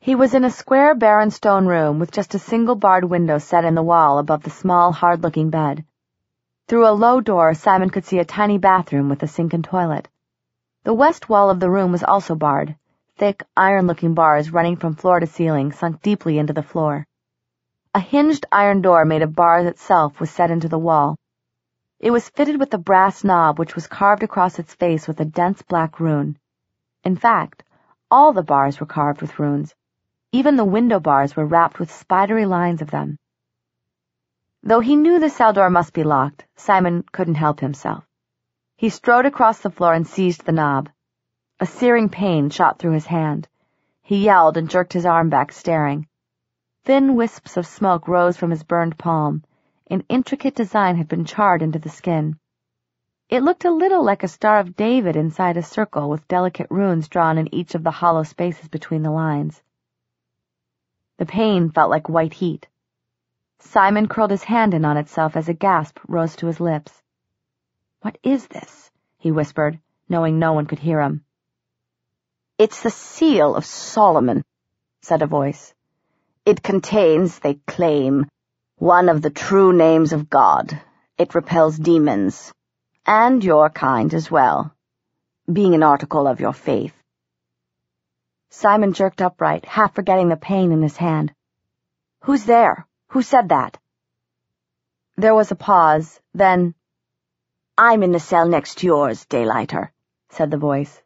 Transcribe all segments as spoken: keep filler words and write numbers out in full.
He was in a square barren stone room with just a single barred window set in the wall above the small, hard-looking bed. Through a low door, Simon could see a tiny bathroom with a sink and toilet. The west wall of the room was also barred, thick, iron-looking bars running from floor to ceiling sunk deeply into the floor. A hinged iron door made of bars itself was set into the wall. It was fitted with a brass knob which was carved across its face with a dense black rune. In fact, all the bars were carved with runes. Even the window bars were wrapped with spidery lines of them. Though he knew the cell door must be locked, Simon couldn't help himself. He strode across the floor and seized the knob. A searing pain shot through his hand. He yelled and jerked his arm back, staring. Thin wisps of smoke rose from his burned palm. An intricate design had been charred into the skin. It looked a little like a Star of David inside a circle with delicate runes drawn in each of the hollow spaces between the lines. The pain felt like white heat. Simon curled his hand in on itself as a gasp rose to his lips. "What is this?" he whispered, knowing no one could hear him. "It's the Seal of Solomon," said a voice. "It contains, they claim, one of the true names of God. It repels demons, and your kind as well, being an article of your faith." Simon jerked upright, half forgetting the pain in his hand. "Who's there? Who said that?" There was a pause, then, "I'm in the cell next to yours, Daylighter," said the voice.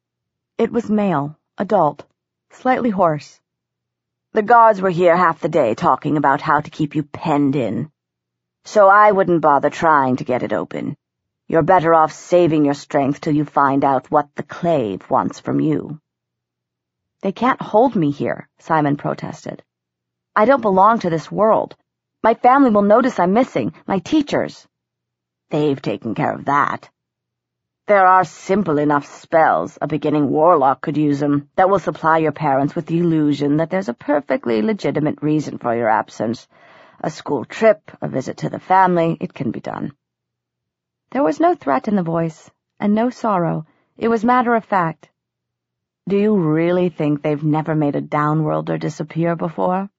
It was male, adult, slightly hoarse. "The guards were here half the day talking about how to keep you penned in. So I wouldn't bother trying to get it open. You're better off saving your strength till you find out what the Clave wants from you." "They can't hold me here," Simon protested. "I don't belong to this world. My family will notice I'm missing, my teachers." "They've taken care of that. There are simple enough spells, a beginning warlock could use them, that will supply your parents with the illusion that there's a perfectly legitimate reason for your absence. A school trip, a visit to the family, it can be done." There was no threat in the voice, and no sorrow. It was matter of fact. "Do you really think they've never made a downworlder disappear before?"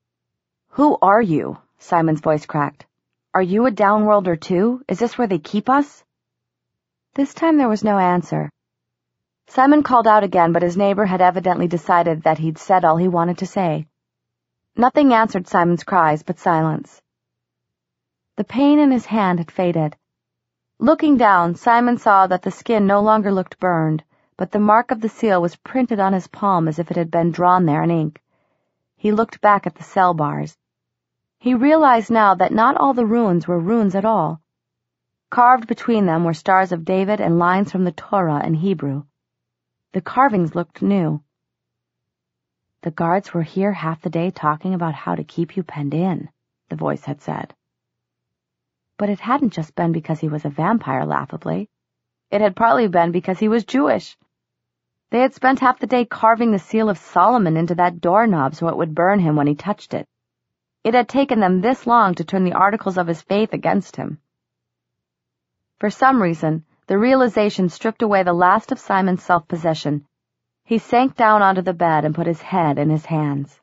"Who are you?" Simon's voice cracked. "Are you a downworlder too? Is this where they keep us?" This time there was no answer. Simon called out again, but his neighbor had evidently decided that he'd said all he wanted to say. Nothing answered Simon's cries but silence. The pain in his hand had faded. Looking down, Simon saw that the skin no longer looked burned, but the mark of the seal was printed on his palm as if it had been drawn there in ink. He looked back at the cell bars. He realized now that not all the runes were runes at all. Carved between them were stars of David and lines from the Torah in Hebrew. The carvings looked new. "The guards were here half the day talking about how to keep you penned in," the voice had said. But it hadn't just been because he was a vampire, laughably. It had partly been because he was Jewish. They had spent half the day carving the Seal of Solomon into that doorknob so it would burn him when he touched it. It had taken them this long to turn the articles of his faith against him. For some reason, the realization stripped away the last of Simon's self-possession. He sank down onto the bed and put his head in his hands.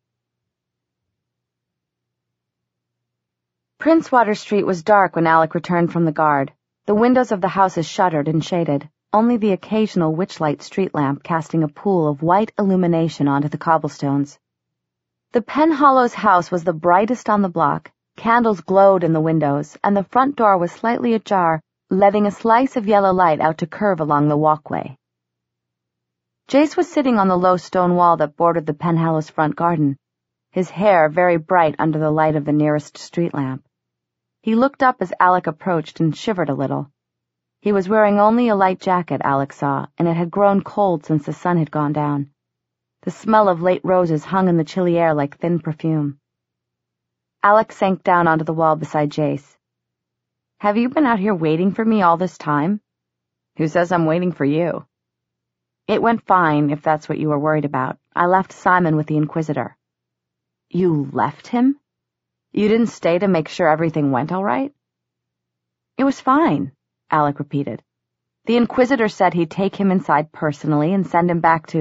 Princewater Street was dark when Alec returned from the guard. The windows of the houses shuttered and shaded, only the occasional witchlight street lamp casting a pool of white illumination onto the cobblestones. The Penhallows house was the brightest on the block. Candles glowed in the windows, and the front door was slightly ajar, letting a slice of yellow light out to curve along the walkway. Jace was sitting on the low stone wall that bordered the Penhallows front garden, his hair very bright under the light of the nearest street lamp. He looked up as Alec approached and shivered a little. He was wearing only a light jacket, Alec saw, and it had grown cold since the sun had gone down. The smell of late roses hung in the chilly air like thin perfume. Alec sank down onto the wall beside Jace. "Have you been out here waiting for me all this time?" "Who says I'm waiting for you?" "It went fine, if that's what you were worried about. I left Simon with the Inquisitor." "You left him? You didn't stay to make sure everything went all right?" "It was fine," Alec repeated. "The Inquisitor said he'd take him inside personally and send him back to,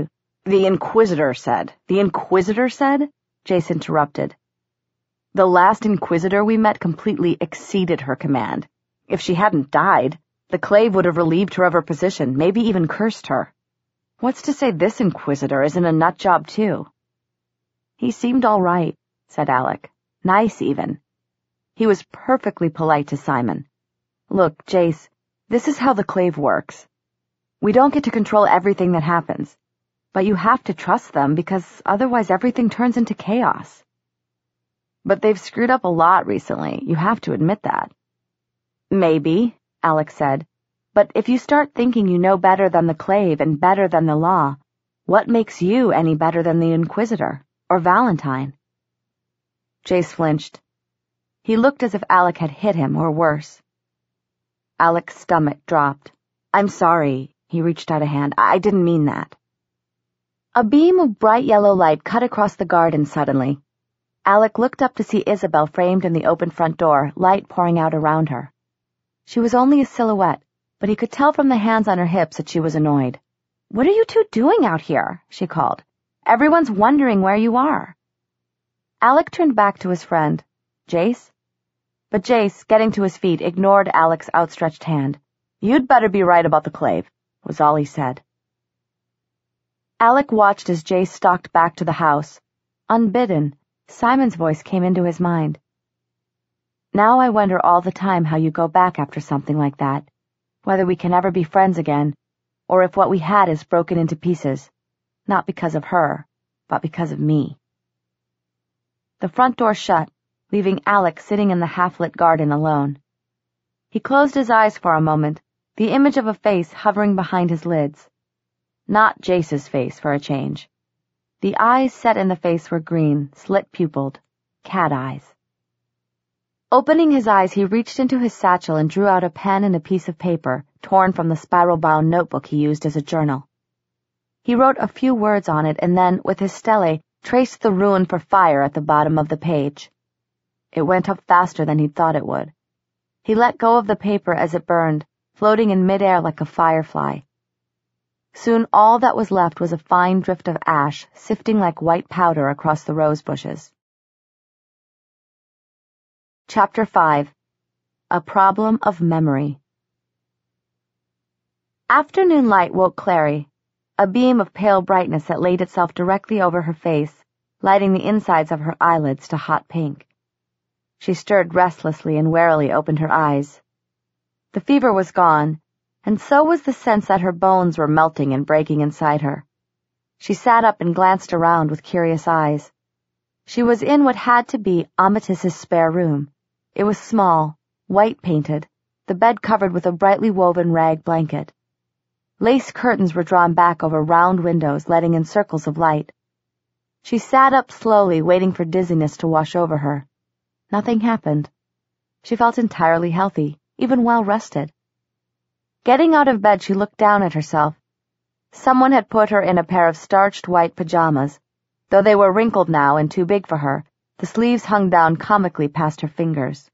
The Inquisitor said. The Inquisitor said? Jace interrupted. The last Inquisitor we met completely exceeded her command. If she hadn't died, the Clave would have relieved her of her position, maybe even cursed her. What's to say this Inquisitor isn't a nut job too? He seemed all right, said Alec. Nice, even. He was perfectly polite to Simon. Look, Jace, this is how the Clave works. We don't get to control everything that happens, but you have to trust them because otherwise everything turns into chaos. But they've screwed up a lot recently, you have to admit that. Maybe, Alex said, but if you start thinking you know better than the Clave and better than the law, what makes you any better than the Inquisitor, or Valentine? Jace flinched. He looked as if Alec had hit him, or worse. Alec's stomach dropped. I'm sorry, he reached out a hand. I didn't mean that. A beam of bright yellow light cut across the garden suddenly. Alec looked up to see Isabel framed in the open front door, light pouring out around her. She was only a silhouette, but he could tell from the hands on her hips that she was annoyed. What are you two doing out here? She called. Everyone's wondering where you are. Alec turned back to his friend. Jace? But Jace, getting to his feet, ignored Alec's outstretched hand. You'd better be right about the Clave, was all he said. Alec watched as Jace stalked back to the house. Unbidden, Simon's voice came into his mind. Now I wonder all the time how you go back after something like that, whether we can ever be friends again, or if what we had is broken into pieces, not because of her, but because of me. The front door shut, leaving Alec sitting in the half-lit garden alone. He closed his eyes for a moment, the image of a face hovering behind his lids. Not Jace's face, for a change. The eyes set in the face were green, slit-pupiled, cat eyes. Opening his eyes, he reached into his satchel and drew out a pen and a piece of paper, torn from the spiral-bound notebook he used as a journal. He wrote a few words on it and then, with his stele, traced the rune for fire at the bottom of the page. It went up faster than he'd thought it would. He let go of the paper as it burned, floating in midair like a firefly. Soon all that was left was a fine drift of ash, sifting like white powder across the rose bushes. Chapter five. A Problem of Memory. Afternoon light woke Clary, a beam of pale brightness that laid itself directly over her face, lighting the insides of her eyelids to hot pink. She stirred restlessly and warily opened her eyes. The fever was gone, and so was the sense that her bones were melting and breaking inside her. She sat up and glanced around with curious eyes. She was in what had to be Ametys's spare room. It was small, white-painted, the bed covered with a brightly woven rag blanket. Lace curtains were drawn back over round windows, letting in circles of light. She sat up slowly, waiting for dizziness to wash over her. Nothing happened. She felt entirely healthy, even well-rested. Getting out of bed, she looked down at herself. Someone had put her in a pair of starched white pajamas. Though they were wrinkled now and too big for her, the sleeves hung down comically past her fingers.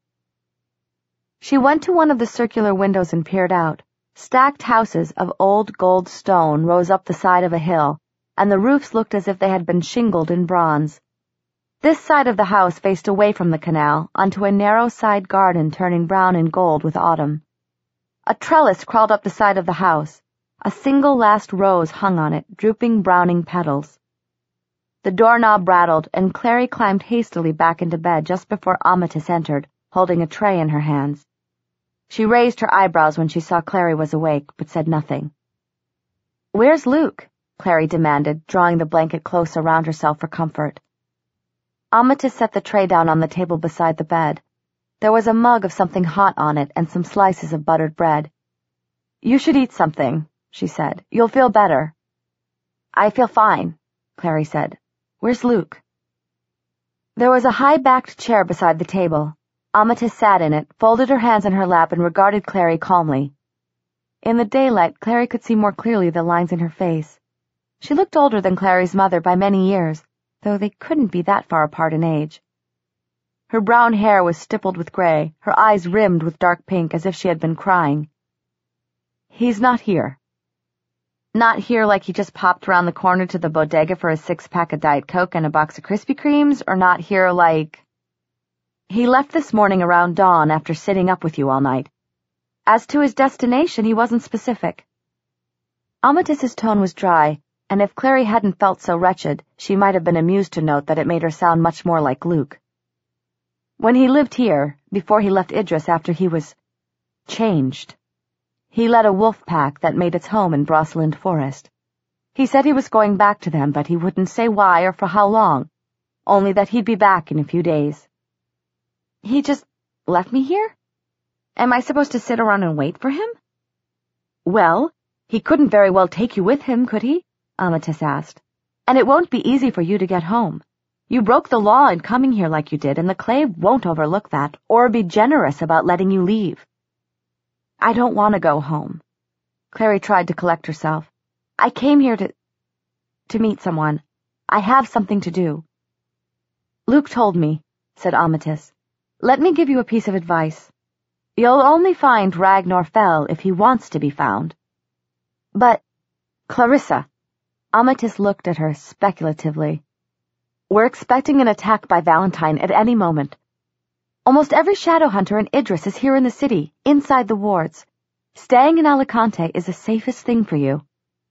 She went to one of the circular windows and peered out. Stacked houses of old gold stone rose up the side of a hill, and the roofs looked as if they had been shingled in bronze. This side of the house faced away from the canal, onto a narrow side garden turning brown and gold with autumn. A trellis crawled up the side of the house. A single last rose hung on it, drooping browning petals. The doorknob rattled, and Clary climbed hastily back into bed just before Ametys entered, holding a tray in her hands. She raised her eyebrows when she saw Clary was awake, but said nothing. "Where's Luke?" Clary demanded, drawing the blanket close around herself for comfort. Ametys set the tray down on the table beside the bed. There was a mug of something hot on it and some slices of buttered bread. "You should eat something," she said. "You'll feel better." "I feel fine," Clary said. "Where's Luke?" There was a high-backed chair beside the table. Ametys sat in it, folded her hands in her lap, and regarded Clary calmly. In the daylight, Clary could see more clearly the lines in her face. She looked older than Clary's mother by many years, though they couldn't be that far apart in age. Her brown hair was stippled with gray, her eyes rimmed with dark pink, as if she had been crying. "He's not here." Not here like he just popped around the corner to the bodega for a six-pack of Diet Coke and a box of Krispy Kremes, or not here like... He left this morning around dawn after sitting up with you all night. As to his destination, he wasn't specific. Amethyst's tone was dry, and if Clary hadn't felt so wretched, she might have been amused to note that it made her sound much more like Luke. When he lived here, before he left Idris after he was... changed. He led a wolf pack that made its home in Brosalind Forest. He said he was going back to them, but he wouldn't say why or for how long, only that he'd be back in a few days. He just left me here? Am I supposed to sit around and wait for him? Well, he couldn't very well take you with him, could he? Amethyst asked. And it won't be easy for you to get home. You broke the law in coming here like you did, and the Clave won't overlook that, or be generous about letting you leave. I don't want to go home. Clary tried to collect herself. I came here to... to meet someone. I have something to do. Luke told me, said Amethyst. Let me give you a piece of advice. You'll only find Ragnar Fell if he wants to be found. But, Clarissa, Amethyst looked at her speculatively. We're expecting an attack by Valentine at any moment. Almost every shadow hunter in Idris is here in the city, inside the wards. Staying in Alicante is the safest thing for you.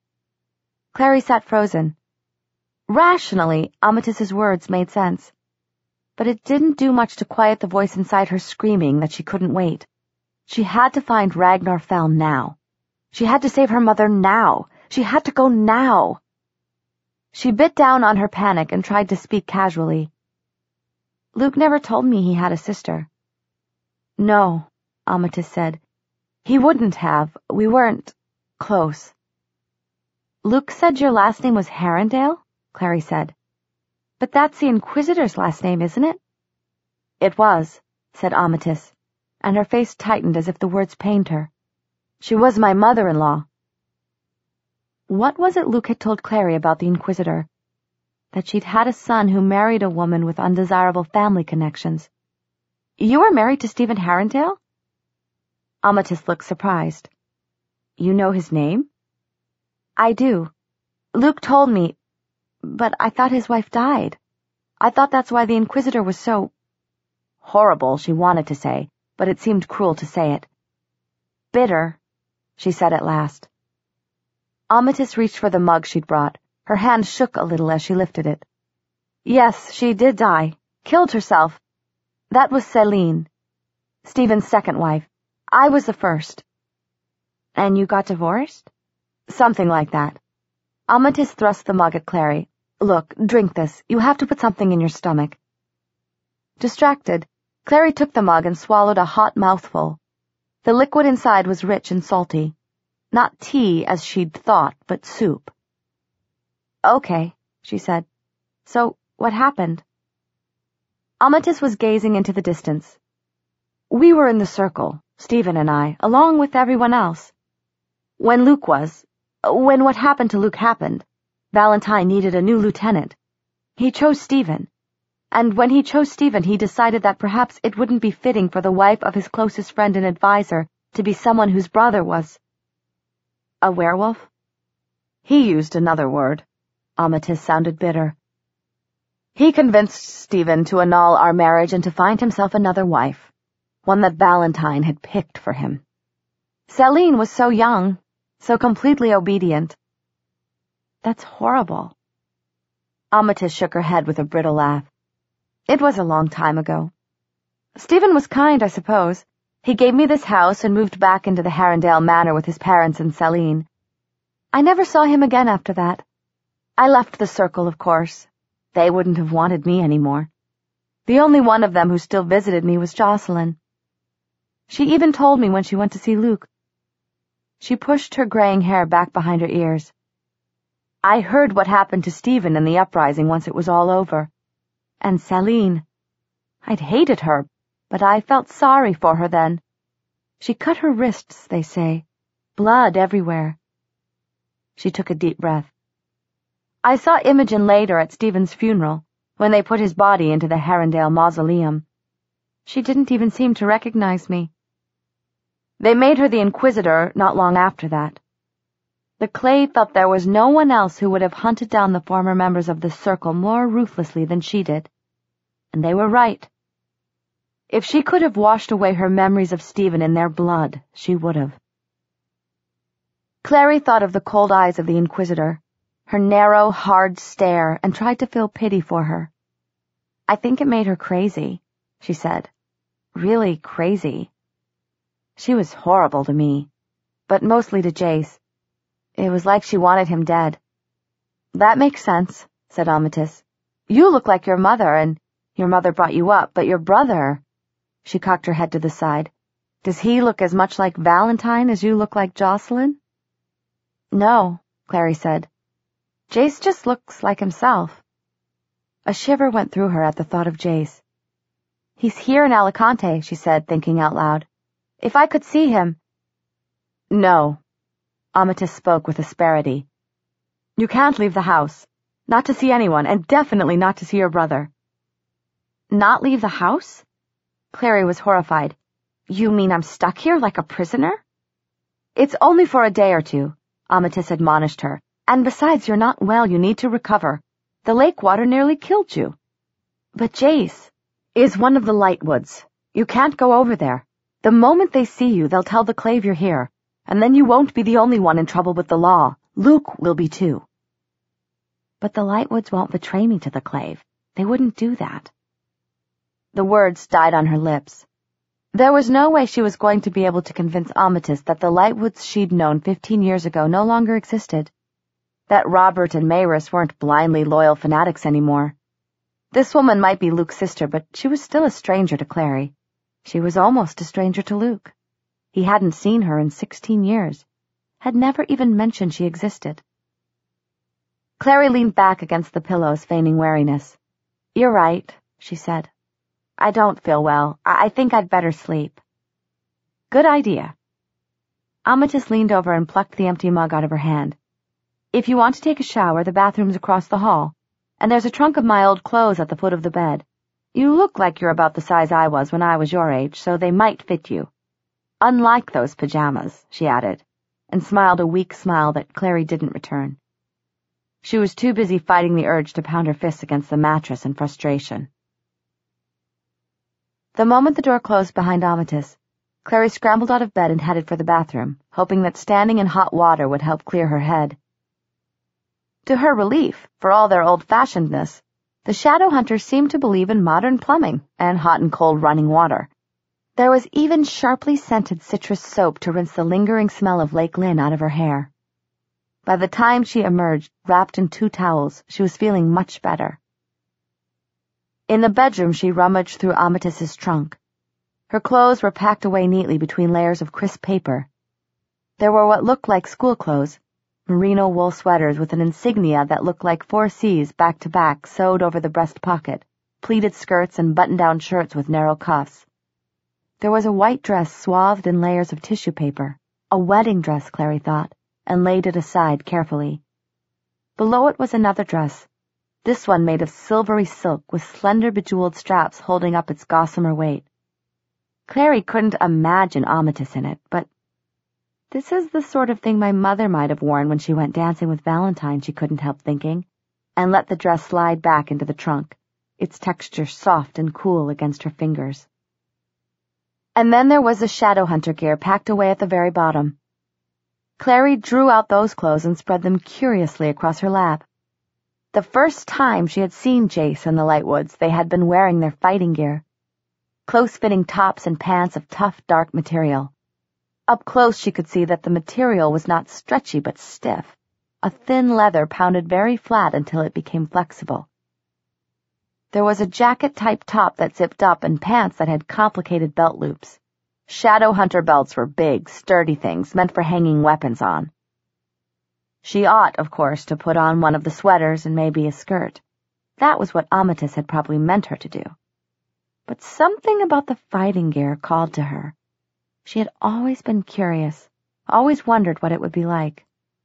Clary sat frozen. Rationally, Amethyst's words made sense. But it didn't do much to quiet the voice inside her screaming that she couldn't wait. She had to find Ragnar Fell now. She had to save her mother now. She had to go now. She bit down on her panic and tried to speak casually. Luke never told me he had a sister. No, Amethyst said. He wouldn't have. We weren't close. Luke said your last name was Herondale? Clary said. But that's the Inquisitor's last name, isn't it? It was, said Amethyst, and her face tightened as if the words pained her. She was my mother-in-law. What was it Luke had told Clary about the Inquisitor? That she'd had a son who married a woman with undesirable family connections. You were married to Stephen Herondale? Amethyst looked surprised. You know his name? I do. Luke told me, but I thought his wife died. I thought that's why the Inquisitor was so... horrible, she wanted to say, but it seemed cruel to say it. Bitter, she said at last. Amethyst reached for the mug she'd brought. Her hand shook a little as she lifted it. Yes, she did die. Killed herself. That was Céline, Stephen's second wife. I was the first. And you got divorced? Something like that. Amethyst thrust the mug at Clary. Look, drink this. You have to put something in your stomach. Distracted, Clary took the mug and swallowed a hot mouthful. The liquid inside was rich and salty. Not tea, as she'd thought, but soup. Okay, she said. So, what happened? Amethyst was gazing into the distance. We were in the circle, Stephen and I, along with everyone else. When Luke was, when what happened to Luke happened, Valentine needed a new lieutenant. He chose Stephen. And when he chose Stephen, he decided that perhaps it wouldn't be fitting for the wife of his closest friend and advisor to be someone whose brother was... a werewolf? He used another word. Amethyst sounded bitter. He convinced Stephen to annul our marriage and to find himself another wife, one that Valentine had picked for him. Céline was so young, so completely obedient. That's horrible. Amethyst shook her head with a brittle laugh. It was a long time ago. Stephen was kind, I suppose. He gave me this house and moved back into the Herondale Manor with his parents and Céline. I never saw him again after that. I left the circle, of course. They wouldn't have wanted me anymore. The only one of them who still visited me was Jocelyn. She even told me when she went to see Luke. She pushed her graying hair back behind her ears. I heard what happened to Stephen in the uprising once it was all over. And Céline. I'd hated her, but I felt sorry for her then. She cut her wrists, they say. Blood everywhere. She took a deep breath. I saw Imogen later at Stephen's funeral, when they put his body into the Herondale mausoleum. She didn't even seem to recognize me. They made her the Inquisitor not long after that. The Clave felt there was no one else who would have hunted down the former members of the Circle more ruthlessly than she did. And they were right. If she could have washed away her memories of Stephen in their blood, she would have. Clary thought of the cold eyes of the Inquisitor, her narrow, hard stare, and tried to feel pity for her. I think it made her crazy, she said. Really crazy. She was horrible to me, but mostly to Jace. It was like she wanted him dead. That makes sense, said Amatis. You look like your mother, and your mother brought you up, but your brother... She cocked her head to the side. Does he look as much like Valentine as you look like Jocelyn? No, Clary said. Jace just looks like himself. A shiver went through her at the thought of Jace. He's here in Alicante, she said, thinking out loud. If I could see him... No, Amatis spoke with asperity. You can't leave the house. Not to see anyone, and definitely not to see your brother. Not leave the house? Clary was horrified. You mean I'm stuck here like a prisoner? It's only for a day or two, Amatis admonished her. And besides, you're not well, you need to recover. The lake water nearly killed you. But Jace is one of the Lightwoods. You can't go over there. The moment they see you, they'll tell the Clave you're here, and then you won't be the only one in trouble with the law. Luke will be too. But the Lightwoods won't betray me to the Clave. They wouldn't do that. The words died on her lips. There was no way she was going to be able to convince Amatis that the Lightwoods she'd known fifteen years ago no longer existed. That Robert and Mayrus weren't blindly loyal fanatics anymore. This woman might be Luke's sister, but she was still a stranger to Clary. She was almost a stranger to Luke. He hadn't seen her in sixteen years, had never even mentioned she existed. Clary leaned back against the pillows, feigning wariness. You're right, she said. I don't feel well. I, I think I'd better sleep. Good idea. Amatis leaned over and plucked the empty mug out of her hand. If you want to take a shower, the bathroom's across the hall, and there's a trunk of my old clothes at the foot of the bed. You look like you're about the size I was when I was your age, so they might fit you. Unlike those pajamas, she added, and smiled a weak smile that Clary didn't return. She was too busy fighting the urge to pound her fists against the mattress in frustration. The moment the door closed behind Amatis, Clary scrambled out of bed and headed for the bathroom, hoping that standing in hot water would help clear her head. To her relief, for all their old-fashionedness, the Shadowhunters seemed to believe in modern plumbing and hot and cold running water. There was even sharply scented citrus soap to rinse the lingering smell of Lake Lynn out of her hair. By the time she emerged, wrapped in two towels, she was feeling much better. In the bedroom, she rummaged through Amatis's trunk. Her clothes were packed away neatly between layers of crisp paper. There were what looked like school clothes, merino wool sweaters with an insignia that looked like four C's back-to-back sewed over the breast pocket, pleated skirts and button-down shirts with narrow cuffs. There was a white dress swathed in layers of tissue paper, a wedding dress, Clary thought, and laid it aside carefully. Below it was another dress, this one made of silvery silk with slender bejeweled straps holding up its gossamer weight. Clary couldn't imagine Amatis in it, but this is the sort of thing my mother might have worn when she went dancing with Valentine, she couldn't help thinking, and let the dress slide back into the trunk, its texture soft and cool against her fingers. And then there was the Shadowhunter gear packed away at the very bottom. Clary drew out those clothes and spread them curiously across her lap. The first time she had seen Jace and the Lightwoods, they had been wearing their fighting gear. Close-fitting tops and pants of tough, dark material. Up close she could see that the material was not stretchy but stiff, a thin leather pounded very flat until it became flexible. There was a jacket-type top that zipped up and pants that had complicated belt loops. Shadowhunter belts were big, sturdy things meant for hanging weapons on. She ought, of course, to put on one of the sweaters and maybe a skirt. That was what Amatis had probably meant her to do. But something about the fighting gear called to her. She had always been curious, always wondered what it would be like.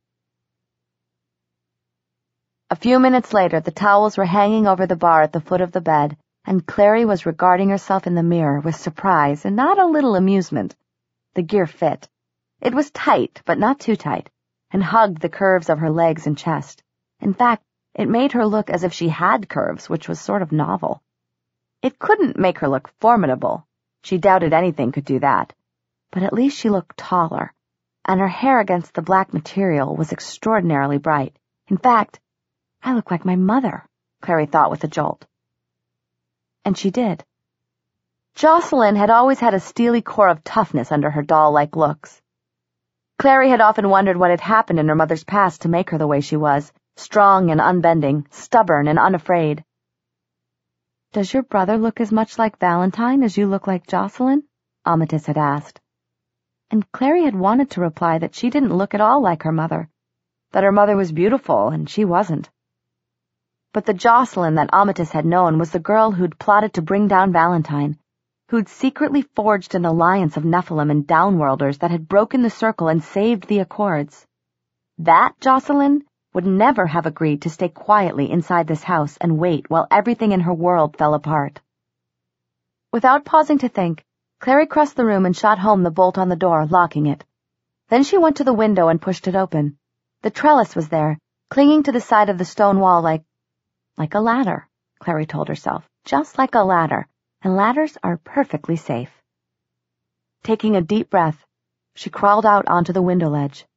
A few minutes later, the towels were hanging over the bar at the foot of the bed, and Clary was regarding herself in the mirror with surprise and not a little amusement. The gear fit. It was tight, but not too tight, and hugged the curves of her legs and chest. In fact, it made her look as if she had curves, which was sort of novel. It couldn't make her look formidable. She doubted anything could do that. But at least she looked taller, and her hair against the black material was extraordinarily bright. In fact, I look like my mother, Clary thought with a jolt. And she did. Jocelyn had always had a steely core of toughness under her doll-like looks. Clary had often wondered what had happened in her mother's past to make her the way she was, strong and unbending, stubborn and unafraid. "Does your brother look as much like Valentine as you look like Jocelyn?" Amethyst had asked. And Clary had wanted to reply that she didn't look at all like her mother, that her mother was beautiful and she wasn't. But the Jocelyn that Amethyst had known was the girl who'd plotted to bring down Valentine, who'd secretly forged an alliance of Nephilim and Downworlders that had broken the circle and saved the Accords. That Jocelyn would never have agreed to stay quietly inside this house and wait while everything in her world fell apart. Without pausing to think, Clary crossed the room and shot home the bolt on the door, locking it. Then she went to the window and pushed it open. The trellis was there, clinging to the side of the stone wall like, like a ladder, Clary told herself, just like a ladder. And ladders are perfectly safe. Taking a deep breath, she crawled out onto the window ledge.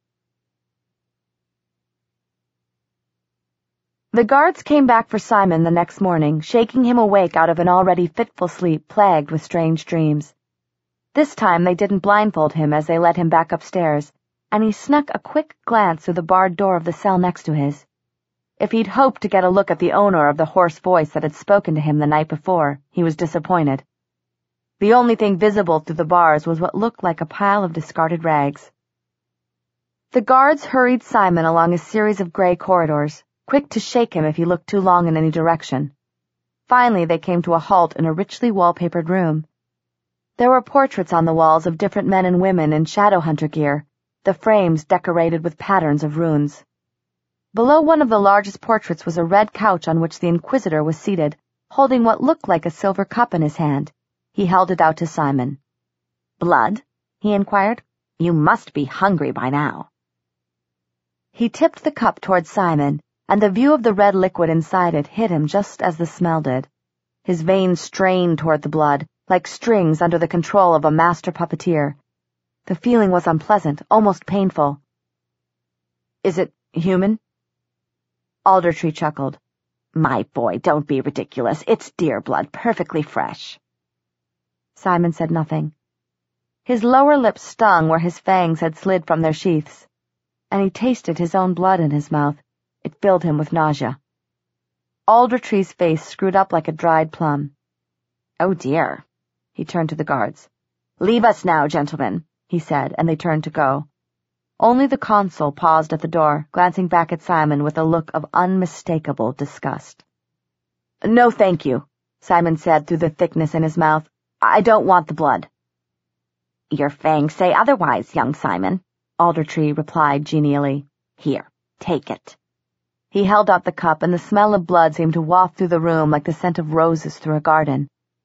The guards came back for Simon the next morning, shaking him awake out of an already fitful sleep plagued with strange dreams. This time they didn't blindfold him as they led him back upstairs, and he snuck a quick glance through the barred door of the cell next to his. If he'd hoped to get a look at the owner of the hoarse voice that had spoken to him the night before, he was disappointed. The only thing visible through the bars was what looked like a pile of discarded rags. The guards hurried Simon along a series of gray corridors, quick to shake him if he looked too long in any direction. Finally, they came to a halt in a richly wallpapered room. There were portraits on the walls of different men and women in Shadowhunter gear, the frames decorated with patterns of runes. Below one of the largest portraits was a red couch on which the Inquisitor was seated, holding what looked like a silver cup in his hand. He held it out to Simon. "Blood?" he inquired. "You must be hungry by now." He tipped the cup toward Simon, and the view of the red liquid inside it hit him just as the smell did. His veins strained toward the blood, like strings under the control of a master puppeteer. The feeling was unpleasant, almost painful. "Is it human?" Aldertree chuckled. "My boy, don't be ridiculous. It's deer blood, perfectly fresh." Simon said nothing. His lower lip stung where his fangs had slid from their sheaths, and he tasted his own blood in his mouth. It filled him with nausea. Aldertree's face screwed up like a dried plum. "Oh, dear." He turned to the guards. "Leave us now, gentlemen," he said, and they turned to go. Only the consul paused at the door, glancing back at Simon with a look of unmistakable disgust. "No, thank you," Simon said through the thickness in his mouth. "I don't want the blood." "Your fangs say otherwise, young Simon," Aldertree replied genially. "Here, take it." He held out the cup, and the smell of blood seemed to waft through the room like the scent of roses through a garden.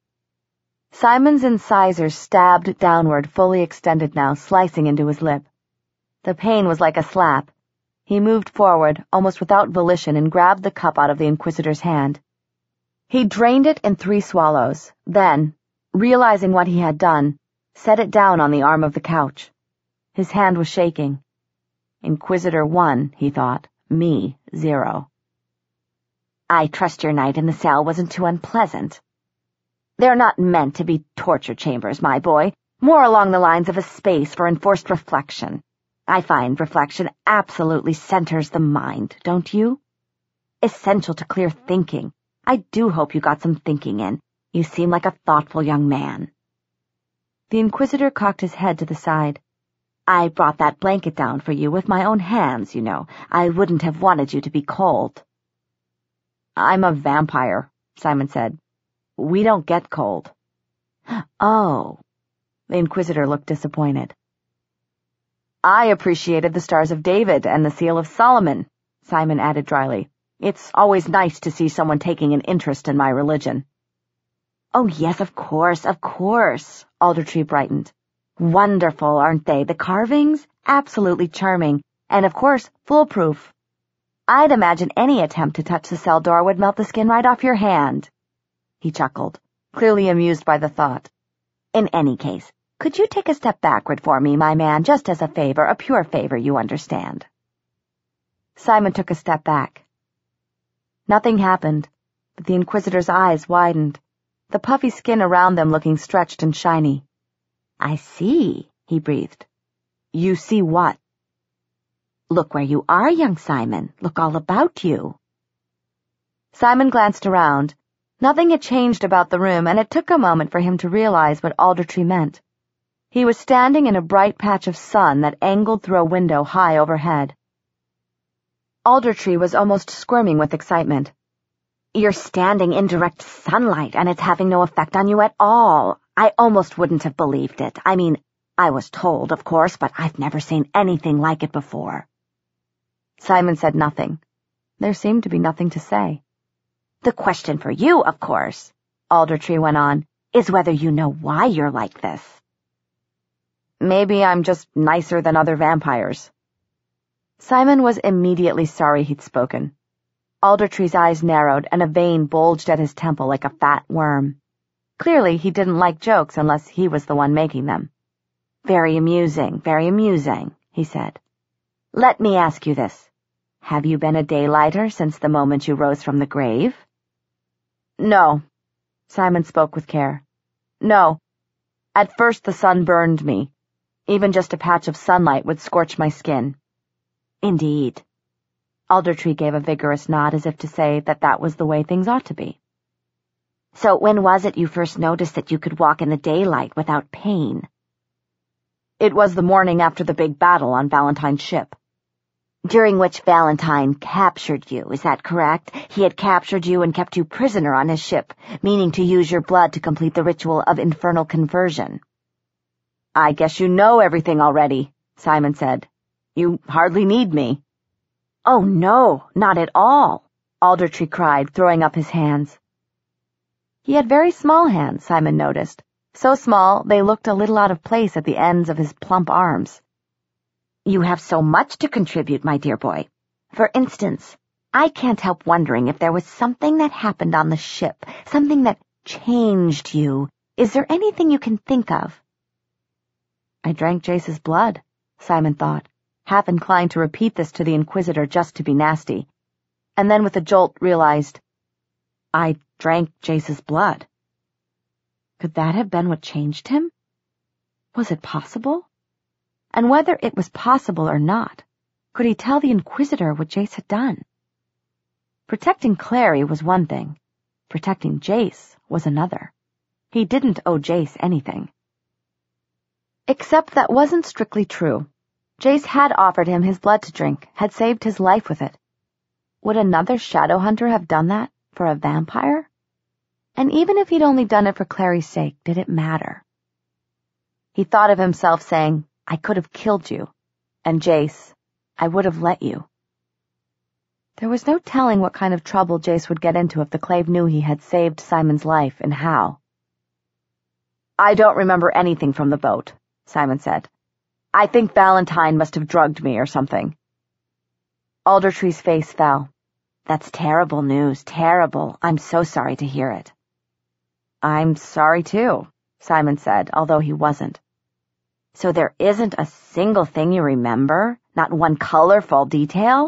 Simon's incisors stabbed downward, fully extended now, slicing into his lip. The pain was like a slap. He moved forward, almost without volition, and grabbed the cup out of the Inquisitor's hand. He drained it in three swallows, then, realizing what he had done, set it down on the arm of the couch. His hand was shaking. Inquisitor one, he thought. Me, zero. "I trust your night in the cell wasn't too unpleasant. They're not meant to be torture chambers, my boy, more along the lines of a space for enforced reflection. I find reflection absolutely centers the mind, don't you? Essential to clear thinking. I do hope you got some thinking in. You seem like a thoughtful young man." The Inquisitor cocked his head to the side. "I brought that blanket down for you with my own hands, you know. I wouldn't have wanted you to be cold." "I'm a vampire," Simon said. "We don't get cold." "Oh." The Inquisitor looked disappointed. "I appreciated the Stars of David and the Seal of Solomon," Simon added dryly. "It's always nice to see someone taking an interest in my religion." "Oh, yes, of course, of course," Aldertree brightened. "Wonderful, aren't they? The carvings? Absolutely charming. And of course, foolproof. I'd imagine any attempt to touch the cell door would melt the skin right off your hand. He chuckled, clearly amused by the thought. In any case, could you take a step backward for me, my man, just as a favor, a pure favor, you understand? Simon took a step back. Nothing happened, but the Inquisitor's eyes widened, the puffy skin around them looking stretched and shiny. I see, he breathed. You see what? Look where you are, young Simon. Look all about you. Simon glanced around. Nothing had changed about the room, and it took a moment for him to realize what Aldertree meant. He was standing in a bright patch of sun that angled through a window high overhead. Aldertree was almost squirming with excitement. You're standing in direct sunlight, and it's having no effect on you at all. I almost wouldn't have believed it. I mean, I was told, of course, but I've never seen anything like it before. Simon said nothing. There seemed to be nothing to say. The question for you, of course, Aldertree went on, is whether you know why you're like this. Maybe I'm just nicer than other vampires. Simon was immediately sorry he'd spoken. Aldertree's eyes narrowed, and a vein bulged at his temple like a fat worm. Clearly, he didn't like jokes unless he was the one making them. Very amusing, very amusing, he said. Let me ask you this. Have you been a daylighter since the moment you rose from the grave? No, Simon spoke with care. No. At first the sun burned me. Even just a patch of sunlight would scorch my skin. Indeed. Aldertree gave a vigorous nod as if to say that that was the way things ought to be. So when was it you first noticed that you could walk in the daylight without pain? It was the morning after the big battle on Valentine's ship. During which Valentine captured you, is that correct? He had captured you and kept you prisoner on his ship, meaning to use your blood to complete the ritual of infernal conversion. I guess you know everything already, Simon said. You hardly need me. Oh, no, not at all, Aldertree cried, throwing up his hands. He had very small hands, Simon noticed, so small they looked a little out of place at the ends of his plump arms. You have so much to contribute, my dear boy. For instance, I can't help wondering if there was something that happened on the ship, something that changed you. Is there anything you can think of? I drank Jace's blood, Simon thought, half inclined to repeat this to the Inquisitor just to be nasty, and then with a jolt realized, I drank Jace's blood. Could that have been what changed him? Was it possible? And whether it was possible or not, could he tell the Inquisitor what Jace had done? Protecting Clary was one thing. Protecting Jace was another. He didn't owe Jace anything. Except that wasn't strictly true. Jace had offered him his blood to drink, had saved his life with it. Would another shadow hunter have done that for a vampire? And even if he'd only done it for Clary's sake, did it matter? He thought of himself saying, I could have killed you, and Jace, I would have let you. There was no telling what kind of trouble Jace would get into if the Clave knew he had saved Simon's life, and how. I don't remember anything from the boat, Simon said. I think Valentine must have drugged me or something. Aldertree's face fell. That's terrible news, terrible. I'm so sorry to hear it. I'm sorry too, Simon said, although he wasn't. So there isn't a single thing you remember? Not one colorful detail?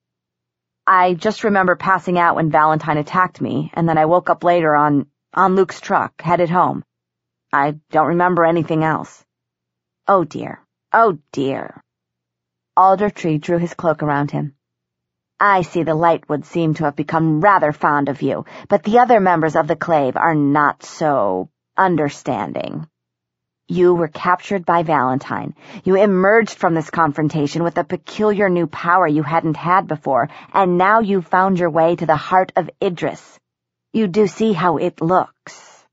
I just remember passing out when Valentine attacked me, and then I woke up later on, on Luke's truck, headed home. I don't remember anything else. Oh dear, oh dear. Aldertree drew his cloak around him. I see the Lightwood seem to have become rather fond of you, but the other members of the Clave are not so understanding. You were captured by Valentine. You emerged from this confrontation with a peculiar new power you hadn't had before, and now you've found your way to the heart of Idris. You do see how it looks.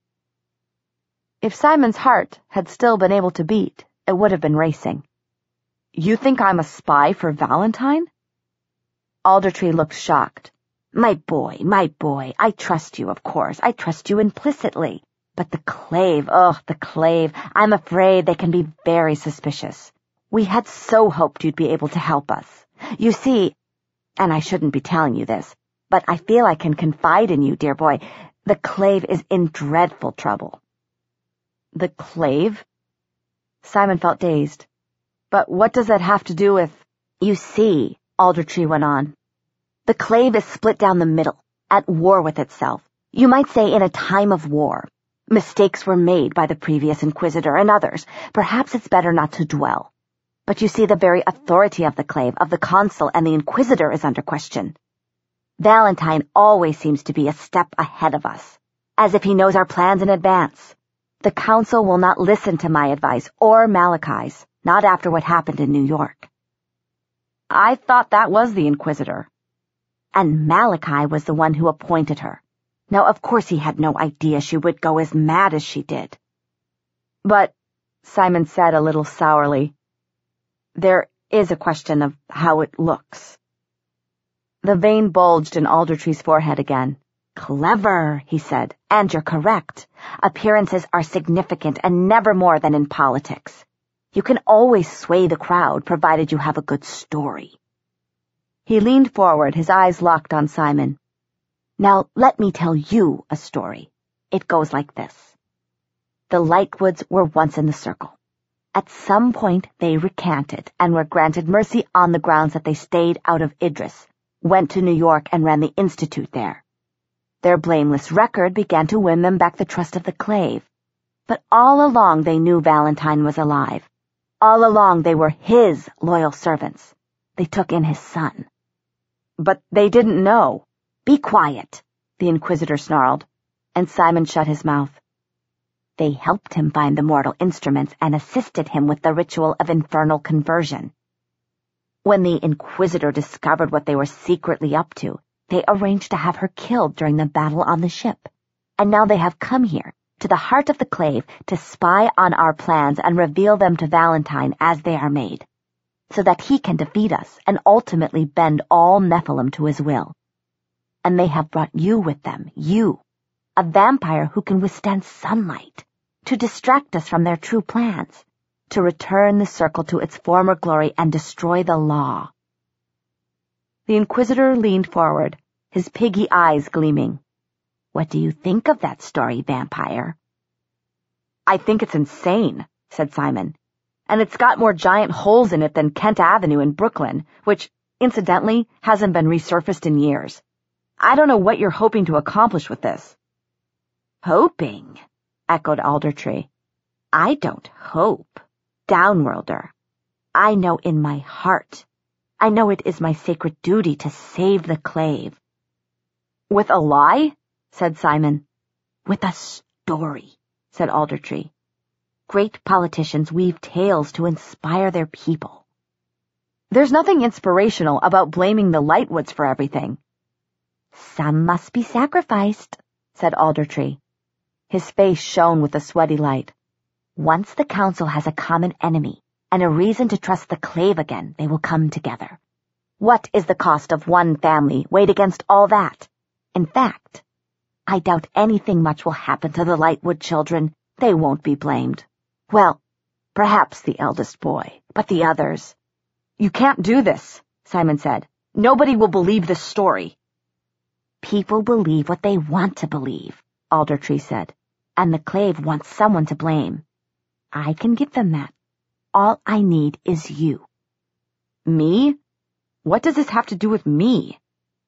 If Simon's heart had still been able to beat, it would have been racing. You think I'm a spy for Valentine? Aldertree looked shocked. My boy, my boy, I trust you, of course. I trust you implicitly. But the Clave, oh, the Clave, I'm afraid they can be very suspicious. We had so hoped you'd be able to help us. You see, and I shouldn't be telling you this, but I feel I can confide in you, dear boy. The Clave is in dreadful trouble." "The Clave?" Simon felt dazed. "But what does that have to do with—" "You see," Aldertree went on, "the Clave is split down the middle, at war with itself. You might say in a time of war. Mistakes were made by the previous Inquisitor and others. Perhaps it's better not to dwell. But you see, the very authority of the Clave, of the Consul and the Inquisitor, is under question. Valentine always seems to be a step ahead of us, as if he knows our plans in advance. The Council will not listen to my advice or Malachi's, not after what happened in New York." "I thought that was the Inquisitor." "And Malachi was the one who appointed her. Now, of course he had no idea she would go as mad as she did." "But," Simon said a little sourly, "there is a question of how it looks." The vein bulged in Aldertree's forehead again. "Clever," he said, "and you're correct. Appearances are significant and never more than in politics. You can always sway the crowd, provided you have a good story." He leaned forward, his eyes locked on Simon. "Now, let me tell you a story. It goes like this. The Lightwoods were once in the circle. At some point, they recanted and were granted mercy on the grounds that they stayed out of Idris, went to New York and ran the Institute there. Their blameless record began to win them back the trust of the Clave. But all along they knew Valentine was alive. All along they were his loyal servants. They took in his son." "But they didn't know." "Be quiet," the Inquisitor snarled, and Simon shut his mouth. "They helped him find the mortal instruments and assisted him with the ritual of infernal conversion. When the Inquisitor discovered what they were secretly up to, they arranged to have her killed during the battle on the ship. And now they have come here, to the heart of the Clave, to spy on our plans and reveal them to Valentine as they are made, so that he can defeat us and ultimately bend all Nephilim to his will. And they have brought you with them, you, a vampire who can withstand sunlight, to distract us from their true plans, to return the circle to its former glory and destroy the law." The Inquisitor leaned forward, his piggy eyes gleaming. "What do you think of that story, vampire?" "I think it's insane," said Simon. "And it's got more giant holes in it than Kent Avenue in Brooklyn, which, incidentally, hasn't been resurfaced in years. I don't know what you're hoping to accomplish with this." "Hoping?" echoed Aldertree. "I don't hope. Downworlder. I know in my heart. I know it is my sacred duty to save the Clave." "With a lie?" said Simon. "With a story," said Aldertree. "Great politicians weave tales to inspire their people." "There's nothing inspirational about blaming the Lightwoods for everything." "Some must be sacrificed," said Aldertree. His face shone with a sweaty light. "Once the Council has a common enemy and a reason to trust the Clave again, they will come together. What is the cost of one family weighed against all that? In fact, I doubt anything much will happen to the Lightwood children. They won't be blamed. Well, perhaps the eldest boy, but the others—" "You can't do this," Simon said. "Nobody will believe this story." "People believe what they want to believe," Aldertree said, "and the Clave wants someone to blame. I can give them that. All I need is you." "Me? What does this have to do with me?"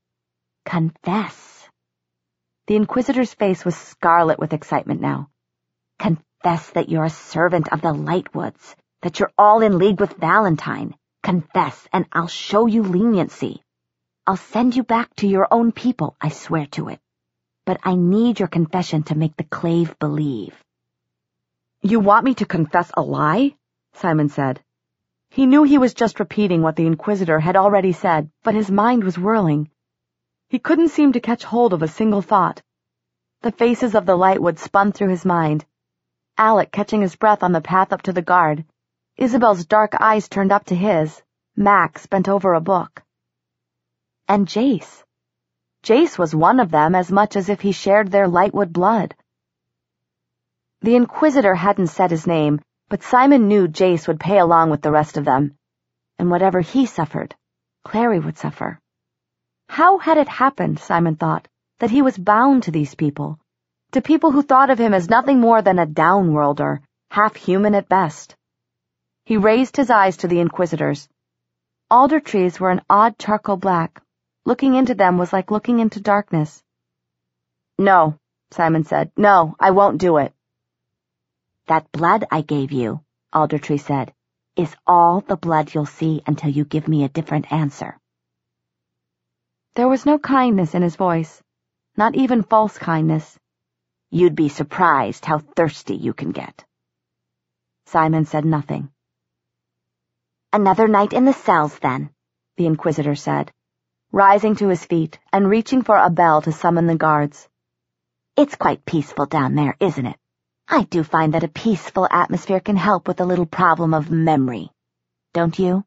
"Confess." The Inquisitor's face was scarlet with excitement now. "Confess that you're a servant of the Lightwoods, that you're all in league with Valentine. Confess, and I'll show you leniency. I'll send you back to your own people, I swear to it. But I need your confession to make the Clave believe." "You want me to confess a lie?" Simon said. He knew he was just repeating what the Inquisitor had already said, but his mind was whirling. He couldn't seem to catch hold of a single thought. The faces of the Lightwoods spun through his mind. Alec catching his breath on the path up to the guard. Isabel's dark eyes turned up to his. Max bent over a book. And Jace. Jace was one of them as much as if he shared their Lightwood blood. The Inquisitor hadn't said his name, But Simon knew Jace would pay along with the rest of them, and whatever he suffered, Clary would suffer. How had it happened, Simon thought, that he was bound to these people, to people who thought of him as nothing more than a downworlder, half-human at best? He raised his eyes to the Inquisitors. Alder trees were an odd charcoal black. Looking into them was like looking into darkness. "No," Simon said. "No, I won't do it." "That blood I gave you," Aldertree said, "is all the blood you'll see until you give me a different answer." There was no kindness in his voice, not even false kindness. "You'd be surprised how thirsty you can get." Simon said nothing. "Another night in the cells, then," the Inquisitor said, rising to his feet and reaching for a bell to summon the guards. "It's quite peaceful down there, isn't it? I do find that a peaceful atmosphere can help with the little problem of memory. Don't you?"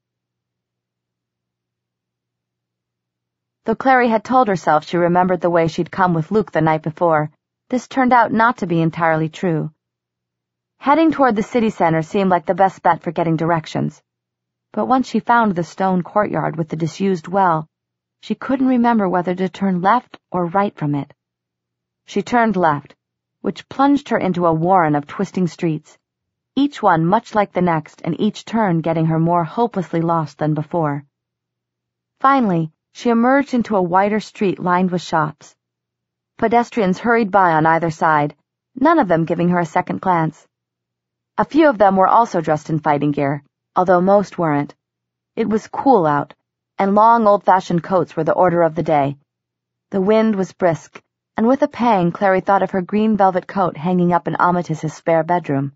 Though Clary had told herself she remembered the way she'd come with Luke the night before, this turned out not to be entirely true. Heading toward the city center seemed like the best bet for getting directions. But once she found the stone courtyard with the disused well, she couldn't remember whether to turn left or right from it. She turned left, which plunged her into a warren of twisting streets, each one much like the next and each turn getting her more hopelessly lost than before. Finally, she emerged into a wider street lined with shops. Pedestrians hurried by on either side, none of them giving her a second glance. A few of them were also dressed in fighting gear, although most weren't. It was cool out, and long old-fashioned coats were the order of the day. The wind was brisk, and with a pang Clary thought of her green velvet coat hanging up in Amatis's spare bedroom.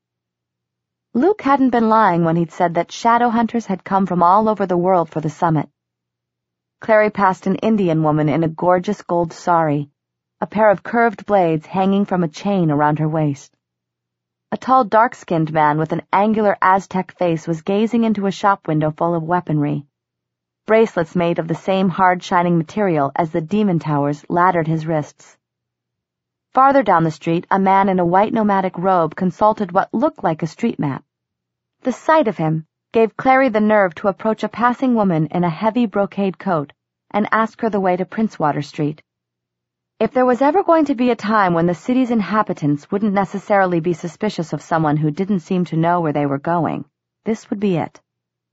Luke hadn't been lying when he'd said that shadow hunters had come from all over the world for the summit. Clary passed an Indian woman in a gorgeous gold sari, a pair of curved blades hanging from a chain around her waist. A tall, dark-skinned man with an angular Aztec face was gazing into a shop window full of weaponry. Bracelets made of the same hard-shining material as the demon towers laddered his wrists. Farther down the street, a man in a white nomadic robe consulted what looked like a street map. The sight of him gave Clary the nerve to approach a passing woman in a heavy brocade coat and ask her the way to Princewater Street. If there was ever going to be a time when the city's inhabitants wouldn't necessarily be suspicious of someone who didn't seem to know where they were going, this would be it.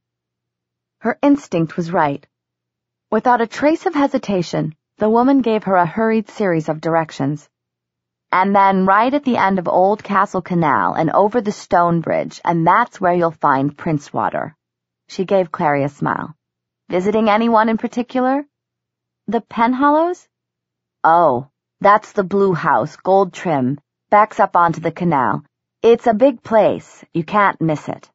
Her instinct was right. Without a trace of hesitation, the woman gave her a hurried series of directions. "And then right at the end of Old Castle Canal and over the stone bridge, and that's where you'll find Princewater." She gave Clary a smile. "Visiting anyone in particular?" "The Penhallows?" "Oh, that's the blue house, gold trim, backs up onto the canal. It's a big place. You can't miss it."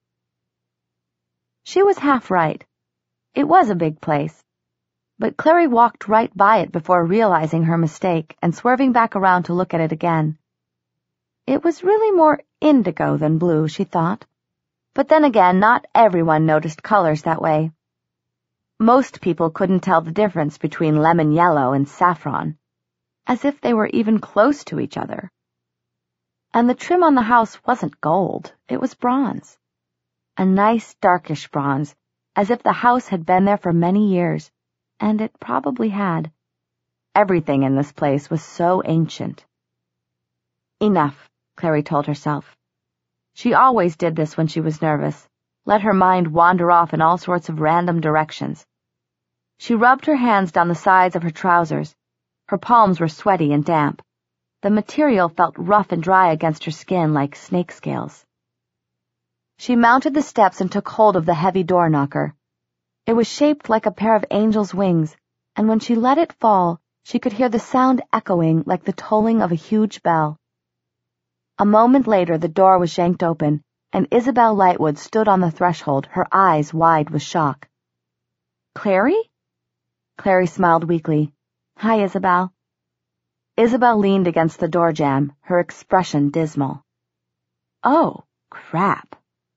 She was half right. It was a big place. But Clary walked right by it before realizing her mistake and swerving back around to look at it again. It was really more indigo than blue, she thought. But then again, not everyone noticed colors that way. Most people couldn't tell the difference between lemon yellow and saffron, as if they were even close to each other. And the trim on the house wasn't gold, it was bronze. A nice darkish bronze, as if the house had been there for many years, and it probably had. Everything in this place was so ancient. Enough, Clary told herself. She always did this when she was nervous, let her mind wander off in all sorts of random directions. She rubbed her hands down the sides of her trousers. Her palms were sweaty and damp. The material felt rough and dry against her skin like snake scales. She mounted the steps and took hold of the heavy door knocker. It was shaped like a pair of angel's wings, and when she let it fall, she could hear the sound echoing like the tolling of a huge bell. A moment later, the door was yanked open, and Isabel Lightwood stood on the threshold, her eyes wide with shock. "Clary?" Clary smiled weakly. "Hi, Isabel." Isabel leaned against the door jamb, her expression dismal. "Oh, crap."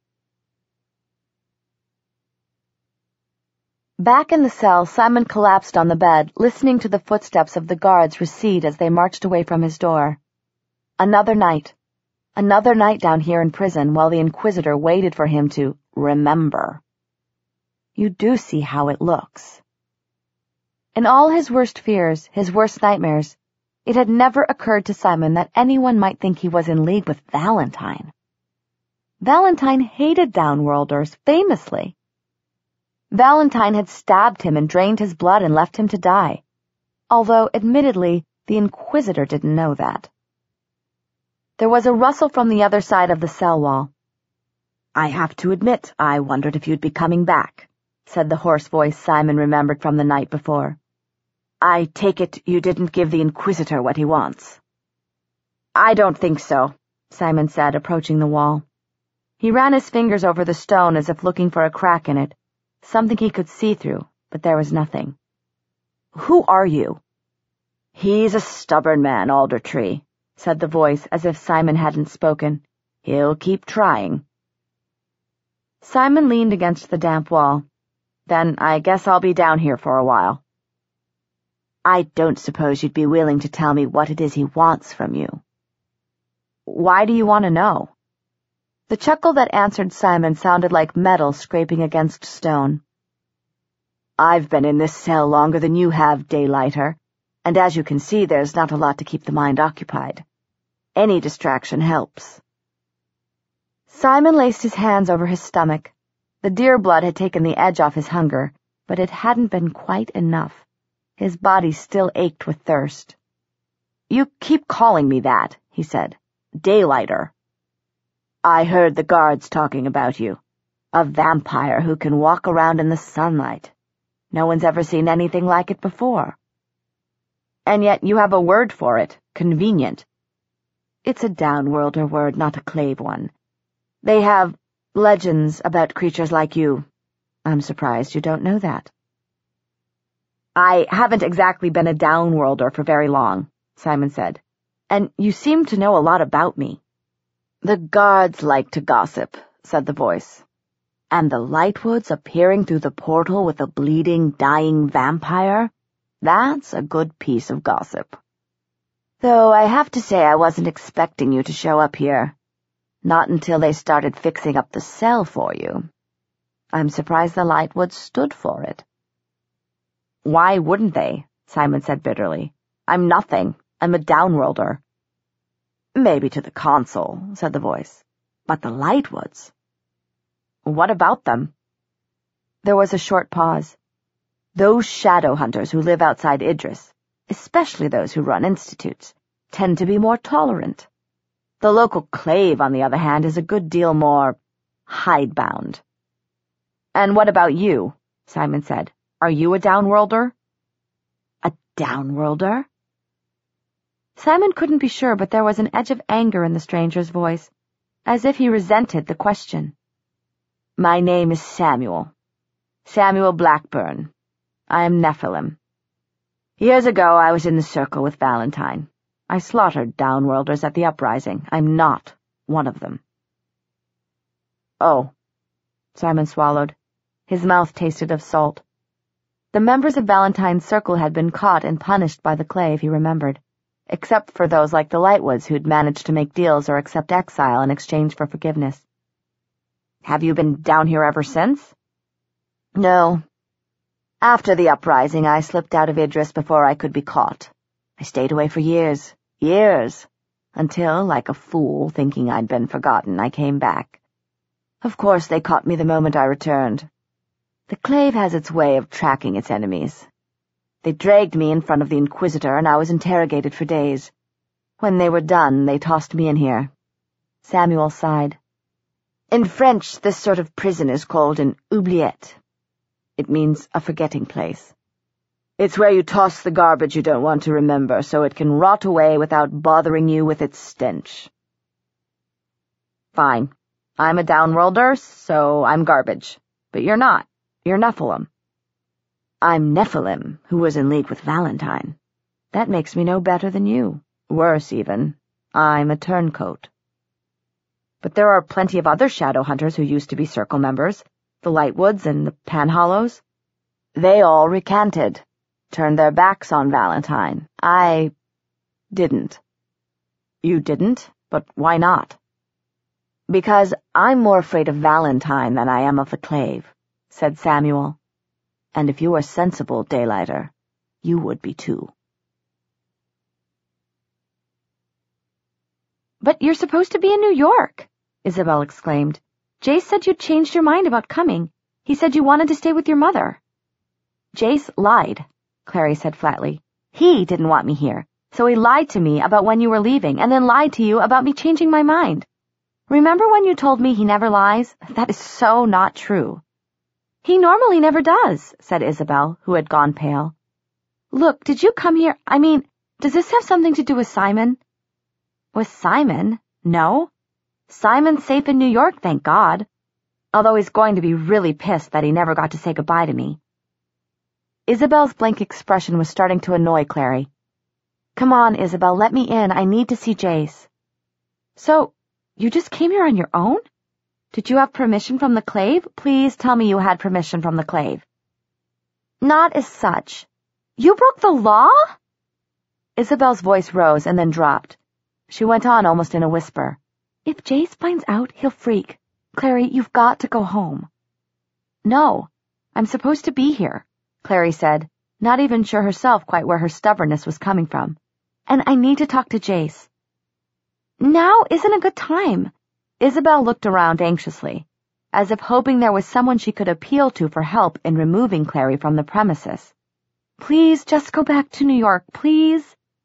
Back in the cell, Simon collapsed on the bed, listening to the footsteps of the guards recede as they marched away from his door. Another night. Another night down here in prison while the Inquisitor waited for him to remember. You do see how it looks. In all his worst fears, his worst nightmares, it had never occurred to Simon that anyone might think he was in league with Valentine. Valentine hated Downworlders, famously. Valentine had stabbed him and drained his blood and left him to die, although, admittedly, the Inquisitor didn't know that. There was a rustle from the other side of the cell wall. "I have to admit, I wondered if you'd be coming back," said the hoarse voice Simon remembered from the night before. "I take it you didn't give the Inquisitor what he wants." "I don't think so," Simon said, approaching the wall. He ran his fingers over the stone as if looking for a crack in it, something he could see through, but there was nothing. "Who are you?" "He's a stubborn man, Aldertree," said the voice as if Simon hadn't spoken. "He'll keep trying." Simon leaned against the damp wall. "Then I guess I'll be down here for a while." "I don't suppose you'd be willing to tell me what it is he wants from you." "Why do you want to know?" The chuckle that answered Simon sounded like metal scraping against stone. "I've been in this cell longer than you have, Daylighter, and as you can see, there's not a lot to keep the mind occupied. Any distraction helps." Simon laced his hands over his stomach. The deer blood had taken the edge off his hunger, but it hadn't been quite enough. His body still ached with thirst. "You keep calling me that," he said. "Daylighter." "I heard the guards talking about you. A vampire who can walk around in the sunlight. No one's ever seen anything like it before." "And yet you have a word for it. Convenient." "It's a Downworlder word, not a Clave one. They have legends about creatures like you. I'm surprised you don't know that." "I haven't exactly been a Downworlder for very long," Simon said. "And you seem to know a lot about me." "The guards like to gossip," said the voice. "And the Lightwoods appearing through the portal with a bleeding, dying vampire? That's a good piece of gossip. Though I have to say I wasn't expecting you to show up here. Not until they started fixing up the cell for you. I'm surprised the Lightwoods stood for it." "Why wouldn't they?" Simon said bitterly. "I'm nothing. I'm a Downworlder." "Maybe to the Consul," said the voice. "But the Lightwoods—" "What about them?" There was a short pause. "Those shadow hunters who live outside Idris, especially those who run institutes, tend to be more tolerant. The local Clave, on the other hand, is a good deal more hidebound." "And what about you?" Simon said. "Are you a Downworlder?" "A Downworlder?" Simon couldn't be sure, but there was an edge of anger in the stranger's voice, as if he resented the question. "My name is Samuel. Samuel Blackburn. I am Nephilim. Years ago I was in the circle with Valentine. I slaughtered Downworlders at the uprising. I'm not one of them." "Oh." Simon swallowed. His mouth tasted of salt. The members of Valentine's circle had been caught and punished by the Clave, he remembered, except for those like the Lightwoods who'd managed to make deals or accept exile in exchange for forgiveness. "Have you been down here ever since?" "No. After the uprising, I slipped out of Idris before I could be caught. I stayed away for years, years, until, like a fool, thinking I'd been forgotten, I came back. Of course, they caught me the moment I returned. The Clave has its way of tracking its enemies. They dragged me in front of the Inquisitor, and I was interrogated for days. When they were done, they tossed me in here." Samuel sighed. "In French, this sort of prison is called an oubliette. It means a forgetting place. It's where you toss the garbage you don't want to remember, so it can rot away without bothering you with its stench." "Fine. I'm a Downworlder, so I'm garbage. But you're not. You're Nephilim." "I'm Nephilim, who was in league with Valentine. That makes me no better than you. Worse, even. I'm a turncoat." "But there are plenty of other shadow hunters who used to be circle members, the Lightwoods and the Panhollows." "They all recanted, turned their backs on Valentine. I didn't." "You didn't? But why not?" Because I'm more afraid of Valentine than I am of the Clave, said Samuel. And if you were sensible, Daylighter, you would be too. But you're supposed to be in New York, Isabel exclaimed. Jace said you'd changed your mind about coming. He said you wanted to stay with your mother. Jace lied, Clary said flatly. He didn't want me here, so he lied to me about when you were leaving, and then lied to you about me changing my mind. Remember when you told me he never lies? That is so not true. He normally never does, said Isabel, who had gone pale. Look, did you come here? I mean, does this have something to do with Simon? With Simon? No. Simon's safe in New York, thank God. Although he's going to be really pissed that he never got to say goodbye to me. Isabel's blank expression was starting to annoy Clary. Come on, Isabel, let me in. I need to see Jace. So, you just came here on your own? Did you have permission from the Clave? Please tell me you had permission from the Clave. Not as such. You broke the law? Isabel's voice rose and then dropped. She went on almost in a whisper. If Jace finds out, he'll freak. Clary, you've got to go home. No, I'm supposed to be here, Clary said, not even sure herself quite where her stubbornness was coming from. And I need to talk to Jace. Now isn't a good time. Isabel looked around anxiously, as if hoping there was someone she could appeal to for help in removing Clary from the premises. Please, just go back to New York, please.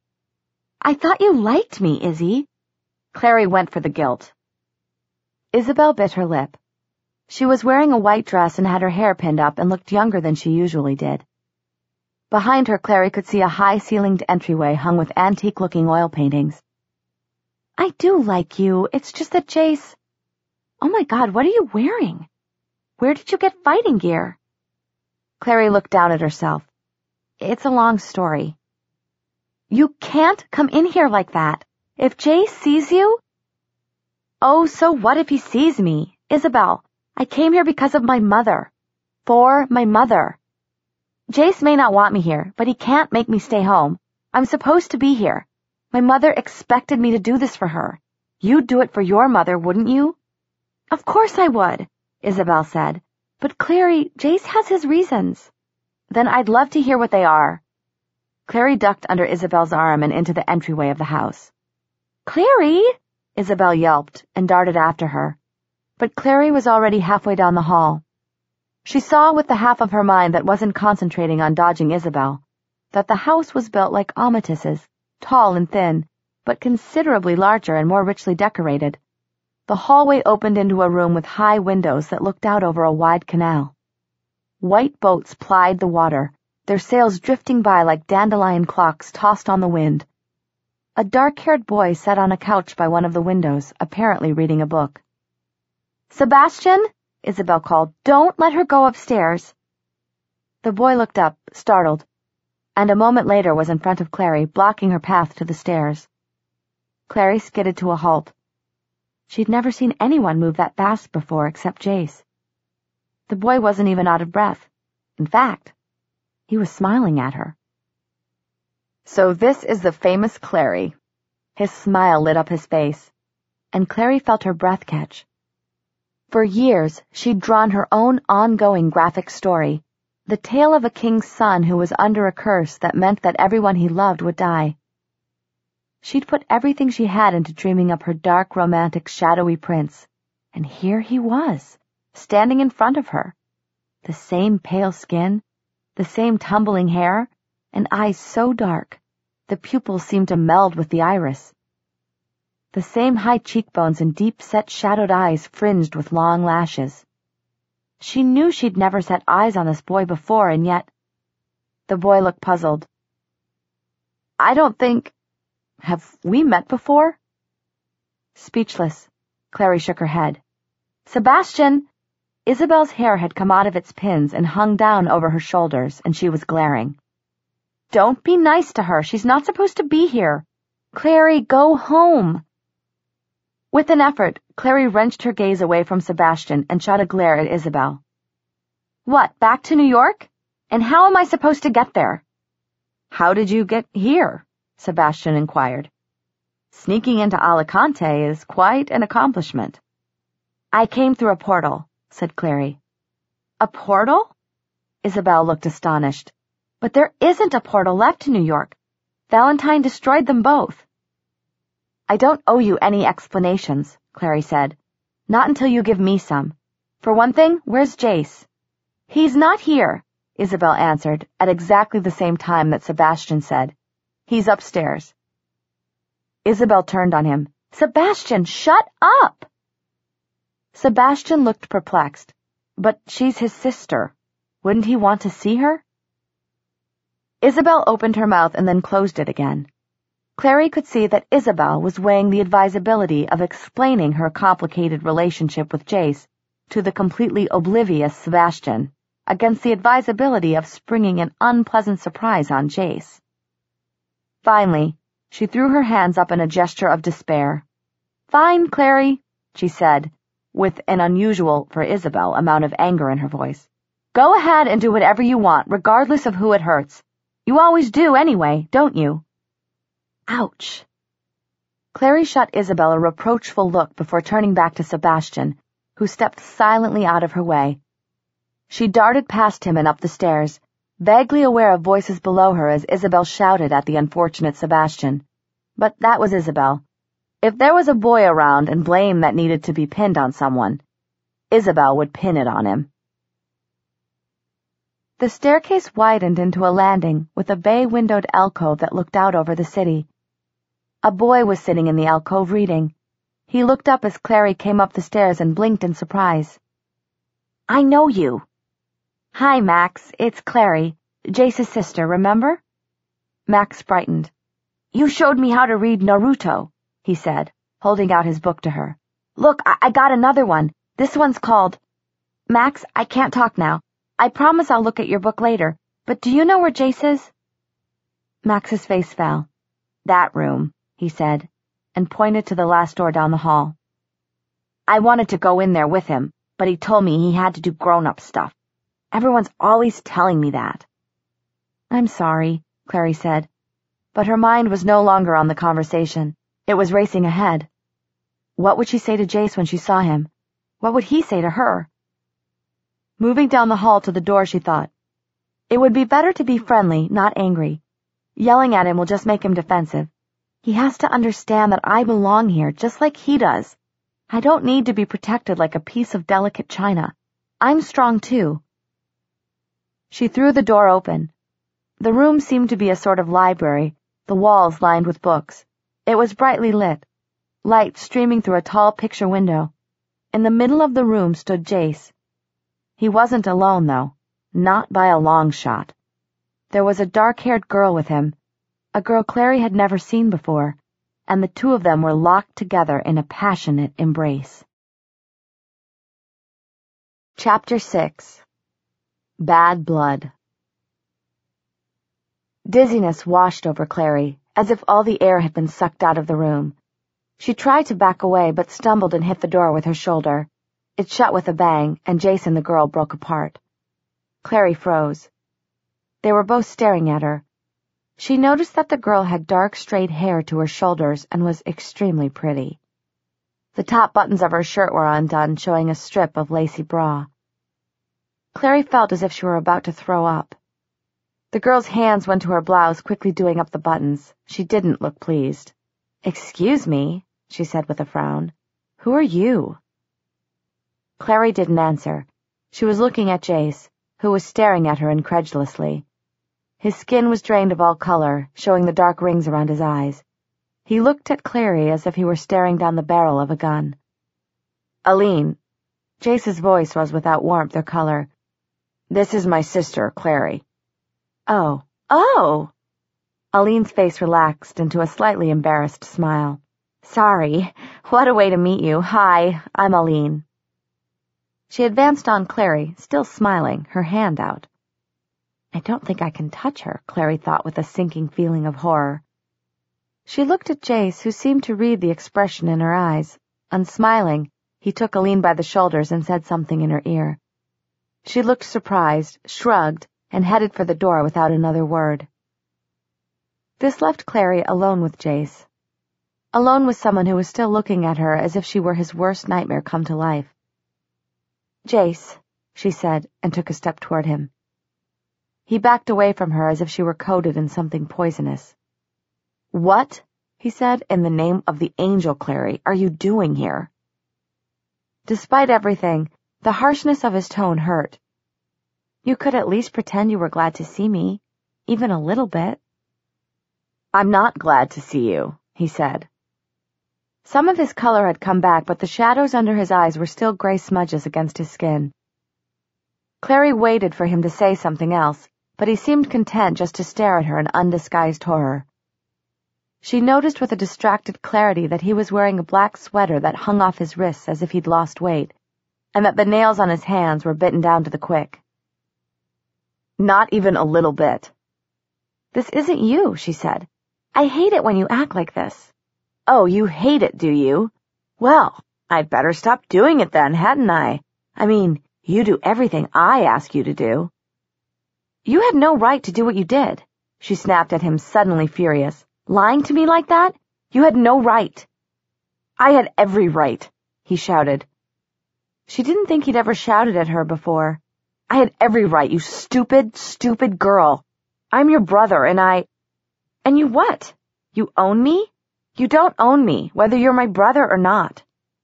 I thought you liked me, Izzy. Clary went for the guilt. Isabel bit her lip. She was wearing a white dress and had her hair pinned up and looked younger than she usually did. Behind her, Clary could see a high-ceilinged entryway hung with antique-looking oil paintings. I do like you. It's just that Jace... Oh my God, what are you wearing? Where did you get fighting gear? Clary looked down at herself. It's a long story. You can't come in here like that. If Jace sees you... Oh, so what if he sees me? Isabel, I came here because of my mother. For my mother. Jace may not want me here, but he can't make me stay home. I'm supposed to be here. My mother expected me to do this for her. You'd do it for your mother, wouldn't you? Of course I would, Isabel said. But Clary, Jace has his reasons. Then I'd love to hear what they are. Clary ducked under Isabel's arm and into the entryway of the house. Clary! Isabel yelped and darted after her. But Clary was already halfway down the hall. She saw with the half of her mind that wasn't concentrating on dodging Isabel, that the house was built like Amatis's, tall and thin, but considerably larger and more richly decorated. The hallway opened into a room with high windows that looked out over a wide canal. White boats plied the water, their sails drifting by like dandelion clocks tossed on the wind. A dark-haired boy sat on a couch by one of the windows, apparently reading a book. Sebastian, Isabel called, don't let her go upstairs. The boy looked up, startled, and a moment later was in front of Clary, blocking her path to the stairs. Clary skidded to a halt. She'd never seen anyone move that fast before except Jace. The boy wasn't even out of breath. In fact, he was smiling at her. So this is the famous Clary. His smile lit up his face, and Clary felt her breath catch. For years, she'd drawn her own ongoing graphic story, the tale of a king's son who was under a curse that meant that everyone he loved would die. She'd put everything she had into dreaming up her dark, romantic, shadowy prince, and here he was, standing in front of her. The same pale skin, the same tumbling hair, and eyes so dark, the pupils seemed to meld with the iris. The same high cheekbones and deep-set shadowed eyes fringed with long lashes. She knew she'd never set eyes on this boy before, and yet... The boy looked puzzled. I don't think... Have we met before? Speechless, Clary shook her head. Sebastian! Isabel's hair had come out of its pins and hung down over her shoulders, and she was glaring. Don't be nice to her. She's not supposed to be here. Clary, go home. With an effort, Clary wrenched her gaze away from Sebastian and shot a glare at Isabel. What, back to New York? And how am I supposed to get there? How did you get here? Sebastian inquired. Sneaking into Alicante is quite an accomplishment. I came through a portal, said Clary. A portal? Isabel looked astonished. But there isn't a portal left to New York. Valentine destroyed them both. I don't owe you any explanations, Clary said. Not until you give me some. For one thing, where's Jace? He's not here, Isabel answered at exactly the same time that Sebastian said. He's upstairs. Isabel turned on him. Sebastian, shut up! Sebastian looked perplexed. But she's his sister. Wouldn't he want to see her? Isabel opened her mouth and then closed it again. Clary could see that Isabel was weighing the advisability of explaining her complicated relationship with Jace to the completely oblivious Sebastian against the advisability of springing an unpleasant surprise on Jace. Finally, she threw her hands up in a gesture of despair. Fine, Clary, she said, with an unusual, for Isabel, amount of anger in her voice. Go ahead and do whatever you want, regardless of who it hurts. You always do anyway, don't you? Ouch. Clary shot Isabel a reproachful look before turning back to Sebastian, who stepped silently out of her way. She darted past him and up the stairs, vaguely aware of voices below her as Isabel shouted at the unfortunate Sebastian. But that was Isabel. If there was a boy around and blame that needed to be pinned on someone, Isabel would pin it on him. The staircase widened into a landing with a bay-windowed alcove that looked out over the city. A boy was sitting in the alcove reading. He looked up as Clary came up the stairs and blinked in surprise. I know you. Hi, Max. It's Clary, Jace's sister, remember? Max brightened. You showed me how to read Naruto, he said, holding out his book to her. Look, I, I got another one. This one's called... Max, I can't talk now. I promise I'll look at your book later, but do you know where Jace is? Max's face fell. That room, he said, and pointed to the last door down the hall. I wanted to go in there with him, but he told me he had to do grown-up stuff. Everyone's always telling me that. I'm sorry, Clary said, but her mind was no longer on the conversation. It was racing ahead. What would she say to Jace when she saw him? What would he say to her? Moving down the hall to the door, she thought, it would be better to be friendly, not angry. Yelling at him will just make him defensive. He has to understand that I belong here, just like he does. I don't need to be protected like a piece of delicate china. I'm strong, too. She threw the door open. The room seemed to be a sort of library, the walls lined with books. It was brightly lit, light streaming through a tall picture window. In the middle of the room stood Jace. He wasn't alone, though, not by a long shot. There was a dark-haired girl with him, a girl Clary had never seen before, and the two of them were locked together in a passionate embrace. Chapter six. Bad Blood. Dizziness washed over Clary, as if all the air had been sucked out of the room. She tried to back away, but stumbled and hit the door with her shoulder. It shut with a bang, and Jace and the girl broke apart. Clary froze. They were both staring at her. She noticed that the girl had dark, straight hair to her shoulders and was extremely pretty. The top buttons of her shirt were undone, showing a strip of lacy bra. Clary felt as if she were about to throw up. The girl's hands went to her blouse, quickly doing up the buttons. She didn't look pleased. "Excuse me," she said with a frown. "Who are you?" Clary didn't answer. She was looking at Jace, who was staring at her incredulously. His skin was drained of all color, showing the dark rings around his eyes. He looked at Clary as if he were staring down the barrel of a gun. "Aline," Jace's voice was without warmth or color. "This is my sister, Clary." "Oh, oh!" Aline's face relaxed into a slightly embarrassed smile. "Sorry. What a way to meet you. Hi, I'm Aline." She advanced on Clary, still smiling, her hand out. I don't think I can touch her, Clary thought with a sinking feeling of horror. She looked at Jace, who seemed to read the expression in her eyes. Unsmiling, he took Aline by the shoulders and said something in her ear. She looked surprised, shrugged, and headed for the door without another word. This left Clary alone with Jace. Alone with someone who was still looking at her as if she were his worst nightmare come to life. Jace, she said, and took a step toward him. He backed away from her as if she were coated in something poisonous. What, he said, in the name of the angel, Clary, are you doing here? Despite everything, the harshness of his tone hurt. You could at least pretend you were glad to see me, even a little bit. I'm not glad to see you, he said. Some of his color had come back, but the shadows under his eyes were still gray smudges against his skin. Clary waited for him to say something else, but he seemed content just to stare at her in undisguised horror. She noticed with a distracted clarity that he was wearing a black sweater that hung off his wrists as if he'd lost weight, and that the nails on his hands were bitten down to the quick. Not even a little bit. This isn't you, she said. I hate it when you act like this. Oh, you hate it, do you? Well, I'd better stop doing it then, hadn't I? I mean, you do everything I ask you to do. You had no right to do what you did, she snapped at him, suddenly furious. Lying to me like that? You had no right. I had every right, he shouted. She didn't think he'd ever shouted at her before. I had every right, you stupid, stupid girl. I'm your brother, and I... And you what? You own me? You don't own me, whether you're my brother or not.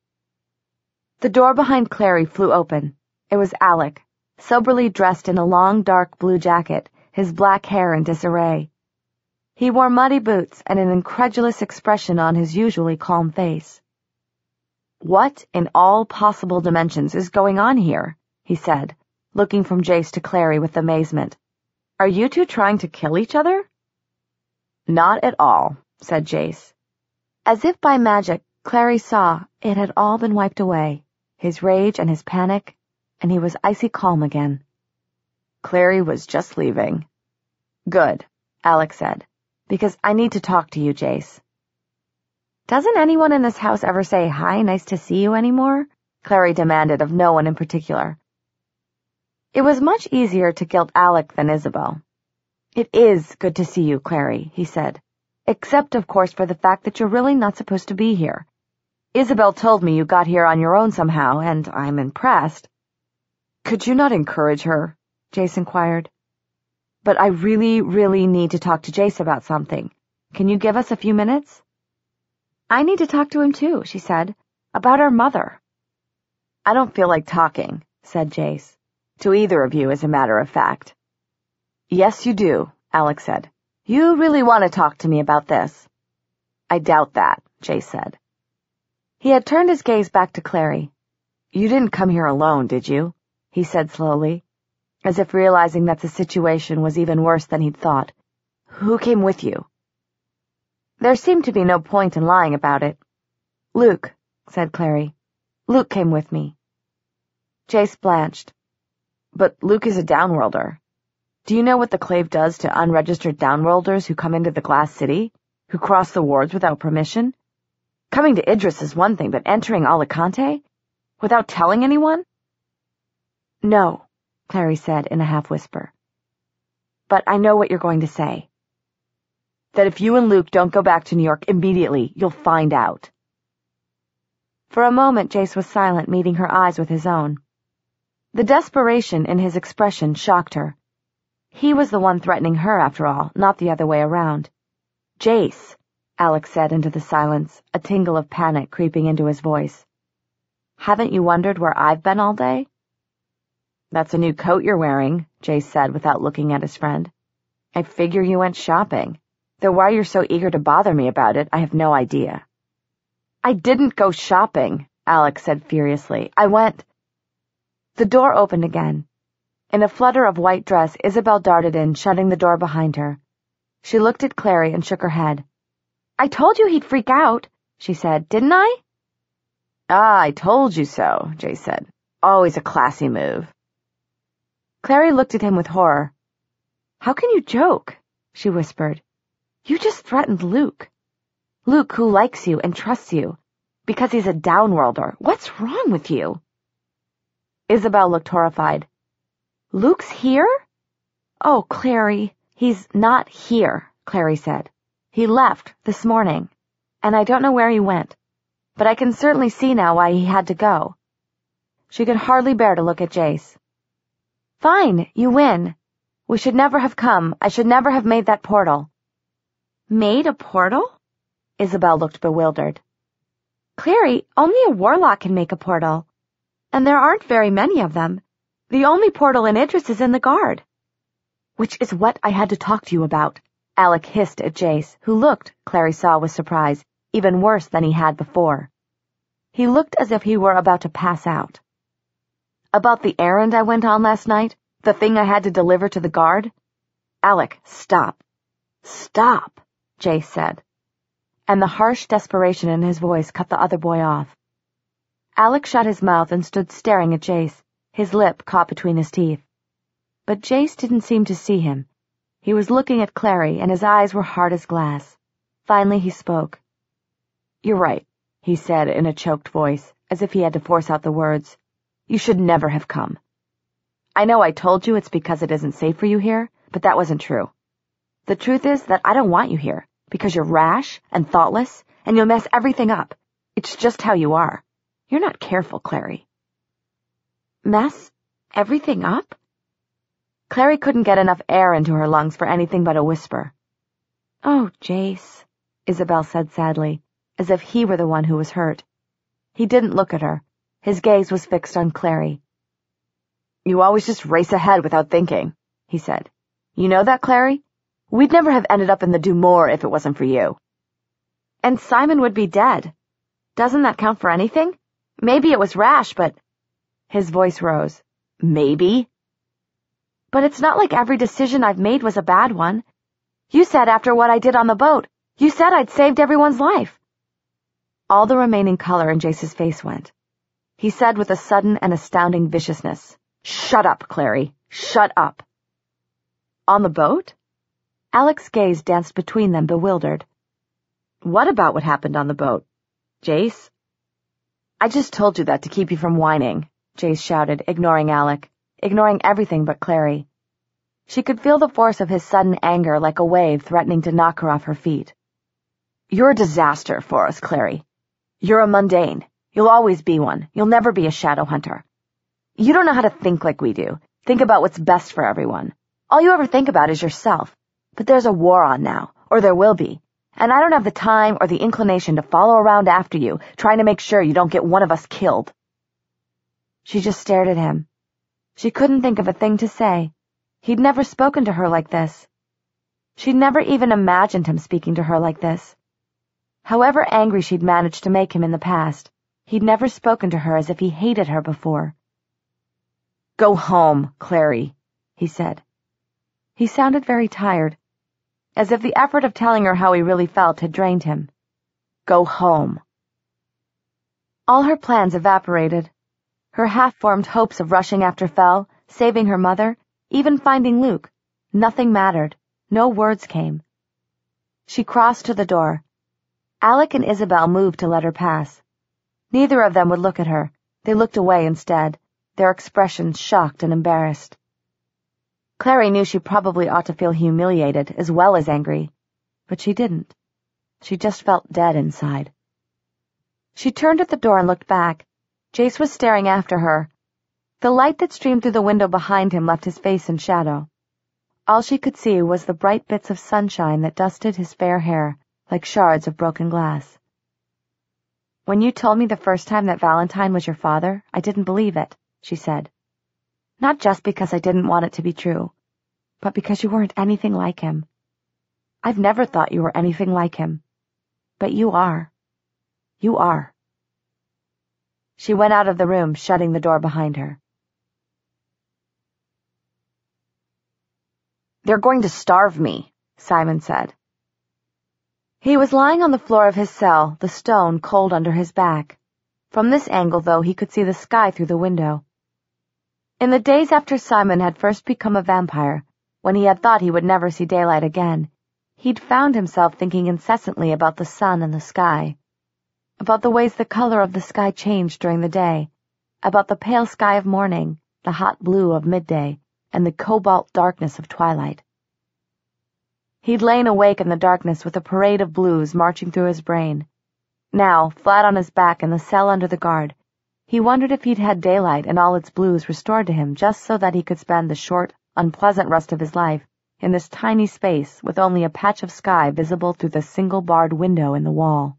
The door behind Clary flew open. It was Alec, soberly dressed in a long, dark blue jacket, his black hair in disarray. He wore muddy boots and an incredulous expression on his usually calm face. What in all possible dimensions is going on here? He said, looking from Jace to Clary with amazement. Are you two trying to kill each other? Not at all, said Jace. As if by magic, Clary saw it had all been wiped away, his rage and his panic, and he was icy calm again. Clary was just leaving. Good, Alec said, because I need to talk to you, Jace. Doesn't anyone in this house ever say, hi, nice to see you anymore? Clary demanded of no one in particular. It was much easier to guilt Alec than Isabel. It is good to see you, Clary, he said. Except, of course, for the fact that you're really not supposed to be here. Isabel told me you got here on your own somehow, and I'm impressed. Could you not encourage her? Jace inquired. But I really, really need to talk to Jace about something. Can you give us a few minutes? I need to talk to him too, she said. About our mother. I don't feel like talking, said Jace. To either of you, as a matter of fact. Yes, you do, Alec said. You really want to talk to me about this? I doubt that, Jace said. He had turned his gaze back to Clary. You didn't come here alone, did you? He said slowly, as if realizing that the situation was even worse than he'd thought. Who came with you? There seemed to be no point in lying about it. Luke, said Clary. Luke came with me. Jace blanched. But Luke is a downworlder. Do you know what the Clave does to unregistered downworlders who come into the Glass City, who cross the wards without permission? Coming to Idris is one thing, but entering Alicante? Without telling anyone? No, Clary said in a half-whisper. But I know what you're going to say. That if you and Luke don't go back to New York immediately, you'll find out. For a moment, Jace was silent, meeting her eyes with his own. The desperation in his expression shocked her. He was the one threatening her, after all, not the other way around. Jace, Alec said into the silence, a tingle of panic creeping into his voice. Haven't you wondered where I've been all day? That's a new coat you're wearing, Jace said without looking at his friend. I figure you went shopping. Though why you're so eager to bother me about it, I have no idea. I didn't go shopping, Alec said furiously. I went... The door opened again. In a flutter of white dress, Isabel darted in, shutting the door behind her. She looked at Clary and shook her head. I told you he'd freak out, she said, didn't I? Ah, I told you so, Jace said. Always a classy move. Clary looked at him with horror. How can you joke? She whispered. You just threatened Luke. Luke, who likes you and trusts you, because he's a downworlder. What's wrong with you? Isabel looked horrified. Luke's here? Oh, Clary, he's not here, Clary said. He left this morning, and I don't know where he went, but I can certainly see now why he had to go. She could hardly bear to look at Jace. Fine, you win. We should never have come. I should never have made that portal. Made a portal? Isabel looked bewildered. Clary, only a warlock can make a portal. And there aren't very many of them. The only portal in Idris is in the guard. Which is what I had to talk to you about, Alec hissed at Jace, who looked, Clary saw with surprise, even worse than he had before. He looked as if he were about to pass out. About the errand I went on last night? The thing I had to deliver to the guard? Alec, stop. Stop, Jace said. And the harsh desperation in his voice cut the other boy off. Alec shut his mouth and stood staring at Jace, his lip caught between his teeth. But Jace didn't seem to see him. He was looking at Clary, and his eyes were hard as glass. Finally he spoke. You're right, he said in a choked voice, as if he had to force out the words. You should never have come. I know I told you it's because it isn't safe for you here, but that wasn't true. The truth is that I don't want you here, because you're rash and thoughtless, and you'll mess everything up. It's just how you are. You're not careful, Clary. Mess everything up? Clary couldn't get enough air into her lungs for anything but a whisper. Oh, Jace, Isabel said sadly, as if he were the one who was hurt. He didn't look at her. His gaze was fixed on Clary. You always just race ahead without thinking, he said. You know that, Clary? We'd never have ended up in the Dumore if it wasn't for you. And Simon would be dead. Doesn't that count for anything? Maybe it was rash, but... His voice rose. Maybe? But it's not like every decision I've made was a bad one. You said after what I did on the boat, you said I'd saved everyone's life. All the remaining color in Jace's face went. He said with a sudden and astounding viciousness, Shut up, Clary. Shut up. On the boat? Alec's gaze danced between them, bewildered. What about what happened on the boat? Jace? I just told you that to keep you from whining, Jace shouted, ignoring Alec, ignoring everything but Clary. She could feel the force of his sudden anger like a wave threatening to knock her off her feet. You're a disaster for us, Clary. You're a mundane. You'll always be one. You'll never be a shadow hunter. You don't know how to think like we do. Think about what's best for everyone. All you ever think about is yourself. But there's a war on now, or there will be, and I don't have the time or the inclination to follow around after you, trying to make sure you don't get one of us killed. She just stared at him. She couldn't think of a thing to say. He'd never spoken to her like this. She'd never even imagined him speaking to her like this. However angry she'd managed to make him in the past, he'd never spoken to her as if he hated her before. Go home, Clary, he said. He sounded very tired, as if the effort of telling her how he really felt had drained him. Go home. All her plans evaporated. Her half-formed hopes of rushing after Fel, saving her mother, even finding Luke. Nothing mattered. No words came. She crossed to the door. Alec and Isabel moved to let her pass. Neither of them would look at her. They looked away instead, their expressions shocked and embarrassed. Clary knew she probably ought to feel humiliated as well as angry, but she didn't. She just felt dead inside. She turned at the door and looked back. Jace was staring after her. The light that streamed through the window behind him left his face in shadow. All she could see was the bright bits of sunshine that dusted his fair hair like shards of broken glass. When you told me the first time that Valentine was your father, I didn't believe it, she said. Not just because I didn't want it to be true, but because you weren't anything like him. I've never thought you were anything like him. But you are. You are. She went out of the room, shutting the door behind her. They're going to starve me, Simon said. He was lying on the floor of his cell, the stone cold under his back. From this angle, though, he could see the sky through the window. In the days after Simon had first become a vampire, when he had thought he would never see daylight again, he'd found himself thinking incessantly about the sun and the sky, about the ways the color of the sky changed during the day, about the pale sky of morning, the hot blue of midday, and the cobalt darkness of twilight. He'd lain awake in the darkness with a parade of blues marching through his brain. Now, flat on his back in the cell under the guard, He wondered if he'd had daylight and all its blues restored to him just so that he could spend the short, unpleasant rest of his life in this tiny space with only a patch of sky visible through the single-barred window in the wall.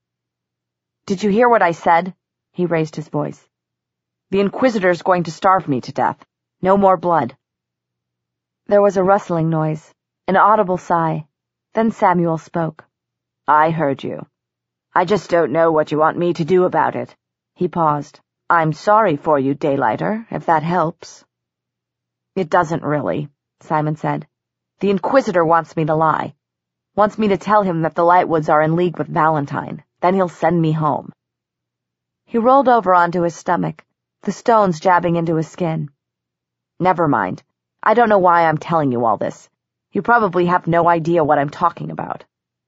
"Did you hear what I said?" He raised his voice. "The Inquisitor's going to starve me to death. No more blood." There was a rustling noise, an audible sigh. Then Samuel spoke. "I heard you. I just don't know what you want me to do about it." He paused. "I'm sorry for you, Daylighter, if that helps." "It doesn't really," Simon said. "The Inquisitor wants me to lie. Wants me to tell him that the Lightwoods are in league with Valentine. Then he'll send me home." He rolled over onto his stomach, the stones jabbing into his skin. "Never mind. I don't know why I'm telling you all this. You probably have no idea what I'm talking about."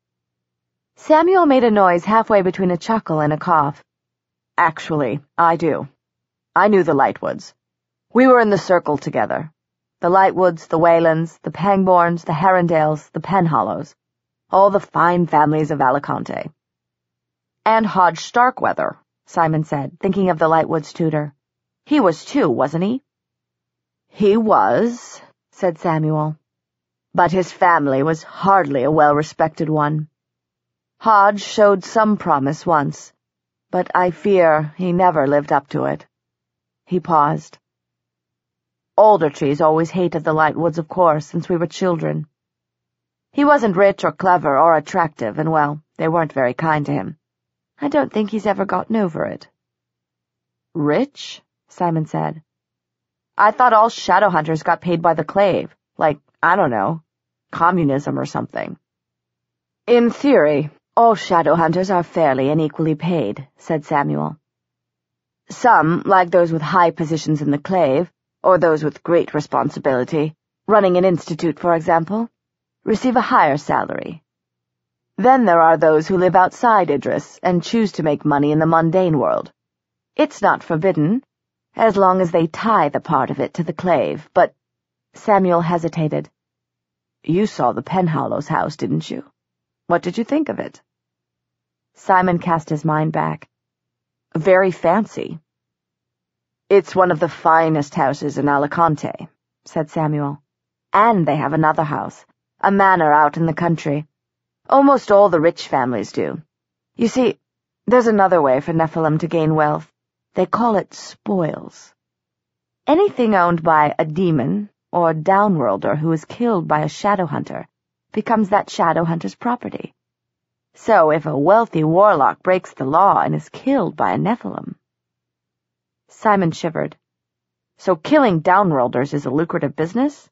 Samuel made a noise halfway between a chuckle and a cough. "Actually, I do. I knew the Lightwoods. We were in the Circle together. The Lightwoods, the Waylands, the Pangborns, the Herondales, the Penhallows. All the fine families of Alicante." "And Hodge Starkweather," Simon said, thinking of the Lightwoods' tutor. "He was too, wasn't he?" "He was," said Samuel. "But his family was hardly a well-respected one. Hodge showed some promise once, but I fear he never lived up to it." He paused. "Aldertree's always hated the Lightwoods, of course, since we were children. He wasn't rich or clever or attractive, and, well, they weren't very kind to him. I don't think he's ever gotten over it." "Rich?" Simon said. "I thought all Shadowhunters got paid by the clave, like, I don't know, communism or something." "In theory, all Shadowhunters are fairly and equally paid," said Samuel. "Some, like those with high positions in the clave, or those with great responsibility, running an institute, for example, receive a higher salary. Then there are those who live outside Idris and choose to make money in the mundane world. It's not forbidden, as long as they tie the part of it to the clave, but—" Samuel hesitated. "You saw the Penhallows house, didn't you? What did you think of it?" Simon cast his mind back. "Very fancy." "It's one of the finest houses in Alicante," said Samuel. "And they have another house, a manor out in the country. Almost all the rich families do. You see, there's another way for Nephilim to gain wealth. They call it spoils. Anything owned by a demon or a downworlder who is killed by a Shadowhunter becomes that Shadowhunter's property. So if a wealthy warlock breaks the law and is killed by a Nephilim..." Simon shivered. "So killing downworlders is a lucrative business?"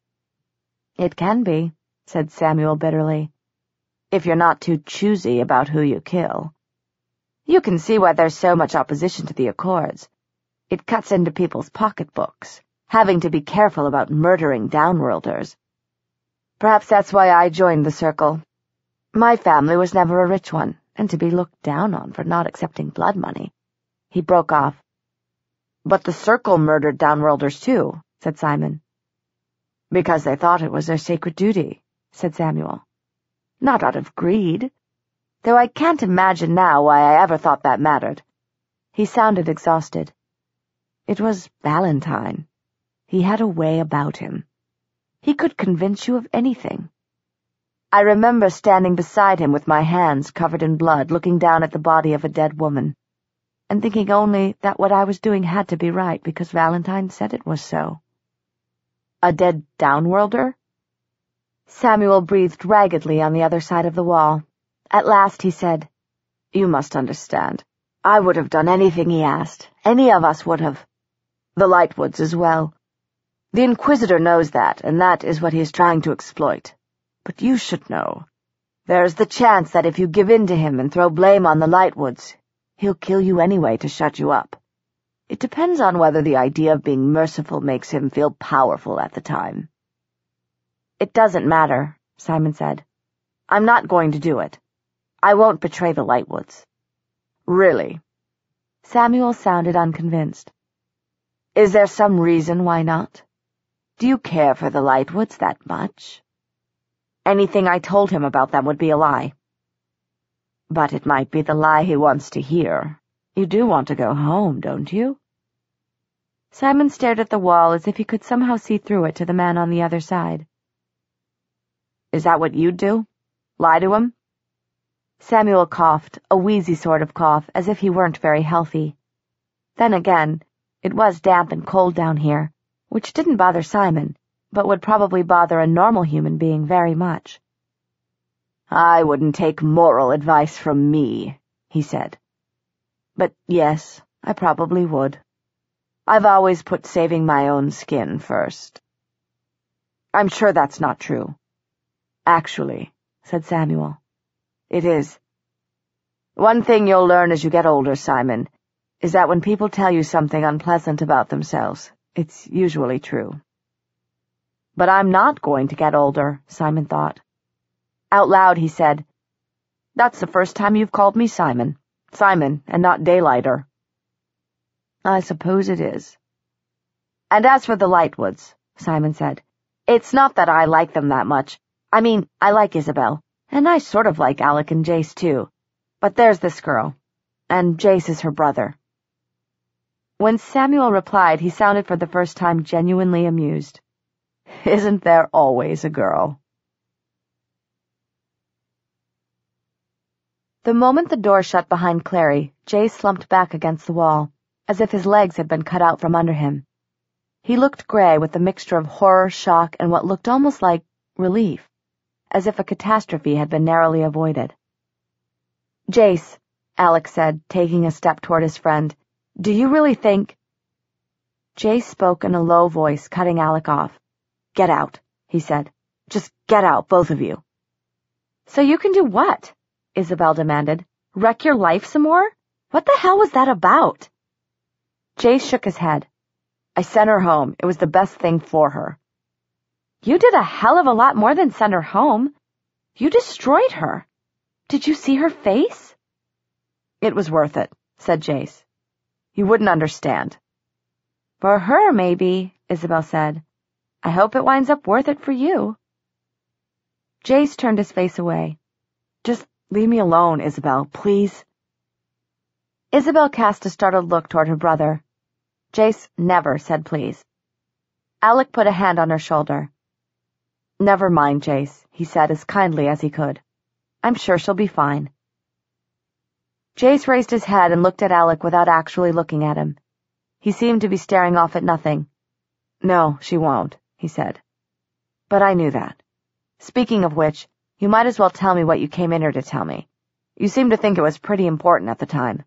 "It can be," said Samuel bitterly, "if you're not too choosy about who you kill. You can see why there's so much opposition to the Accords. It cuts into people's pocketbooks, having to be careful about murdering downworlders. Perhaps that's why I joined the Circle. My family was never a rich one, and to be looked down on for not accepting blood money." He broke off. "But the Circle murdered downworlders too," said Simon. "Because they thought it was their sacred duty," said Samuel. "Not out of greed. Though I can't imagine now why I ever thought that mattered." He sounded exhausted. "It was Valentine. He had a way about him. He could convince you of anything. I remember standing beside him with my hands covered in blood, looking down at the body of a dead woman, and thinking only that what I was doing had to be right because Valentine said it was so." "A dead downworlder?" Samuel breathed raggedly on the other side of the wall. At last he said, "You must understand. I would have done anything he asked. Any of us would have. The Lightwoods as well. The Inquisitor knows that, and that is what he is trying to exploit. But you should know. There's the chance that if you give in to him and throw blame on the Lightwoods, he'll kill you anyway to shut you up. It depends on whether the idea of being merciful makes him feel powerful at the time." "It doesn't matter," Simon said. "I'm not going to do it. I won't betray the Lightwoods." "Really?" Samuel sounded unconvinced. "Is there some reason why not? Do you care for the Lightwoods that much?" "Anything I told him about them would be a lie." "But it might be the lie he wants to hear," You do want to go home, don't you? Simon stared at the wall as if he could somehow see through it to the man on the other side. Is that what you'd do? Lie to him? Samuel coughed, a wheezy sort of cough, as if he weren't very healthy. Then again, it was damp and cold down here, which didn't bother Simon, but would probably bother a normal human being very much. I wouldn't take moral advice from me, he said. But yes, I probably would. I've always put saving my own skin first. I'm sure that's not true. Actually, said Samuel, it is. One thing you'll learn as you get older, Simon, is that when people tell you something unpleasant about themselves, it's usually true. But I'm not going to get older, Simon thought. Out loud he said, That's the first time you've called me Simon. Simon, and not Daylighter. I suppose it is. And as for the Lightwoods, Simon said, it's not that I like them that much. I mean, I like Isabel, and I sort of like Alec and Jace too. But there's this girl, and Jace is her brother. When Samuel replied, he sounded for the first time genuinely amused. Isn't there always a girl? The moment the door shut behind Clary, Jace slumped back against the wall, as if his legs had been cut out from under him. He looked gray with a mixture of horror, shock, and what looked almost like relief, as if a catastrophe had been narrowly avoided. Jace, Alec said, taking a step toward his friend, do you really think— Jace spoke in a low voice, cutting Alec off. Get out, he said. Just get out, both of you. So you can do what? Isabel demanded. Wreck your life some more? What the hell was that about? Jace shook his head. I sent her home. It was the best thing for her. You did a hell of a lot more than send her home. You destroyed her. Did you see her face? It was worth it, said Jace. You wouldn't understand. For her, maybe, Isabel said. I hope it winds up worth it for you. Jace turned his face away. Just leave me alone, Isabel, please. Isabel cast a startled look toward her brother. Jace never said please. Alec put a hand on her shoulder. Never mind, Jace, he said as kindly as he could. I'm sure she'll be fine. Jace raised his head and looked at Alec without actually looking at him. He seemed to be staring off at nothing. No, she won't, he said. But I knew that. Speaking of which, you might as well tell me what you came in here to tell me. You seemed to think it was pretty important at the time.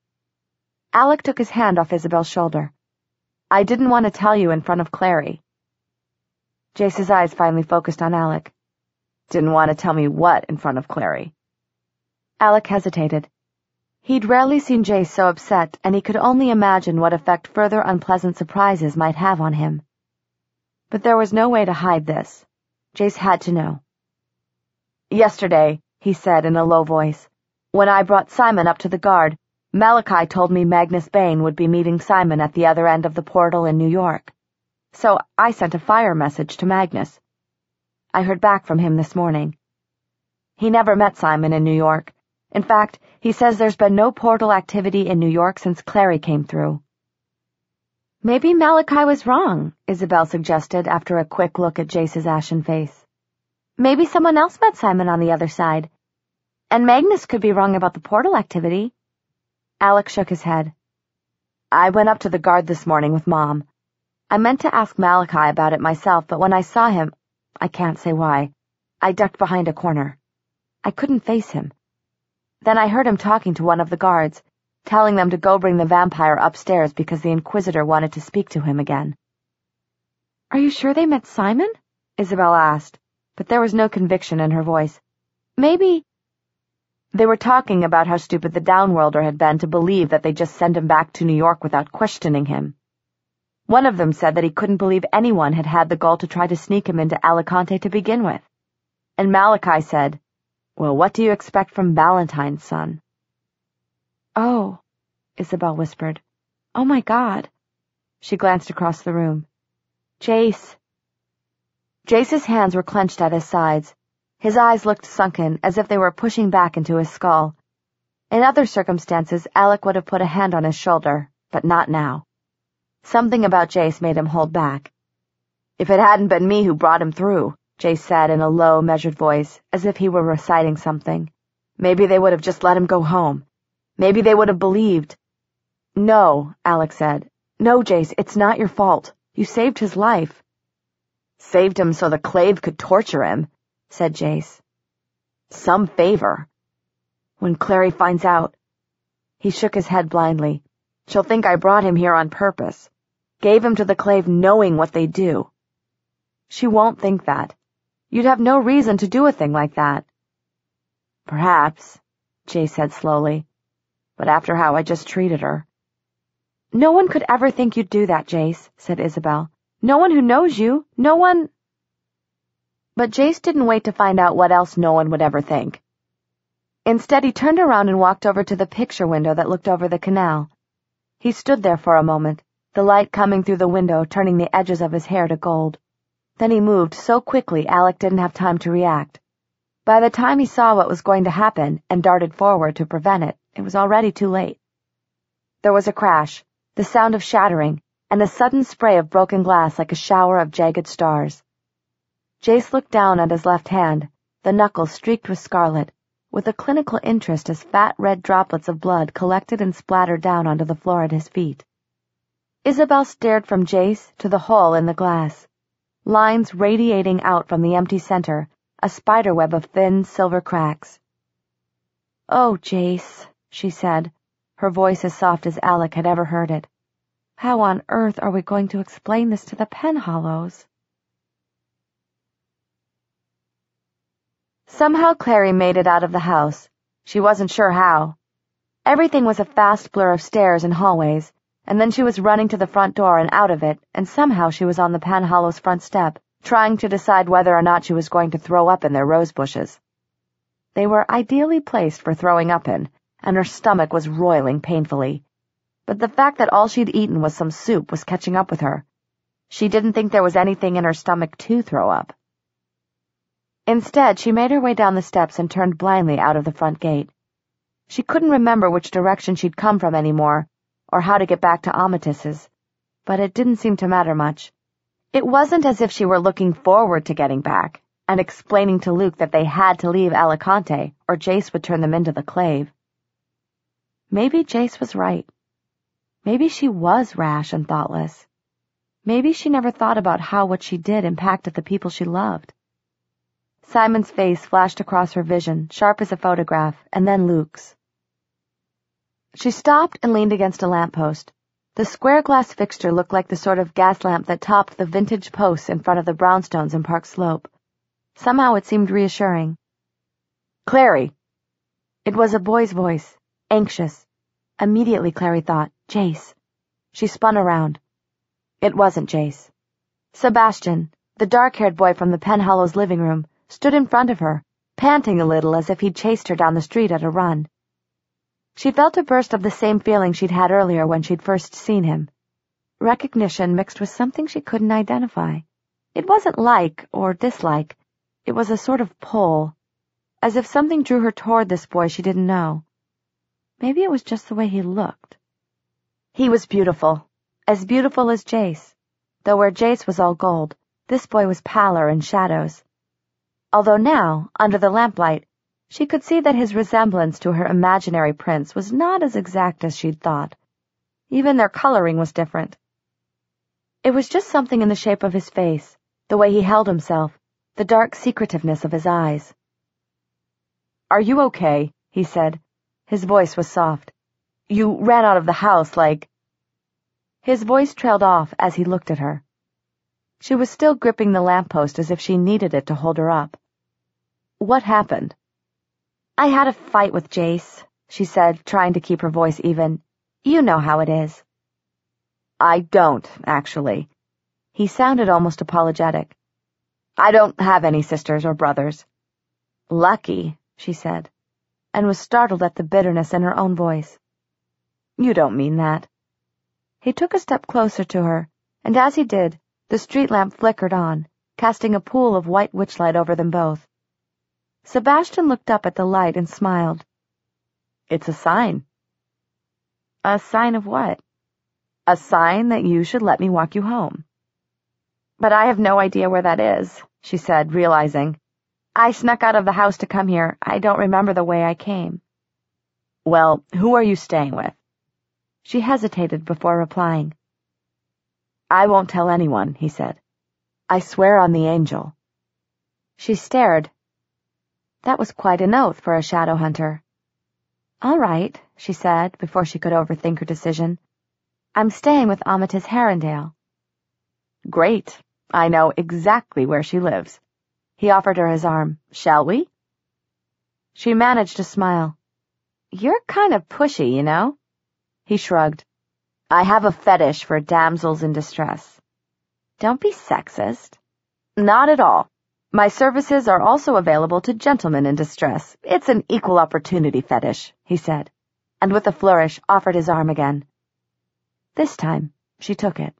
Alec took his hand off Isabel's shoulder. I didn't want to tell you in front of Clary. Jace's eyes finally focused on Alec. Didn't want to tell me what in front of Clary? Alec hesitated. He'd rarely seen Jace so upset, and he could only imagine what effect further unpleasant surprises might have on him. But there was no way to hide this. Jace had to know. Yesterday, he said in a low voice, when I brought Simon up to the guard, Malachi told me Magnus Bane would be meeting Simon at the other end of the portal in New York. So I sent a fire message to Magnus. I heard back from him this morning. He never met Simon in New York. In fact, he says there's been no portal activity in New York since Clary came through. Maybe Malachi was wrong, Isabel suggested after a quick look at Jace's ashen face. Maybe someone else met Simon on the other side. And Magnus could be wrong about the portal activity. Alec shook his head. I went up to the guard this morning with Mom. I meant to ask Malachi about it myself, but when I saw him, I can't say why, I ducked behind a corner. I couldn't face him. Then I heard him talking to one of the guards, telling them to go bring the vampire upstairs because the Inquisitor wanted to speak to him again. Are you sure they met Simon? Isabel asked, but there was no conviction in her voice. Maybe... They were talking about how stupid the Downworlder had been to believe that they'd just send him back to New York without questioning him. One of them said that he couldn't believe anyone had had the gall to try to sneak him into Alicante to begin with. And Malachi said, well, what do you expect from Valentine's son? Oh, Isabel whispered. Oh my God. She glanced across the room. Jace. Jace's hands were clenched at his sides. His eyes looked sunken, as if they were pushing back into his skull. In other circumstances, Alec would have put a hand on his shoulder, but not now. Something about Jace made him hold back. "If it hadn't been me who brought him through," Jace said in a low, measured voice, as if he were reciting something, "maybe they would have just let him go home. Maybe they would have believed." "No," Alec said. "No, Jace, it's not your fault. You saved his life." "Saved him so the Clave could torture him," said Jace. "Some favor. When Clary finds out..." He shook his head blindly. "She'll think I brought him here on purpose. Gave him to the Clave knowing what they'd do." "She won't think that. You'd have no reason to do a thing like that." "Perhaps," Jace said slowly, "but after how I just treated her..." "No one could ever think you'd do that, Jace," said Isabel. "No one who knows you. No one—" But Jace didn't wait to find out what else no one would ever think. Instead, he turned around and walked over to the picture window that looked over the canal. He stood there for a moment, the light coming through the window, turning the edges of his hair to gold. Then he moved so quickly Alec didn't have time to react. By the time he saw what was going to happen and darted forward to prevent it, it was already too late. There was a crash, the sound of shattering, and a sudden spray of broken glass like a shower of jagged stars. Jace looked down at his left hand, the knuckles streaked with scarlet, with a clinical interest as fat red droplets of blood collected and splattered down onto the floor at his feet. Isabel stared from Jace to the hole in the glass, lines radiating out from the empty center, a spiderweb of thin silver cracks. "Oh, Jace," she said, her voice as soft as Alec had ever heard it. "How on earth are we going to explain this to the Penhallows?" Somehow Clary made it out of the house. She wasn't sure how. Everything was a fast blur of stairs and hallways, and then she was running to the front door and out of it, and somehow she was on the Penhallows' front step, trying to decide whether or not she was going to throw up in their rose bushes. They were ideally placed for throwing up in, and her stomach was roiling painfully. But the fact that all she'd eaten was some soup was catching up with her. She didn't think there was anything in her stomach to throw up. Instead, she made her way down the steps and turned blindly out of the front gate. She couldn't remember which direction she'd come from anymore, or how to get back to Amethyst's, but it didn't seem to matter much. It wasn't as if she were looking forward to getting back, and explaining to Luke that they had to leave Alicante, or Jace would turn them into the Clave. Maybe Jace was right. Maybe she was rash and thoughtless. Maybe she never thought about how what she did impacted the people she loved. Simon's face flashed across her vision, sharp as a photograph, and then Luke's. She stopped and leaned against a lamppost. The square glass fixture looked like the sort of gas lamp that topped the vintage posts in front of the brownstones in Park Slope. Somehow it seemed reassuring. "Clary!" It was a boy's voice, anxious. Immediately Clary thought, Jace. She spun around. It wasn't Jace. Sebastian, the dark-haired boy from the Penhallows' living room, stood in front of her, panting a little as if he'd chased her down the street at a run. She felt a burst of the same feeling she'd had earlier when she'd first seen him. Recognition mixed with something she couldn't identify. It wasn't like or dislike. It was a sort of pull, as if something drew her toward this boy she didn't know. Maybe it was just the way he looked. He was beautiful, as beautiful as Jace, though where Jace was all gold, this boy was pallor and shadows. Although now, under the lamplight, she could see that his resemblance to her imaginary prince was not as exact as she'd thought. Even their coloring was different. It was just something in the shape of his face, the way he held himself, the dark secretiveness of his eyes. "Are you okay?" he said. His voice was soft. "You ran out of the house like—" His voice trailed off as he looked at her. She was still gripping the lamppost as if she needed it to hold her up. "What happened?" "I had a fight with Jace," she said, trying to keep her voice even. "You know how it is." "I don't, actually." He sounded almost apologetic. "I don't have any sisters or brothers." "Lucky," she said, and was startled at the bitterness in her own voice. "You don't mean that." He took a step closer to her, and as he did, the street lamp flickered on, casting a pool of white witchlight over them both. Sebastian looked up at the light and smiled. It's a sign. A sign of what? A sign that you should let me walk you home. But I have no idea where that is, she said, realizing. I snuck out of the house to come here. I don't remember the way I came. Well, who are you staying with? She hesitated before replying. I won't tell anyone, he said. I swear on the angel. She stared. That was quite an oath for a shadow hunter. All right, she said, before she could overthink her decision. I'm staying with Amatis Herondale. Great. I know exactly where she lives. He offered her his arm. Shall we? She managed to smile. You're kind of pushy, you know? He shrugged. I have a fetish for damsels in distress. Don't be sexist. Not at all. My services are also available to gentlemen in distress. It's an equal opportunity fetish, he said, and with a flourish offered his arm again. This time, she took it.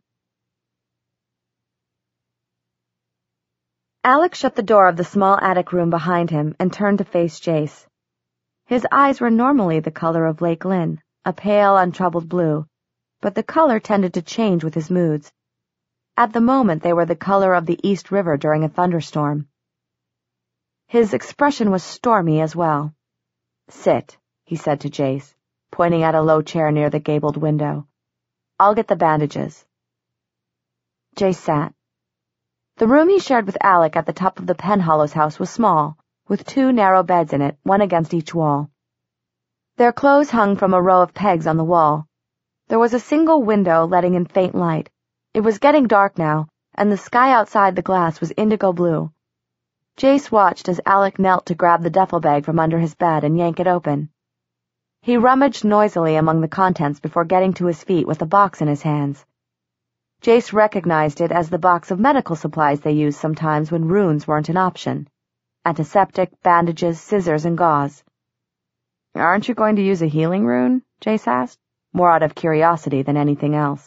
Alec shut the door of the small attic room behind him and turned to face Jace. His eyes were normally the color of Lake Lynn, a pale, untroubled blue, but the color tended to change with his moods. At the moment they were the color of the East River during a thunderstorm. His expression was stormy as well. Sit, he said to Jace, pointing at a low chair near the gabled window. I'll get the bandages. Jace sat. The room he shared with Alec at the top of the Penhallows house was small, with two narrow beds in it, one against each wall. Their clothes hung from a row of pegs on the wall. There was a single window letting in faint light. It was getting dark now, and the sky outside the glass was indigo blue. Jace watched as Alec knelt to grab the duffel bag from under his bed and yank it open. He rummaged noisily among the contents before getting to his feet with a box in his hands. Jace recognized it as the box of medical supplies they used sometimes when runes weren't an option. Antiseptic, bandages, scissors, and gauze. Aren't you going to use a healing rune? Jace asked, more out of curiosity than anything else.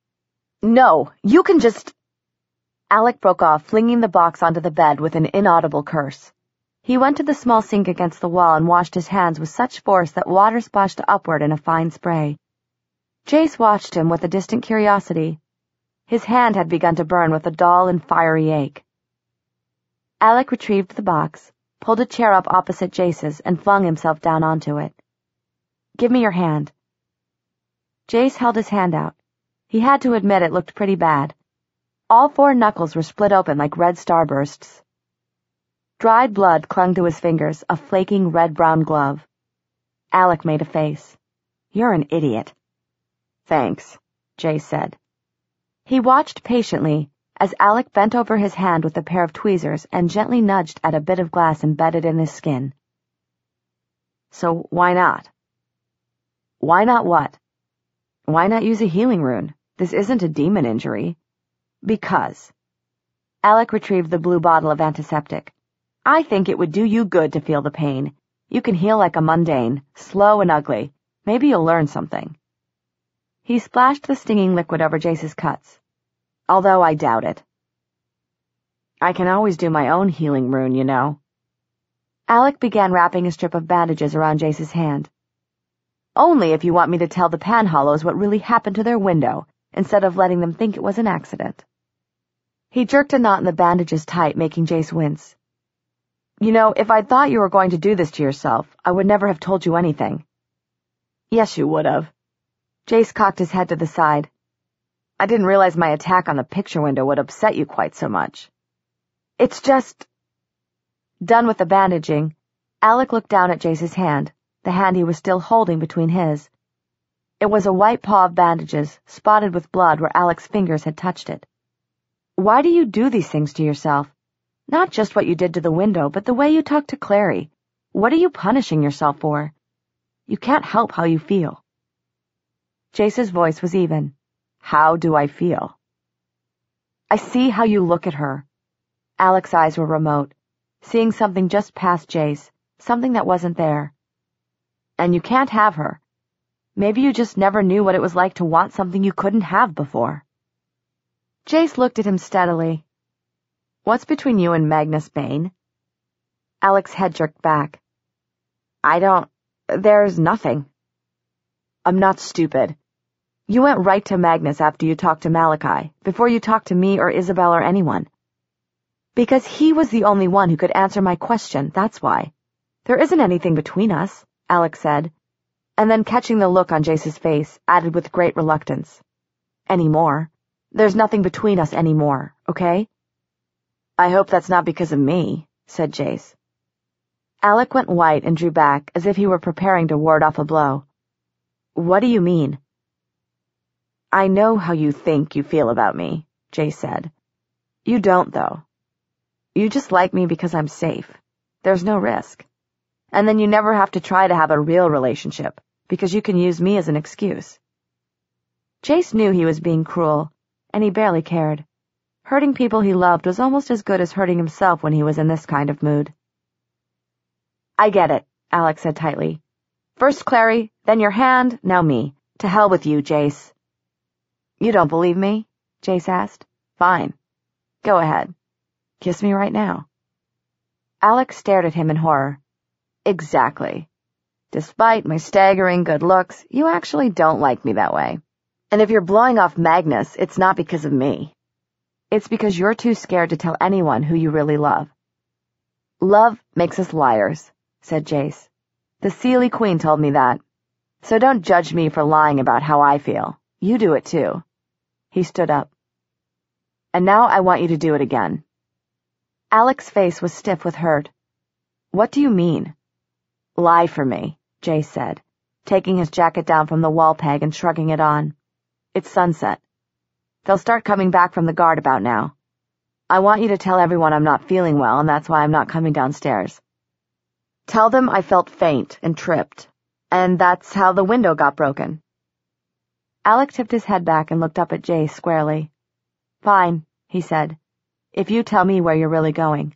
No, you can just... Alec broke off, flinging the box onto the bed with an inaudible curse. He went to the small sink against the wall and washed his hands with such force that water splashed upward in a fine spray. Jace watched him with a distant curiosity. His hand had begun to burn with a dull and fiery ache. Alec retrieved the box, pulled a chair up opposite Jace's, and flung himself down onto it. Give me your hand. Jace held his hand out. He had to admit it looked pretty bad. All four knuckles were split open like red starbursts. Dried blood clung to his fingers, a flaking red-brown glove. Alec made a face. You're an idiot. Thanks, Jace said. He watched patiently as Alec bent over his hand with a pair of tweezers and gently nudged at a bit of glass embedded in his skin. So why not? Why not what? Why not use a healing rune? This isn't a demon injury. Because. Alec retrieved the blue bottle of antiseptic. I think it would do you good to feel the pain. You can heal like a mundane, slow and ugly. Maybe you'll learn something. He splashed the stinging liquid over Jace's cuts. Although I doubt it. I can always do my own healing rune, you know. Alec began wrapping a strip of bandages around Jace's hand. Only if you want me to tell the Penhallows what really happened to their window, instead of letting them think it was an accident. He jerked a knot in the bandages tight, making Jace wince. You know, if I'd thought you were going to do this to yourself, I would never have told you anything. Yes, you would have. Jace cocked his head to the side. I didn't realize my attack on the picture window would upset you quite so much. It's just... Done with the bandaging, Alec looked down at Jace's hand, the hand he was still holding between his. It was a white paw of bandages, spotted with blood where Alec's fingers had touched it. Why do you do these things to yourself? Not just what you did to the window, but the way you talked to Clary. What are you punishing yourself for? You can't help how you feel. Jace's voice was even. How do I feel? I see how you look at her. Alec's eyes were remote, seeing something just past Jace, something that wasn't there. And you can't have her. Maybe you just never knew what it was like to want something you couldn't have before. Jace looked at him steadily. What's between you and Magnus Bane? Alec's head jerked back. I don't... There's nothing. I'm not stupid. You went right to Magnus after you talked to Malachi, before you talked to me or Isabel or anyone. Because he was the only one who could answer my question, that's why. There isn't anything between us, Alex said, and then catching the look on Jace's face, added with great reluctance. Anymore. There's nothing between us anymore, okay? I hope that's not because of me, said Jace. Alec went white and drew back, as if he were preparing to ward off a blow. What do you mean? I know how you think you feel about me, Jace said. You don't, though. You just like me because I'm safe. There's no risk. And then you never have to try to have a real relationship, because you can use me as an excuse. Jace knew he was being cruel, and he barely cared. Hurting people he loved was almost as good as hurting himself when he was in this kind of mood. I get it, Alex said tightly. First Clary, then your hand, now me. To hell with you, Jace. You don't believe me? Jace asked. Fine. Go ahead. Kiss me right now. Alex stared at him in horror. Exactly. Despite my staggering good looks, you actually don't like me that way. And if you're blowing off Magnus, it's not because of me. It's because you're too scared to tell anyone who you really love. Love makes us liars, said Jace. The Seelie Queen told me that. So don't judge me for lying about how I feel. You do it too. He stood up. And now I want you to do it again. Alec's face was stiff with hurt. What do you mean? Lie for me, Jace said, taking his jacket down from the wall peg and shrugging it on. It's sunset. They'll start coming back from the guard about now. I want you to tell everyone I'm not feeling well, and that's why I'm not coming downstairs. Tell them I felt faint and tripped, and that's how the window got broken. Alec tipped his head back and looked up at Jace squarely. Fine, he said, if you tell me where you're really going.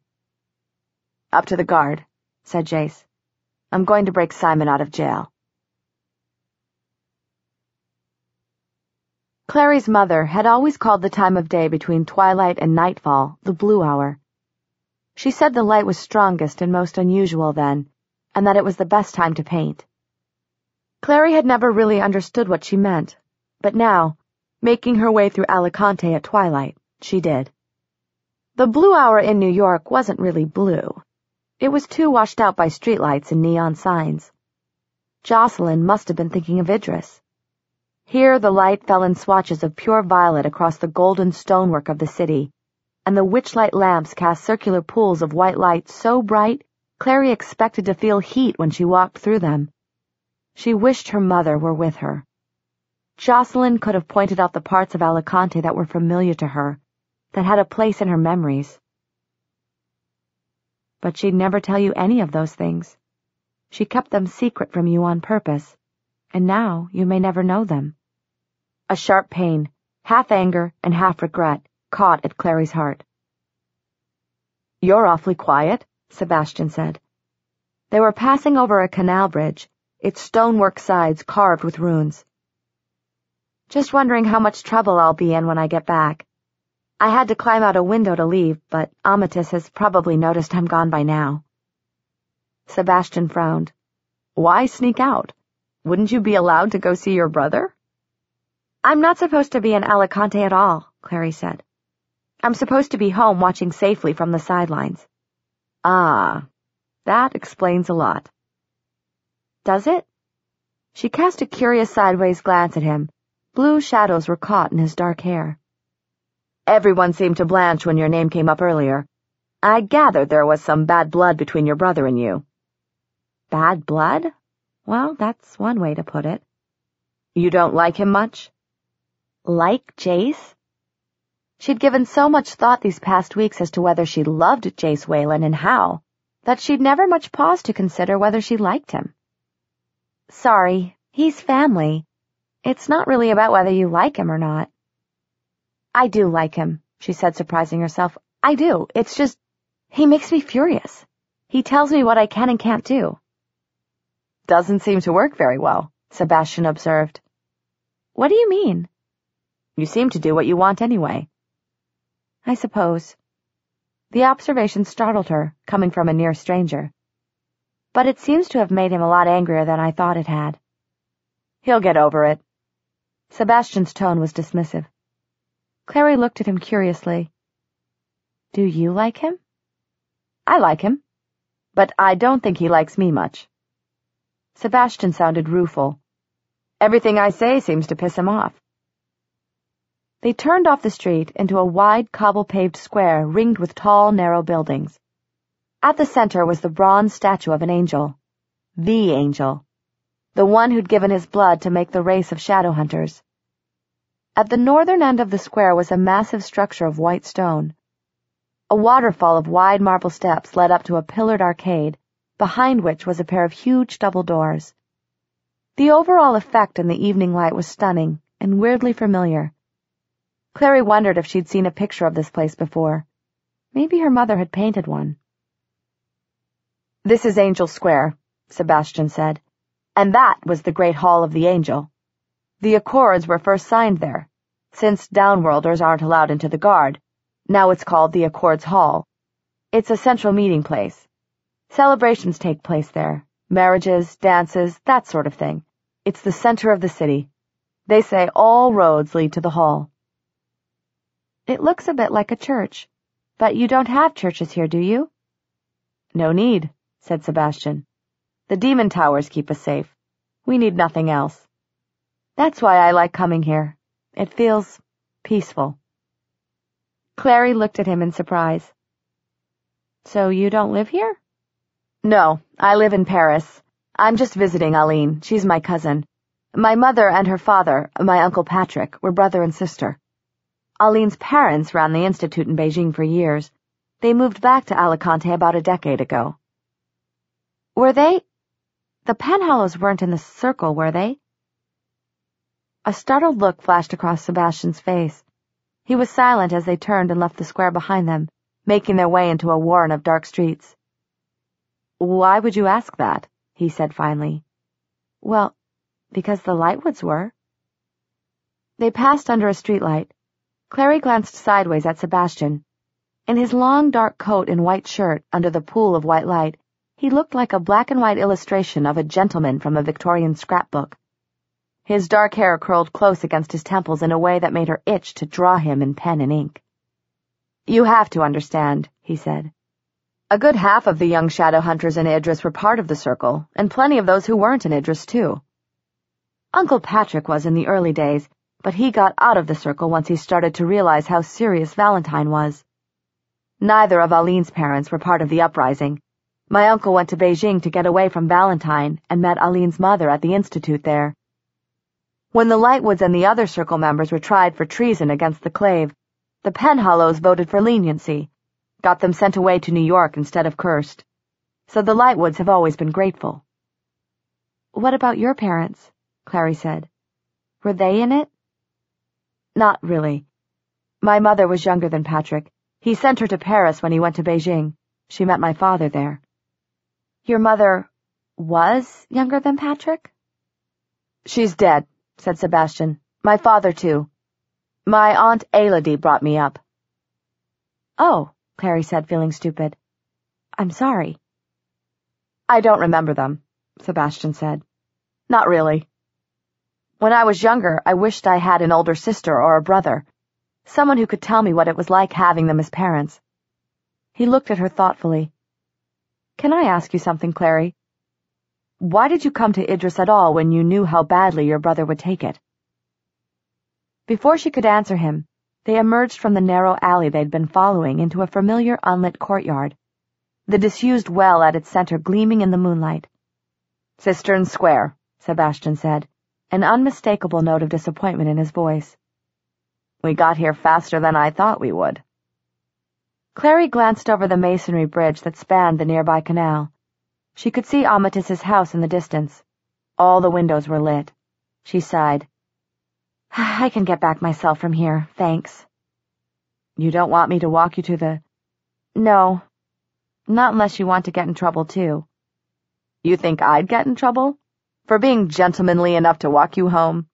Up to the guard, said Jace. I'm going to break Simon out of jail. Clary's mother had always called the time of day between twilight and nightfall the blue hour. She said the light was strongest and most unusual then, and that it was the best time to paint. Clary had never really understood what she meant, but now, making her way through Alicante at twilight, she did. The blue hour in New York wasn't really blue. It was too washed out by streetlights and neon signs. Jocelyn must have been thinking of Idris. Here the light fell in swatches of pure violet across the golden stonework of the city, and the witchlight lamps cast circular pools of white light so bright Clary expected to feel heat when she walked through them. She wished her mother were with her. Jocelyn could have pointed out the parts of Alicante that were familiar to her, that had a place in her memories. But she'd never tell you any of those things. She kept them secret from you on purpose, and now you may never know them. A sharp pain, half anger and half regret, caught at Clary's heart. You're awfully quiet, Sebastian said. They were passing over a canal bridge, its stonework sides carved with runes. Just wondering how much trouble I'll be in when I get back. I had to climb out a window to leave, but Amatis has probably noticed I'm gone by now. Sebastian frowned. Why sneak out? Wouldn't you be allowed to go see your brother? I'm not supposed to be in Alicante at all, Clary said. I'm supposed to be home watching safely from the sidelines. Ah, that explains a lot. Does it? She cast a curious sideways glance at him. Blue shadows were caught in his dark hair. Everyone seemed to blanch when your name came up earlier. I gathered there was some bad blood between your brother and you. Bad blood? Well, that's one way to put it. You don't like him much? Like Jace? She'd given so much thought these past weeks as to whether she loved Jace Whalen and how, that she'd never much paused to consider whether she liked him. Sorry, he's family. It's not really about whether you like him or not. I do like him, she said, surprising herself. I do. It's just, he makes me furious. He tells me what I can and can't do. Doesn't seem to work very well, Sebastian observed. What do you mean? You seem to do what you want anyway. I suppose. The observation startled her, coming from a near stranger. but it seems to have made him a lot angrier than I thought it had. He'll get over it. Sebastian's tone was dismissive. Clary looked at him curiously. Do you like him? I like him, but I don't think he likes me much. Sebastian sounded rueful. Everything I say seems to piss him off. They turned off the street into a wide cobble-paved square ringed with tall, narrow buildings. At the center was the bronze statue of an angel. The angel. The one who'd given his blood to make the race of shadow hunters. At the northern end of the square was a massive structure of white stone. A waterfall of wide marble steps led up to a pillared arcade, behind which was a pair of huge double doors. The overall effect in the evening light was stunning and weirdly familiar. Clary wondered if she'd seen a picture of this place before. Maybe her mother had painted one. This is Angel Square, Sebastian said, and that was the Great Hall of the Angel. The Accords were first signed there. Since downworlders aren't allowed into the Guard, now it's called the Accords Hall. It's a central meeting place. Celebrations take place there. Marriages, dances, that sort of thing. It's the center of the city. They say all roads lead to the hall. It looks a bit like a church, but you don't have churches here, do you? No need, said Sebastian. The demon towers keep us safe. We need nothing else. That's why I like coming here. It feels peaceful. Clary looked at him in surprise. So you don't live here? No, I live in Paris. I'm just visiting Aline. She's my cousin. My mother and her father, my Uncle Patrick, were brother and sister. Aline's parents ran the institute in Beijing for years. They moved back to Alicante about a decade ago. Were they? The Penhallows weren't in the circle, were they? A startled look flashed across Sebastian's face. He was silent as they turned and left the square behind them, making their way into a warren of dark streets. Why would you ask that? He said finally. Well, because the Lightwoods were. They passed under a streetlight. Clary glanced sideways at Sebastian. In his long dark coat and white shirt under the pool of white light, he looked like a black and white illustration of a gentleman from a Victorian scrapbook. His dark hair curled close against his temples in a way that made her itch to draw him in pen and ink. You have to understand, he said. A good half of the young shadow hunters in Idris were part of the circle, and plenty of those who weren't in Idris, too. Uncle Patrick was in the early days, but he got out of the circle once he started to realize how serious Valentine was. Neither of Aline's parents were part of the uprising. My uncle went to Beijing to get away from Valentine and met Aline's mother at the institute there. When the Lightwoods and the other circle members were tried for treason against the Clave, the Penhallows voted for leniency, got them sent away to New York instead of cursed. So the Lightwoods have always been grateful. What about your parents? Clary said. Were they in it? Not really. My mother was younger than Patrick. He sent her to Paris when he went to Beijing. She met my father there. Your mother was younger than Patrick? She's dead, said Sebastian. My father, too. My Aunt Elodie brought me up. Oh, Clary said, feeling stupid. I'm sorry. I don't remember them, Sebastian said. Not really. When I was younger, I wished I had an older sister or a brother, someone who could tell me what it was like having them as parents. He looked at her thoughtfully. Can I ask you something, Clary? Why did you come to Idris at all when you knew how badly your brother would take it? Before she could answer him, they emerged from the narrow alley they'd been following into a familiar unlit courtyard, the disused well at its center gleaming in the moonlight. Cistern Square, Sebastian said, an unmistakable note of disappointment in his voice. We got here faster than I thought we would. Clary glanced over the masonry bridge that spanned the nearby canal. She could see Amatis's house in the distance. All the windows were lit. She sighed. I can get back myself from here, thanks. You don't want me to walk you to the... No. Not unless you want to get in trouble, too. You think I'd get in trouble? For being gentlemanly enough to walk you home?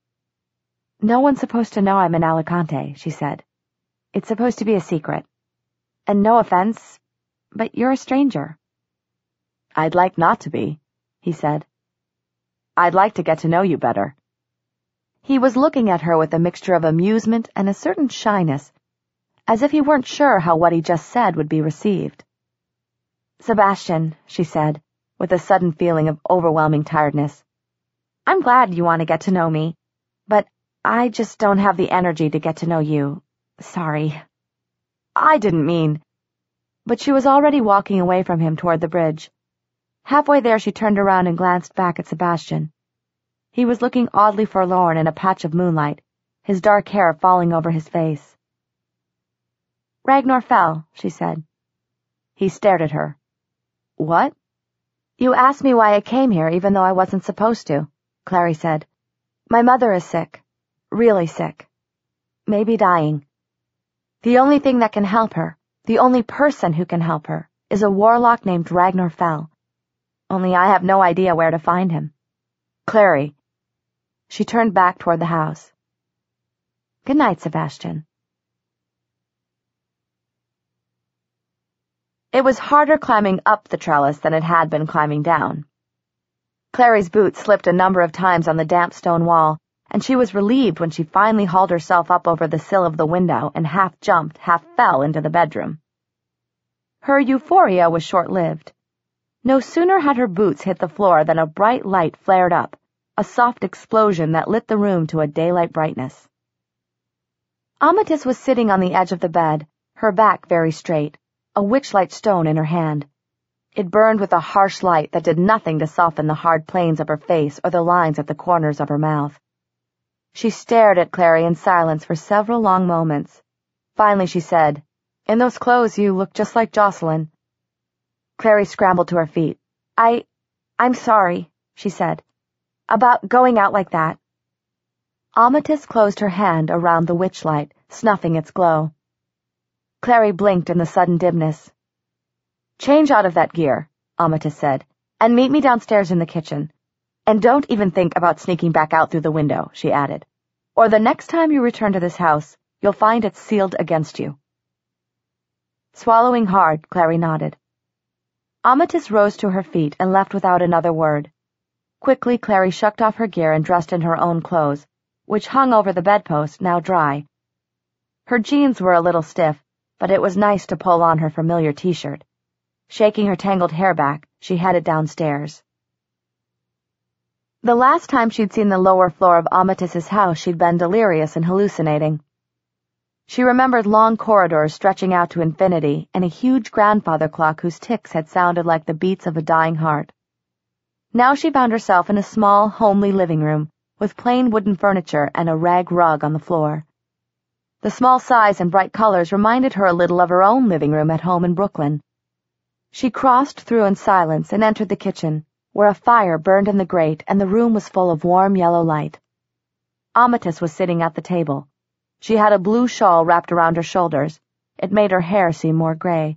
No one's supposed to know I'm in Alicante, she said. It's supposed to be a secret. And no offense, but you're a stranger. I'd like not to be, he said. I'd like to get to know you better. He was looking at her with a mixture of amusement and a certain shyness, as if he weren't sure how what he just said would be received. Sebastian, she said, with a sudden feeling of overwhelming tiredness, I'm glad you want to get to know me, but I just don't have the energy to get to know you. Sorry. I didn't mean... But she was already walking away from him toward the bridge. Halfway there she turned around and glanced back at Sebastian. He was looking oddly forlorn in a patch of moonlight, his dark hair falling over his face. Ragnar fell, she said. He stared at her. What? You asked me why I came here even though I wasn't supposed to, Clary said. My mother is sick. Really sick. Maybe dying. The only thing that can help her, the only person who can help her, is a warlock named Ragnar Fell. Only I have no idea where to find him. Clary. She turned back toward the house. Good night, Sebastian. It was harder climbing up the trellis than it had been climbing down. Clary's boots slipped a number of times on the damp stone wall, and she was relieved when she finally hauled herself up over the sill of the window and half jumped, half fell into the bedroom. Her euphoria was short-lived. No sooner had her boots hit the floor than a bright light flared up, a soft explosion that lit the room to a daylight brightness. Amatis was sitting on the edge of the bed, her back very straight, a witchlight stone in her hand. It burned with a harsh light that did nothing to soften the hard planes of her face or the lines at the corners of her mouth. She stared at Clary in silence for several long moments. Finally she said, In those clothes you look just like Jocelyn. Clary scrambled to her feet. I... I'm sorry, she said. About going out like that. Amatis closed her hand around the witchlight, snuffing its glow. Clary blinked in the sudden dimness. Change out of that gear, Amatis said, and meet me downstairs in the kitchen. And don't even think about sneaking back out through the window, she added. Or the next time you return to this house, you'll find it sealed against you. Swallowing hard, Clary nodded. Amatis rose to her feet and left without another word. Quickly, Clary shucked off her gear and dressed in her own clothes, which hung over the bedpost, now dry. Her jeans were a little stiff, but it was nice to pull on her familiar t-shirt. Shaking her tangled hair back, she headed downstairs. The last time she'd seen the lower floor of Amatis's house, she'd been delirious and hallucinating. She remembered long corridors stretching out to infinity and a huge grandfather clock whose ticks had sounded like the beats of a dying heart. Now she found herself in a small, homely living room, with plain wooden furniture and a rag rug on the floor. The small size and bright colors reminded her a little of her own living room at home in Brooklyn. She crossed through in silence and entered the kitchen, where a fire burned in the grate and the room was full of warm yellow light. Amatis was sitting at the table. She had a blue shawl wrapped around her shoulders. It made her hair seem more gray.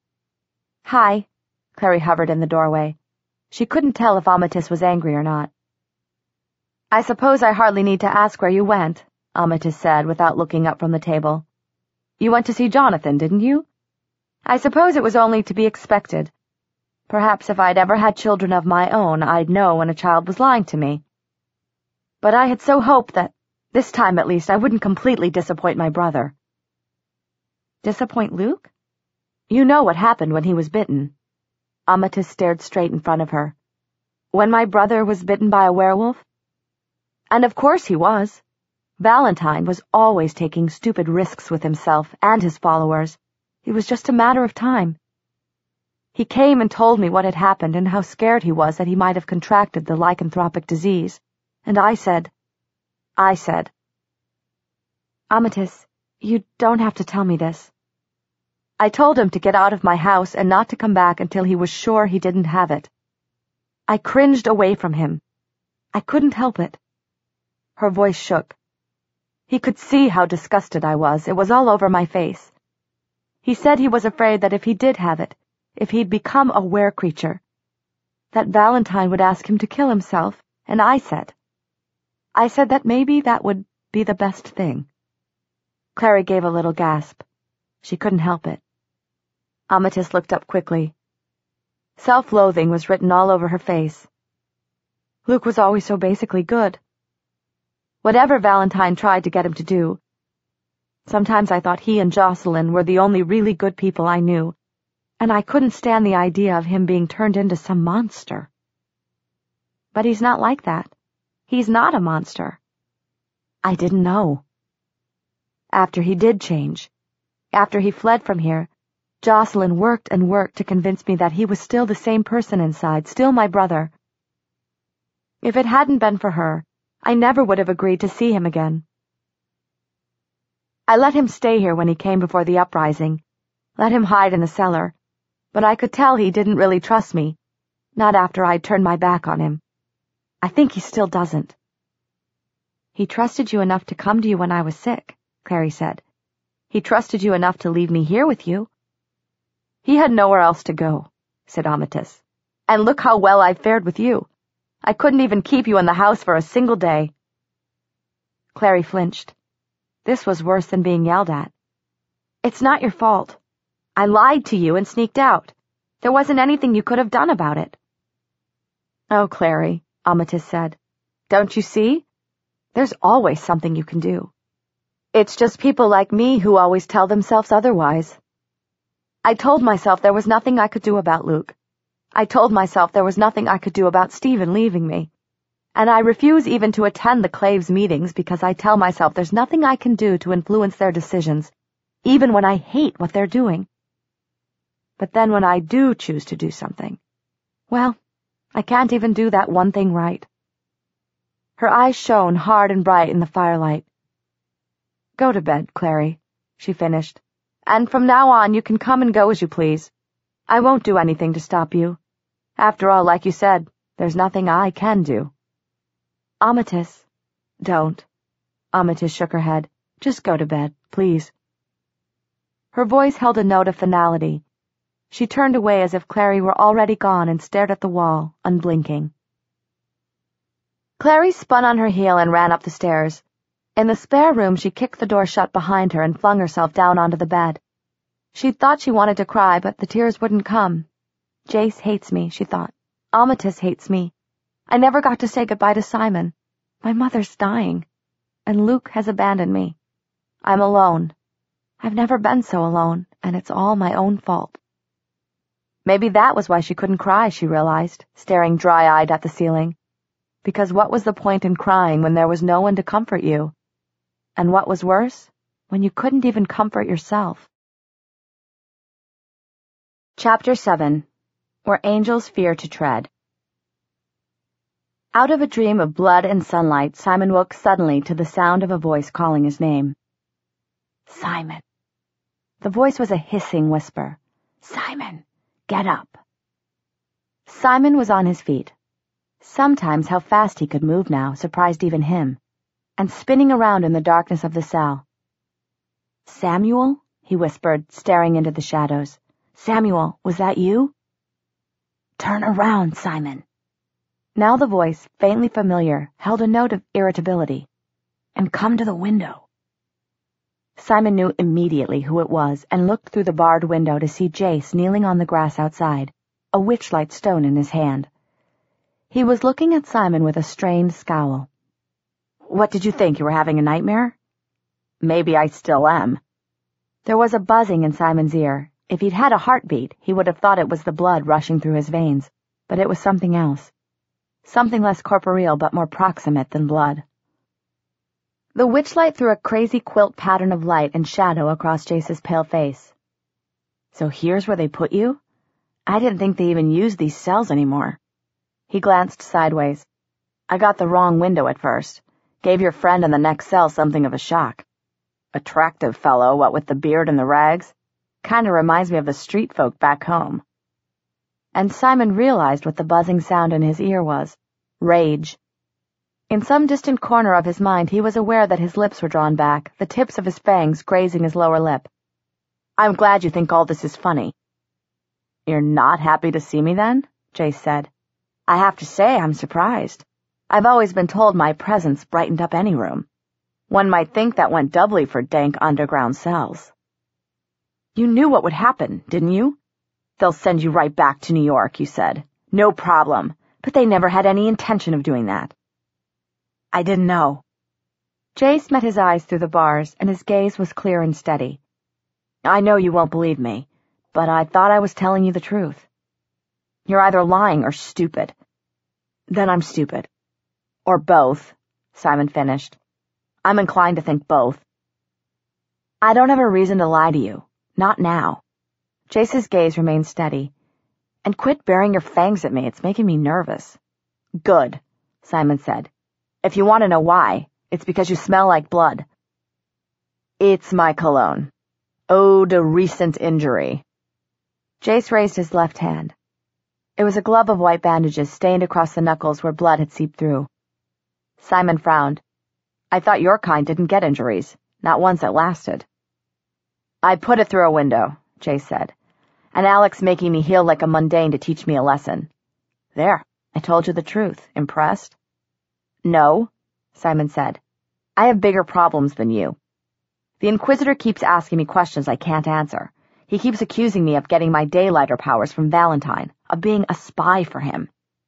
Hi, Clary hovered in the doorway. She couldn't tell if Amatis was angry or not. I suppose I hardly need to ask where you went, Amatis said without looking up from the table. You went to see Jonathan, didn't you? I suppose it was only to be expected. Perhaps if I'd ever had children of my own, I'd know when a child was lying to me. But I had so hoped that, this time at least, I wouldn't completely disappoint my brother. Disappoint Luke? You know what happened when he was bitten. Amatis stared straight in front of her. When my brother was bitten by a werewolf? And of course he was. Valentine was always taking stupid risks with himself and his followers. It was just a matter of time. He came and told me what had happened and how scared he was that he might have contracted the lycanthropic disease. And I said... I said... Amatis, you don't have to tell me this. I told him to get out of my house and not to come back until he was sure he didn't have it. I cringed away from him. I couldn't help it. Her voice shook. He could see how disgusted I was. It was all over my face. He said he was afraid that if he did have it, if he'd become a were-creature, that Valentine would ask him to kill himself, and I said... I said that maybe that would be the best thing. Clary gave a little gasp. She couldn't help it. Amatis looked up quickly. Self-loathing was written all over her face. Luke was always so basically good. Whatever Valentine tried to get him to do, sometimes I thought he and Jocelyn were the only really good people I knew, and I couldn't stand the idea of him being turned into some monster. But he's not like that. He's not a monster. I didn't know. After he did change, after he fled from here, Jocelyn worked and worked to convince me that he was still the same person inside, still my brother. If it hadn't been for her, I never would have agreed to see him again. I let him stay here when he came before the uprising, let him hide in the cellar, but I could tell he didn't really trust me, not after I'd turned my back on him. I think he still doesn't. He trusted you enough to come to you when I was sick, Clary said. He trusted you enough to leave me here with you. He had nowhere else to go, said Amatis. And look how well I fared with you. I couldn't even keep you in the house for a single day. Clary flinched. This was worse than being yelled at. It's not your fault. I lied to you and sneaked out. There wasn't anything you could have done about it. Oh, Clary, Amatis said. Don't you see? There's always something you can do. It's just people like me who always tell themselves otherwise. I told myself there was nothing I could do about Luke. I told myself there was nothing I could do about Stephen leaving me. And I refuse even to attend the Claves meetings because I tell myself there's nothing I can do to influence their decisions, even when I hate what they're doing. But then when I do choose to do something, well, I can't even do that one thing right. Her eyes shone hard and bright in the firelight. Go to bed, Clary, she finished. And from now on you can come and go as you please. I won't do anything to stop you. After all, like you said, there's nothing I can do. Amatis. Don't. Amatis shook her head. Just go to bed, please. Her voice held a note of finality. She turned away as if Clary were already gone and stared at the wall, unblinking. Clary spun on her heel and ran up the stairs. In the spare room, she kicked the door shut behind her and flung herself down onto the bed. She thought she wanted to cry, but the tears wouldn't come. Jace hates me, she thought. Amatis hates me. I never got to say goodbye to Simon. My mother's dying. And Luke has abandoned me. I'm alone. I've never been so alone, and it's all my own fault. Maybe that was why she couldn't cry, she realized, staring dry-eyed at the ceiling. Because what was the point in crying when there was no one to comfort you? And what was worse, when you couldn't even comfort yourself? Chapter seven. Where Angels Fear to Tread. Out of a dream of blood and sunlight, Simon woke suddenly to the sound of a voice calling his name. Simon. The voice was a hissing whisper. Simon, get up. Simon was on his feet. Sometimes how fast he could move now surprised even him, and spinning around in the darkness of the cell. Samuel? He whispered, staring into the shadows. Samuel, was that you? Turn around, Simon. Now the voice, faintly familiar, held a note of irritability. And come to the window. Simon knew immediately who it was and looked through the barred window to see Jace kneeling on the grass outside, a witchlight stone in his hand. He was looking at Simon with a strained scowl. What did you think, you were having a nightmare? Maybe I still am. There was a buzzing in Simon's ear. If he'd had a heartbeat, he would have thought it was the blood rushing through his veins, but it was something else. Something less corporeal but more proximate than blood. The witchlight threw a crazy quilt pattern of light and shadow across Jace's pale face. So here's where they put you? I didn't think they even used these cells anymore. He glanced sideways. I got the wrong window at first. Gave your friend in the next cell something of a shock. Attractive fellow, what with the beard and the rags. Kinda reminds me of the street folk back home. And Simon realized what the buzzing sound in his ear was. Rage. In some distant corner of his mind he was aware that his lips were drawn back, the tips of his fangs grazing his lower lip. I'm glad you think all this is funny. You're not happy to see me then? Jace said. I have to say I'm surprised. I've always been told my presence brightened up any room. One might think that went doubly for dank underground cells. You knew what would happen, didn't you? They'll send you right back to New York, you said. No problem. But they never had any intention of doing that. I didn't know. Jace met his eyes through the bars, and his gaze was clear and steady. I know you won't believe me, but I thought I was telling you the truth. You're either lying or stupid. Then I'm stupid. Or both, Simon finished. I'm inclined to think both. I don't have a reason to lie to you. Not now. Jace's gaze remained steady. And quit baring your fangs at me. It's making me nervous. Good, Simon said. If you want to know why, it's because you smell like blood. It's my cologne. Ode to recent injury. Jace raised his left hand. It was a glove of white bandages stained across the knuckles where blood had seeped through. Simon frowned. I thought your kind didn't get injuries, not ones that lasted. I put it through a window, Jace said, and Alex making me heal like a mundane to teach me a lesson. There, I told you the truth. Impressed? No, Simon said. I have bigger problems than you. The Inquisitor keeps asking me questions I can't answer. He keeps accusing me of getting my daylighter powers from Valentine, of being a spy for him.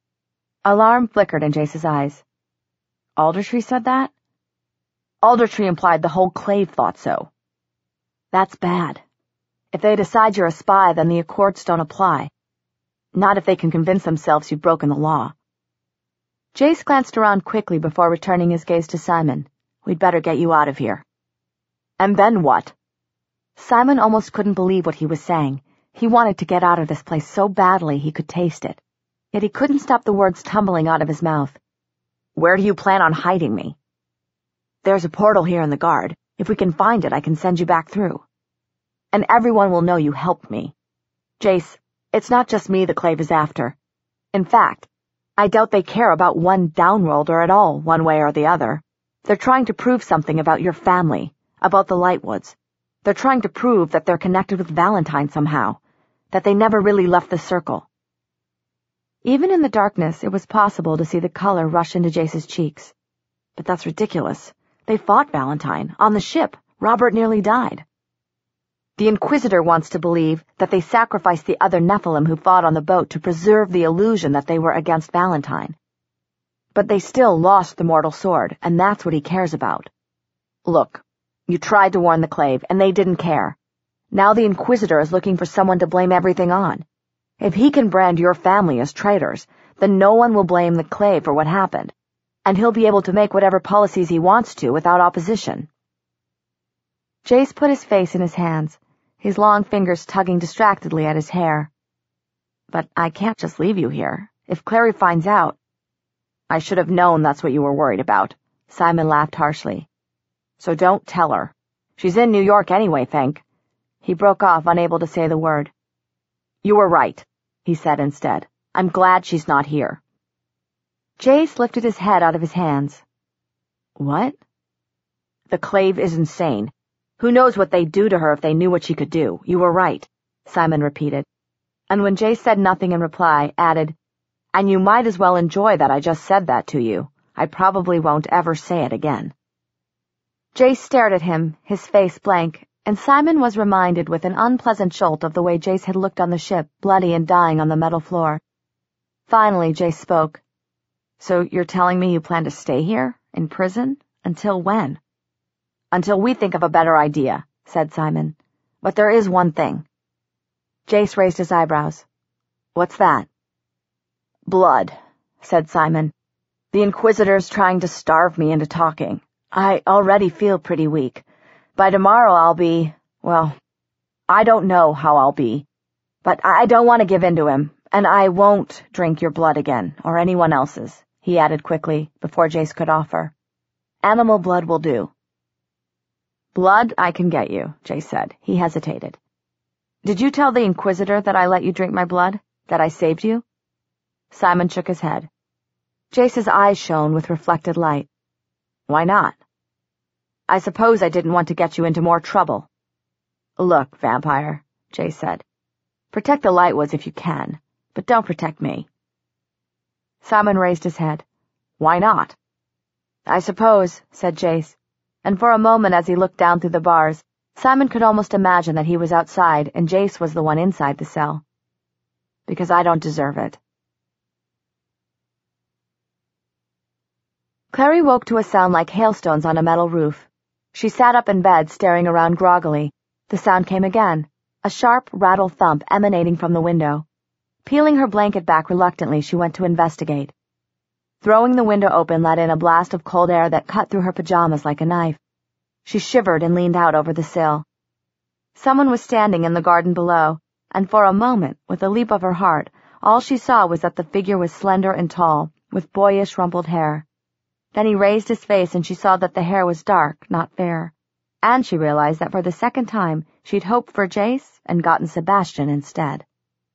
Alarm flickered in Jace's eyes. Aldertree said that? Aldertree implied the whole Clave thought so. That's bad. If they decide you're a spy, then the Accords don't apply. Not if they can convince themselves you've broken the law. Jace glanced around quickly before returning his gaze to Simon. We'd better get you out of here. And then what? Simon almost couldn't believe what he was saying. He wanted to get out of this place so badly he could taste it. Yet he couldn't stop the words tumbling out of his mouth. Where do you plan on hiding me? There's a portal here in the guard. If we can find it, I can send you back through. And everyone will know you helped me. Jace, it's not just me the Clave is after. In fact, I doubt they care about one downworlder at all, one way or the other. They're trying to prove something about your family, about the Lightwoods. They're trying to prove that they're connected with Valentine somehow, that they never really left the circle. Even in the darkness, it was possible to see the color rush into Jace's cheeks. But that's ridiculous. They fought Valentine. On the ship, Robert nearly died. The Inquisitor wants to believe that they sacrificed the other Nephilim who fought on the boat to preserve the illusion that they were against Valentine. But they still lost the mortal sword, and that's what he cares about. Look, you tried to warn the Clave, and they didn't care. Now the Inquisitor is looking for someone to blame everything on. If he can brand your family as traitors, then no one will blame the Clave for what happened, and he'll be able to make whatever policies he wants to without opposition. Jace put his face in his hands, his long fingers tugging distractedly at his hair. But I can't just leave you here. If Clary finds out... I should have known that's what you were worried about. Simon laughed harshly. So don't tell her. She's in New York anyway, think. He broke off, unable to say the word. You were right, he said instead. I'm glad she's not here. Jace lifted his head out of his hands. What? The Clave is insane. Who knows what they'd do to her if they knew what she could do? You were right, Simon repeated. And when Jace said nothing in reply, added, And you might as well enjoy that I just said that to you. I probably won't ever say it again. Jace stared at him, his face blank, and Simon was reminded with an unpleasant jolt of the way Jace had looked on the ship, bloody and dying on the metal floor. Finally, Jace spoke. So you're telling me you plan to stay here, in prison, until when? Until we think of a better idea, said Simon. But there is one thing. Jace raised his eyebrows. What's that? Blood, said Simon. The Inquisitor's trying to starve me into talking. I already feel pretty weak. By tomorrow I'll be, well, I don't know how I'll be. But I don't want to give in to him, and I won't drink your blood again, or anyone else's, he added quickly, before Jace could offer. Animal blood will do. Blood I can get you, Jace said. He hesitated. Did you tell the Inquisitor that I let you drink my blood? That I saved you? Simon shook his head. Jace's eyes shone with reflected light. Why not? I suppose I didn't want to get you into more trouble. Look, vampire, Jace said. Protect the Lightwoods if you can, but don't protect me. Simon raised his head. Why not? I suppose, said Jace, and for a moment as he looked down through the bars, Simon could almost imagine that he was outside and Jace was the one inside the cell. because I don't deserve it. Clary woke to a sound like hailstones on a metal roof. She sat up in bed, staring around groggily. The sound came again, a sharp, rattle thump emanating from the window. Peeling her blanket back reluctantly, she went to investigate. Throwing the window open let in a blast of cold air that cut through her pajamas like a knife. She shivered and leaned out over the sill. Someone was standing in the garden below, and for a moment, with a leap of her heart, all she saw was that the figure was slender and tall, with boyish rumpled hair. Then he raised his face and she saw that the hair was dark, not fair. And she realized that for the second time she'd hoped for Jace and gotten Sebastian instead.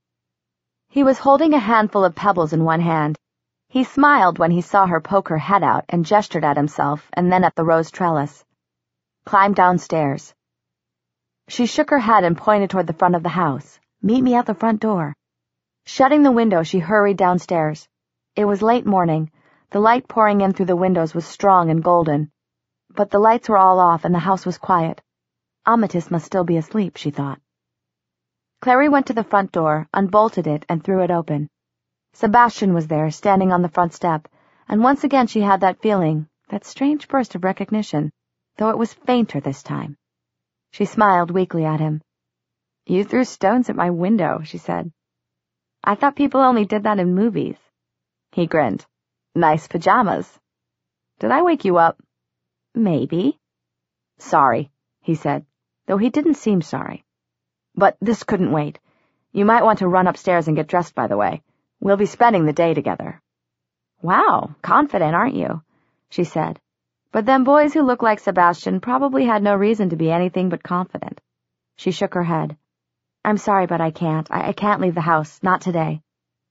He was holding a handful of pebbles in one hand. He smiled when he saw her poke her head out and gestured at himself and then at the rose trellis. Climb downstairs. She shook her head and pointed toward the front of the house. Meet me at the front door. Shutting the window, she hurried downstairs. It was late morning. The light pouring in through the windows was strong and golden. But the lights were all off and the house was quiet. Amethyst must still be asleep, she thought. Clary went to the front door, unbolted it, and threw it open. Sebastian was there, standing on the front step, and once again she had that feeling, that strange burst of recognition, though it was fainter this time. She smiled weakly at him. You threw stones at my window, she said. I thought people only did that in movies. He grinned. Nice pajamas. Did I wake you up? Maybe. Sorry, he said, though he didn't seem sorry. But this couldn't wait. You might want to run upstairs and get dressed, by the way. We'll be spending the day together. Wow, confident, aren't you? She said. But then boys who look like Sebastian probably had no reason to be anything but confident. She shook her head. I'm sorry, but I can't. I, I can't leave the house. Not today.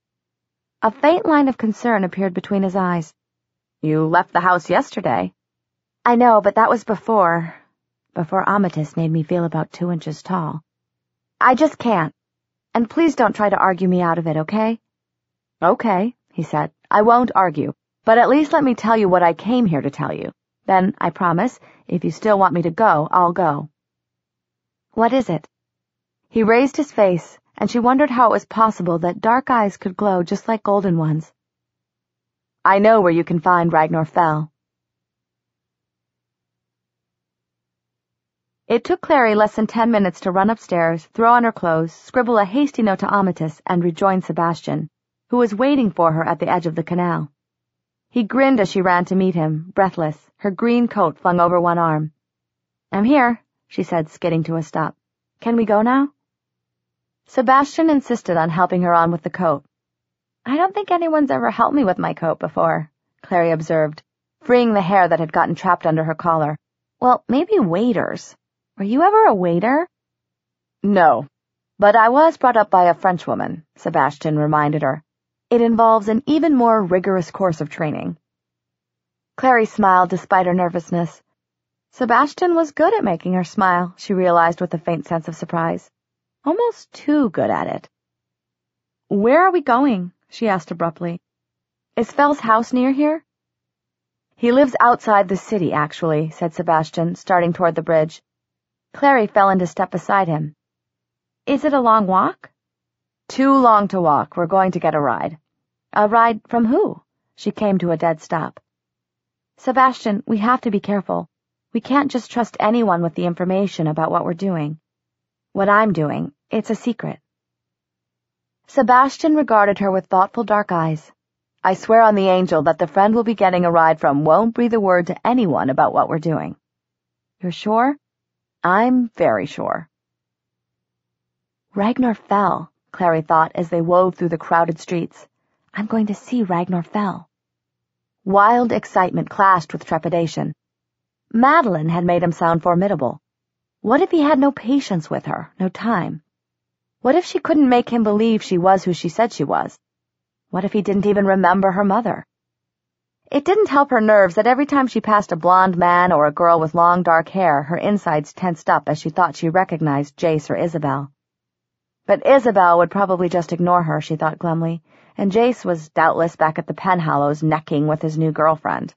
A faint line of concern appeared between his eyes. You left the house yesterday. I know, but that was before... before Amethyst made me feel about two inches tall. I just can't. And please don't try to argue me out of it, okay? Okay, he said. I won't argue, but at least let me tell you what I came here to tell you. Then, I promise, if you still want me to go, I'll go. What is it? He raised his face, and she wondered how it was possible that dark eyes could glow just like golden ones. I know where you can find Ragnar Fell. It took Clary less than ten minutes to run upstairs, throw on her clothes, scribble a hasty note to Amethyst, and rejoin Sebastian, who was waiting for her at the edge of the canal. He grinned as she ran to meet him, breathless, her green coat flung over one arm. I'm here, she said, skidding to a stop. Can we go now? Sebastian insisted on helping her on with the coat. I don't think anyone's ever helped me with my coat before, Clary observed, freeing the hair that had gotten trapped under her collar. Well, maybe waiters. Were you ever a waiter? No, but I was brought up by a Frenchwoman, Sebastian reminded her. It involves an even more rigorous course of training. Clary smiled despite her nervousness. Sebastian was good at making her smile, she realized with a faint sense of surprise. Almost too good at it. Where are we going? She asked abruptly. Is Fell's house near here? He lives outside the city, actually, said Sebastian, starting toward the bridge. Clary fell into step beside him. Is it a long walk? Too long to walk. We're going to get a ride. A ride from who? She came to a dead stop. Sebastian, we have to be careful. We can't just trust anyone with the information about what we're doing. What I'm doing, it's a secret. Sebastian regarded her with thoughtful dark eyes. I swear on the angel that the friend we'll be getting a ride from won't breathe a word to anyone about what we're doing. You're sure? I'm very sure. Ragnar Fell, Clary thought as they wove through the crowded streets. I'm going to see Ragnar Fell. Wild excitement clashed with trepidation. Madeline had made him sound formidable. What if he had no patience with her, no time? What if she couldn't make him believe she was who she said she was? What if he didn't even remember her mother? It didn't help her nerves that every time she passed a blonde man or a girl with long dark hair, her insides tensed up as she thought she recognized Jace or Isabel. But Isabel would probably just ignore her, she thought glumly, and Jace was doubtless back at the Penhallows necking with his new girlfriend.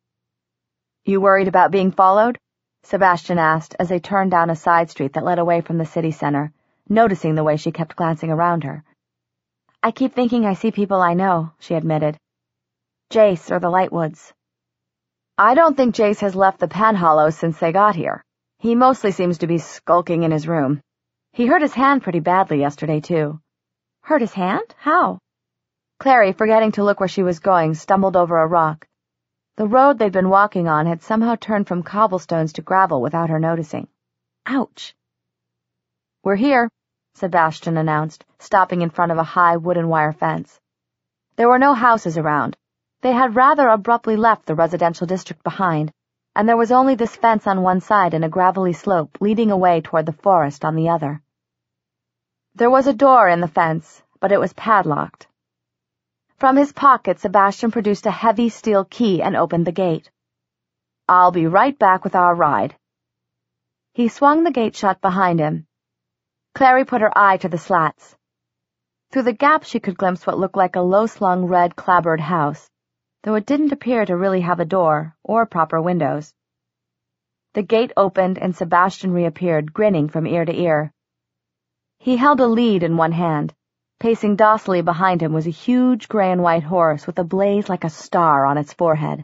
You worried about being followed? Sebastian asked as they turned down a side street that led away from the city center, noticing the way she kept glancing around her. I keep thinking I see people I know, she admitted. Jace or the Lightwoods. I don't think Jace has left the Panhollow since they got here. He mostly seems to be skulking in his room. He hurt his hand pretty badly yesterday, too. Hurt his hand? How? Clary, forgetting to look where she was going, stumbled over a rock. The road they'd been walking on had somehow turned from cobblestones to gravel without her noticing. Ouch. We're here, Sebastian announced, stopping in front of a high wooden wire fence. There were no houses around. They had rather abruptly left the residential district behind, and there was only this fence on one side and a gravelly slope leading away toward the forest on the other. There was a door in the fence, but it was padlocked. From his pocket, Sebastian produced a heavy steel key and opened the gate. I'll be right back with our ride. He swung the gate shut behind him. Clary put her eye to the slats. Through the gap she could glimpse what looked like a low-slung red clapboard house, though it didn't appear to really have a door or proper windows. The gate opened and Sebastian reappeared, grinning from ear to ear. He held a lead in one hand. Pacing docilely behind him was a huge gray and white horse with a blaze like a star on its forehead.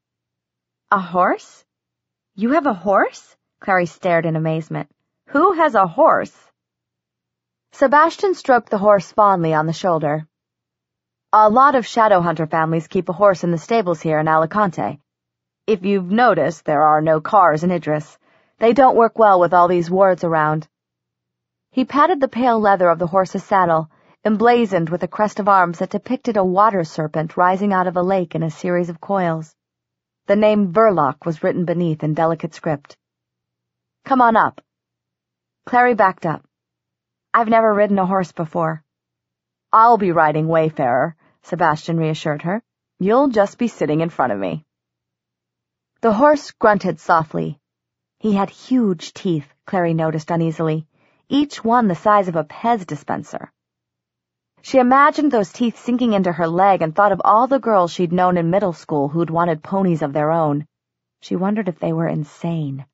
A horse? You have a horse? Clary stared in amazement. Who has a horse? Sebastian stroked the horse fondly on the shoulder. A lot of Shadowhunter families keep a horse in the stables here in Alicante. If you've noticed, there are no cars in Idris. They don't work well with all these wards around. He patted the pale leather of the horse's saddle, emblazoned with a crest of arms that depicted a water serpent rising out of a lake in a series of coils. The name Verloc was written beneath in delicate script. Come on up. Clary backed up. I've never ridden a horse before. I'll be riding Wayfarer, Sebastian reassured her. You'll just be sitting in front of me. The horse grunted softly. He had huge teeth, Clary noticed uneasily, each one the size of a Pez dispenser. She imagined those teeth sinking into her leg and thought of all the girls she'd known in middle school who'd wanted ponies of their own. She wondered if they were insane.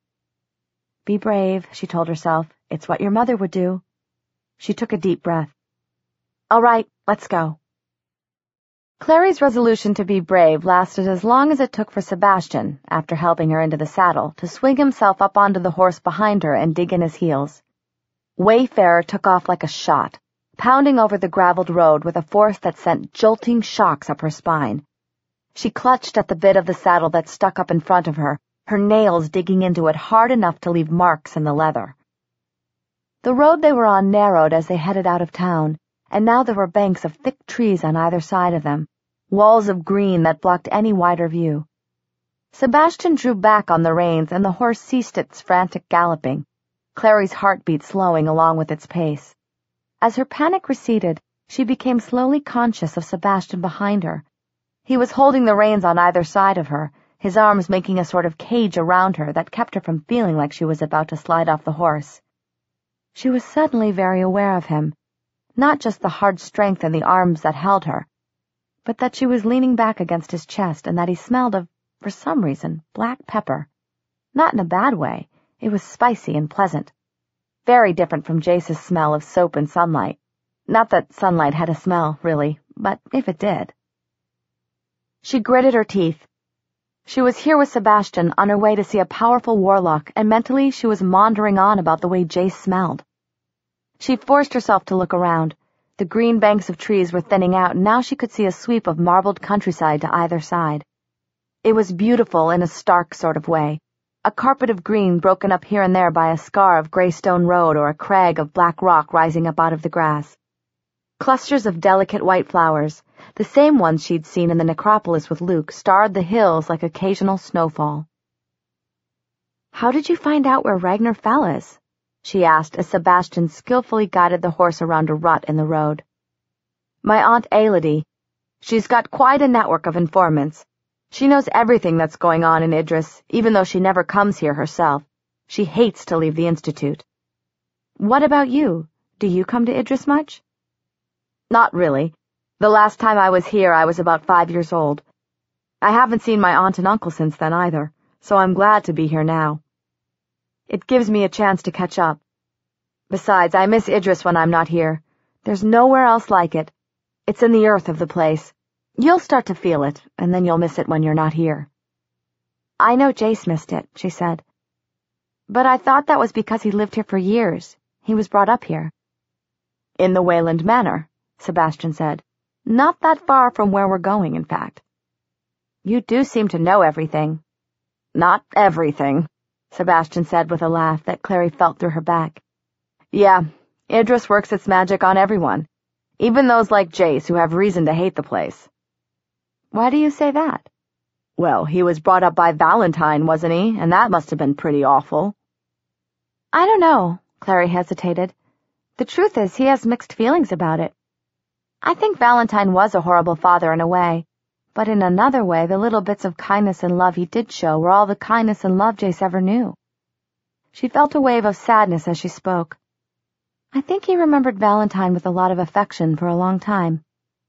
Be brave, she told herself. It's what your mother would do. She took a deep breath. All right, let's go. Clary's resolution to be brave lasted as long as it took for Sebastian, after helping her into the saddle, to swing himself up onto the horse behind her and dig in his heels. Wayfarer took off like a shot, pounding over the graveled road with a force that sent jolting shocks up her spine. She clutched at the bit of the saddle that stuck up in front of her, her nails digging into it hard enough to leave marks in the leather. The road they were on narrowed as they headed out of town, and now there were banks of thick trees on either side of them, walls of green that blocked any wider view. Sebastian drew back on the reins, and the horse ceased its frantic galloping, Clary's heartbeat slowing along with its pace. As her panic receded, she became slowly conscious of Sebastian behind her. He was holding the reins on either side of her, his arms making a sort of cage around her that kept her from feeling like she was about to slide off the horse. She was suddenly very aware of him, not just the hard strength in the arms that held her, but that she was leaning back against his chest and that he smelled of, for some reason, black pepper. Not in a bad way. It was spicy and pleasant. Very different from Jace's smell of soap and sunlight. Not that sunlight had a smell, really, but if it did. She gritted her teeth. She was here with Sebastian on her way to see a powerful warlock, and mentally she was maundering on about the way Jace smelled. She forced herself to look around. The green banks of trees were thinning out, and now she could see a sweep of marbled countryside to either side. It was beautiful in a stark sort of way, a carpet of green broken up here and there by a scar of gray stone road or a crag of black rock rising up out of the grass. Clusters of delicate white flowers, the same ones she'd seen in the necropolis with Luke, starred the hills like occasional snowfall. "How did you find out where Ragnar Fell is?" she asked as Sebastian skillfully guided the horse around a rut in the road. "My Aunt Aelodie. She's got quite a network of informants. She knows everything that's going on in Idris, even though she never comes here herself. She hates to leave the Institute." "What about you? Do you come to Idris much?" "Not really. The last time I was here I was about five years old. I haven't seen my aunt and uncle since then either, so I'm glad to be here now. It gives me a chance to catch up. Besides, I miss Idris when I'm not here. There's nowhere else like it. It's in the earth of the place. You'll start to feel it, and then you'll miss it when you're not here." "I know Jace missed it," she said. "But I thought that was because he lived here for years. He was brought up here." "In the Wayland Manor," Sebastian said. "Not that far from where we're going, in fact." "You do seem to know everything." "Not everything," Sebastian said with a laugh that Clary felt through her back. "Yeah, Idris works its magic on everyone, even those like Jace who have reason to hate the place." "Why do you say that?" "Well, he was brought up by Valentine, wasn't he? And that must have been pretty awful." "I don't know," Clary hesitated. "The truth is, he has mixed feelings about it. I think Valentine was a horrible father in a way, but in another way the little bits of kindness and love he did show were all the kindness and love Jace ever knew." She felt a wave of sadness as she spoke. "I think he remembered Valentine with a lot of affection for a long time."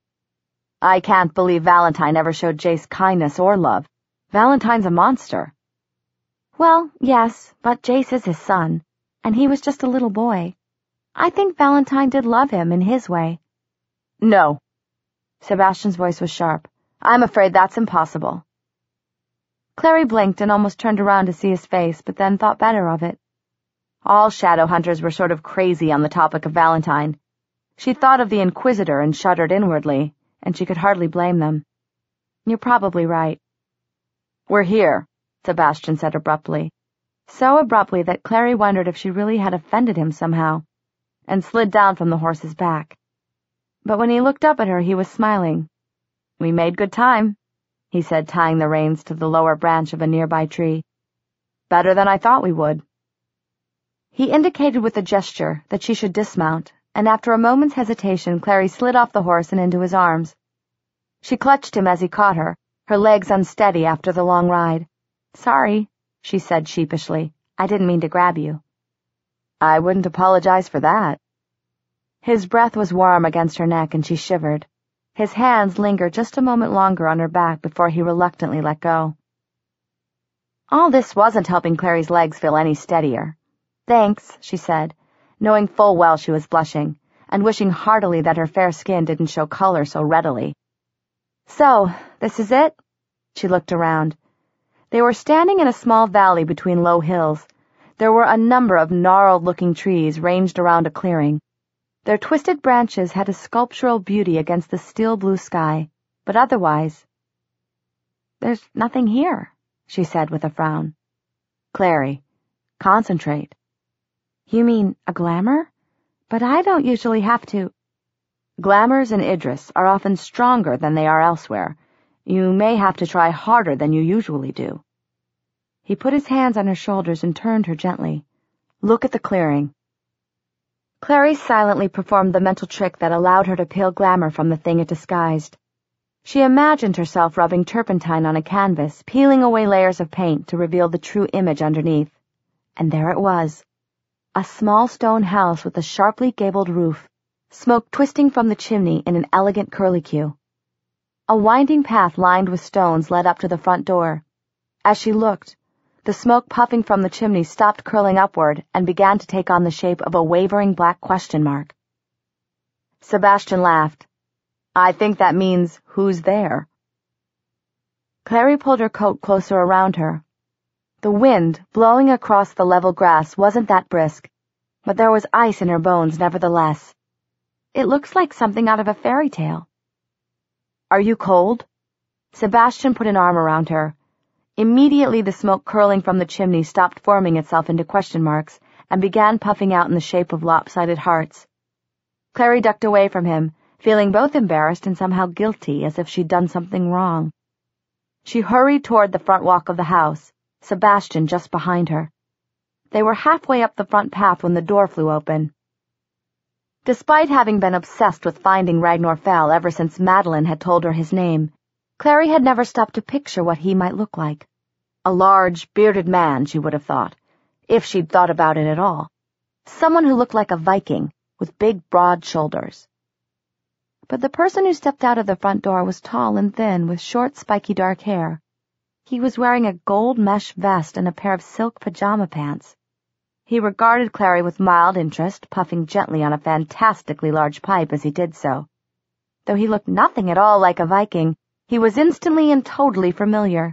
"I can't believe Valentine ever showed Jace kindness or love. Valentine's a monster." "Well, yes, but Jace is his son, and he was just a little boy. I think Valentine did love him in his way." "No." Sebastian's voice was sharp. "I'm afraid that's impossible." Clary blinked and almost turned around to see his face, but then thought better of it. All shadow hunters were sort of crazy on the topic of Valentine. She thought of the Inquisitor and shuddered inwardly, and she could hardly blame them. "You're probably right." "We're here," Sebastian said abruptly, so abruptly that Clary wondered if she really had offended him somehow, and slid down from the horse's back. But when he looked up at her, he was smiling. "We made good time," he said, tying the reins to the lower branch of a nearby tree. "Better than I thought we would." He indicated with a gesture that she should dismount, and after a moment's hesitation, Clary slid off the horse and into his arms. She clutched him as he caught her, her legs unsteady after the long ride. "Sorry," she said sheepishly. "I didn't mean to grab you." "I wouldn't apologize for that." His breath was warm against her neck, and she shivered. His hands lingered just a moment longer on her back before he reluctantly let go. All this wasn't helping Clary's legs feel any steadier. "Thanks," she said, knowing full well she was blushing, and wishing heartily that her fair skin didn't show color so readily. "So, this is it?" She looked around. They were standing in a small valley between low hills. There were a number of gnarled-looking trees ranged around a clearing. Their twisted branches had a sculptural beauty against the steel-blue sky, but otherwise— "There's nothing here," she said with a frown. "Clary, concentrate." "You mean a glamour? But I don't usually have to—" "Glamours in Idris are often stronger than they are elsewhere. You may have to try harder than you usually do." He put his hands on her shoulders and turned her gently. "Look at the clearing." Clary silently performed the mental trick that allowed her to peel glamour from the thing it disguised. She imagined herself rubbing turpentine on a canvas, peeling away layers of paint to reveal the true image underneath. And there it was. A small stone house with a sharply gabled roof, smoke twisting from the chimney in an elegant curlicue. A winding path lined with stones led up to the front door. As she looked, the smoke puffing from the chimney stopped curling upward and began to take on the shape of a wavering black question mark. Sebastian laughed. "I think that means, who's there?" Clary pulled her coat closer around her. The wind, blowing across the level grass, wasn't that brisk, but there was ice in her bones nevertheless. It looks like something out of a fairy tale. "Are you cold?" Sebastian put an arm around her. Immediately the smoke curling from the chimney stopped forming itself into question marks and began puffing out in the shape of lopsided hearts. Clary ducked away from him, feeling both embarrassed and somehow guilty, as if she'd done something wrong. She hurried toward the front walk of the house, Sebastian just behind her. They were halfway up the front path when the door flew open. Despite having been obsessed with finding Ragnar Fell ever since Madeline had told her his name, Clary had never stopped to picture what he might look like. A large, bearded man, she would have thought, if she'd thought about it at all. Someone who looked like a Viking, with big, broad shoulders. But the person who stepped out of the front door was tall and thin, with short, spiky dark hair. He was wearing a gold mesh vest and a pair of silk pajama pants. He regarded Clary with mild interest, puffing gently on a fantastically large pipe as he did so. Though he looked nothing at all like a Viking, he was instantly and totally familiar.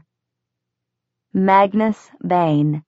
Magnus Bane.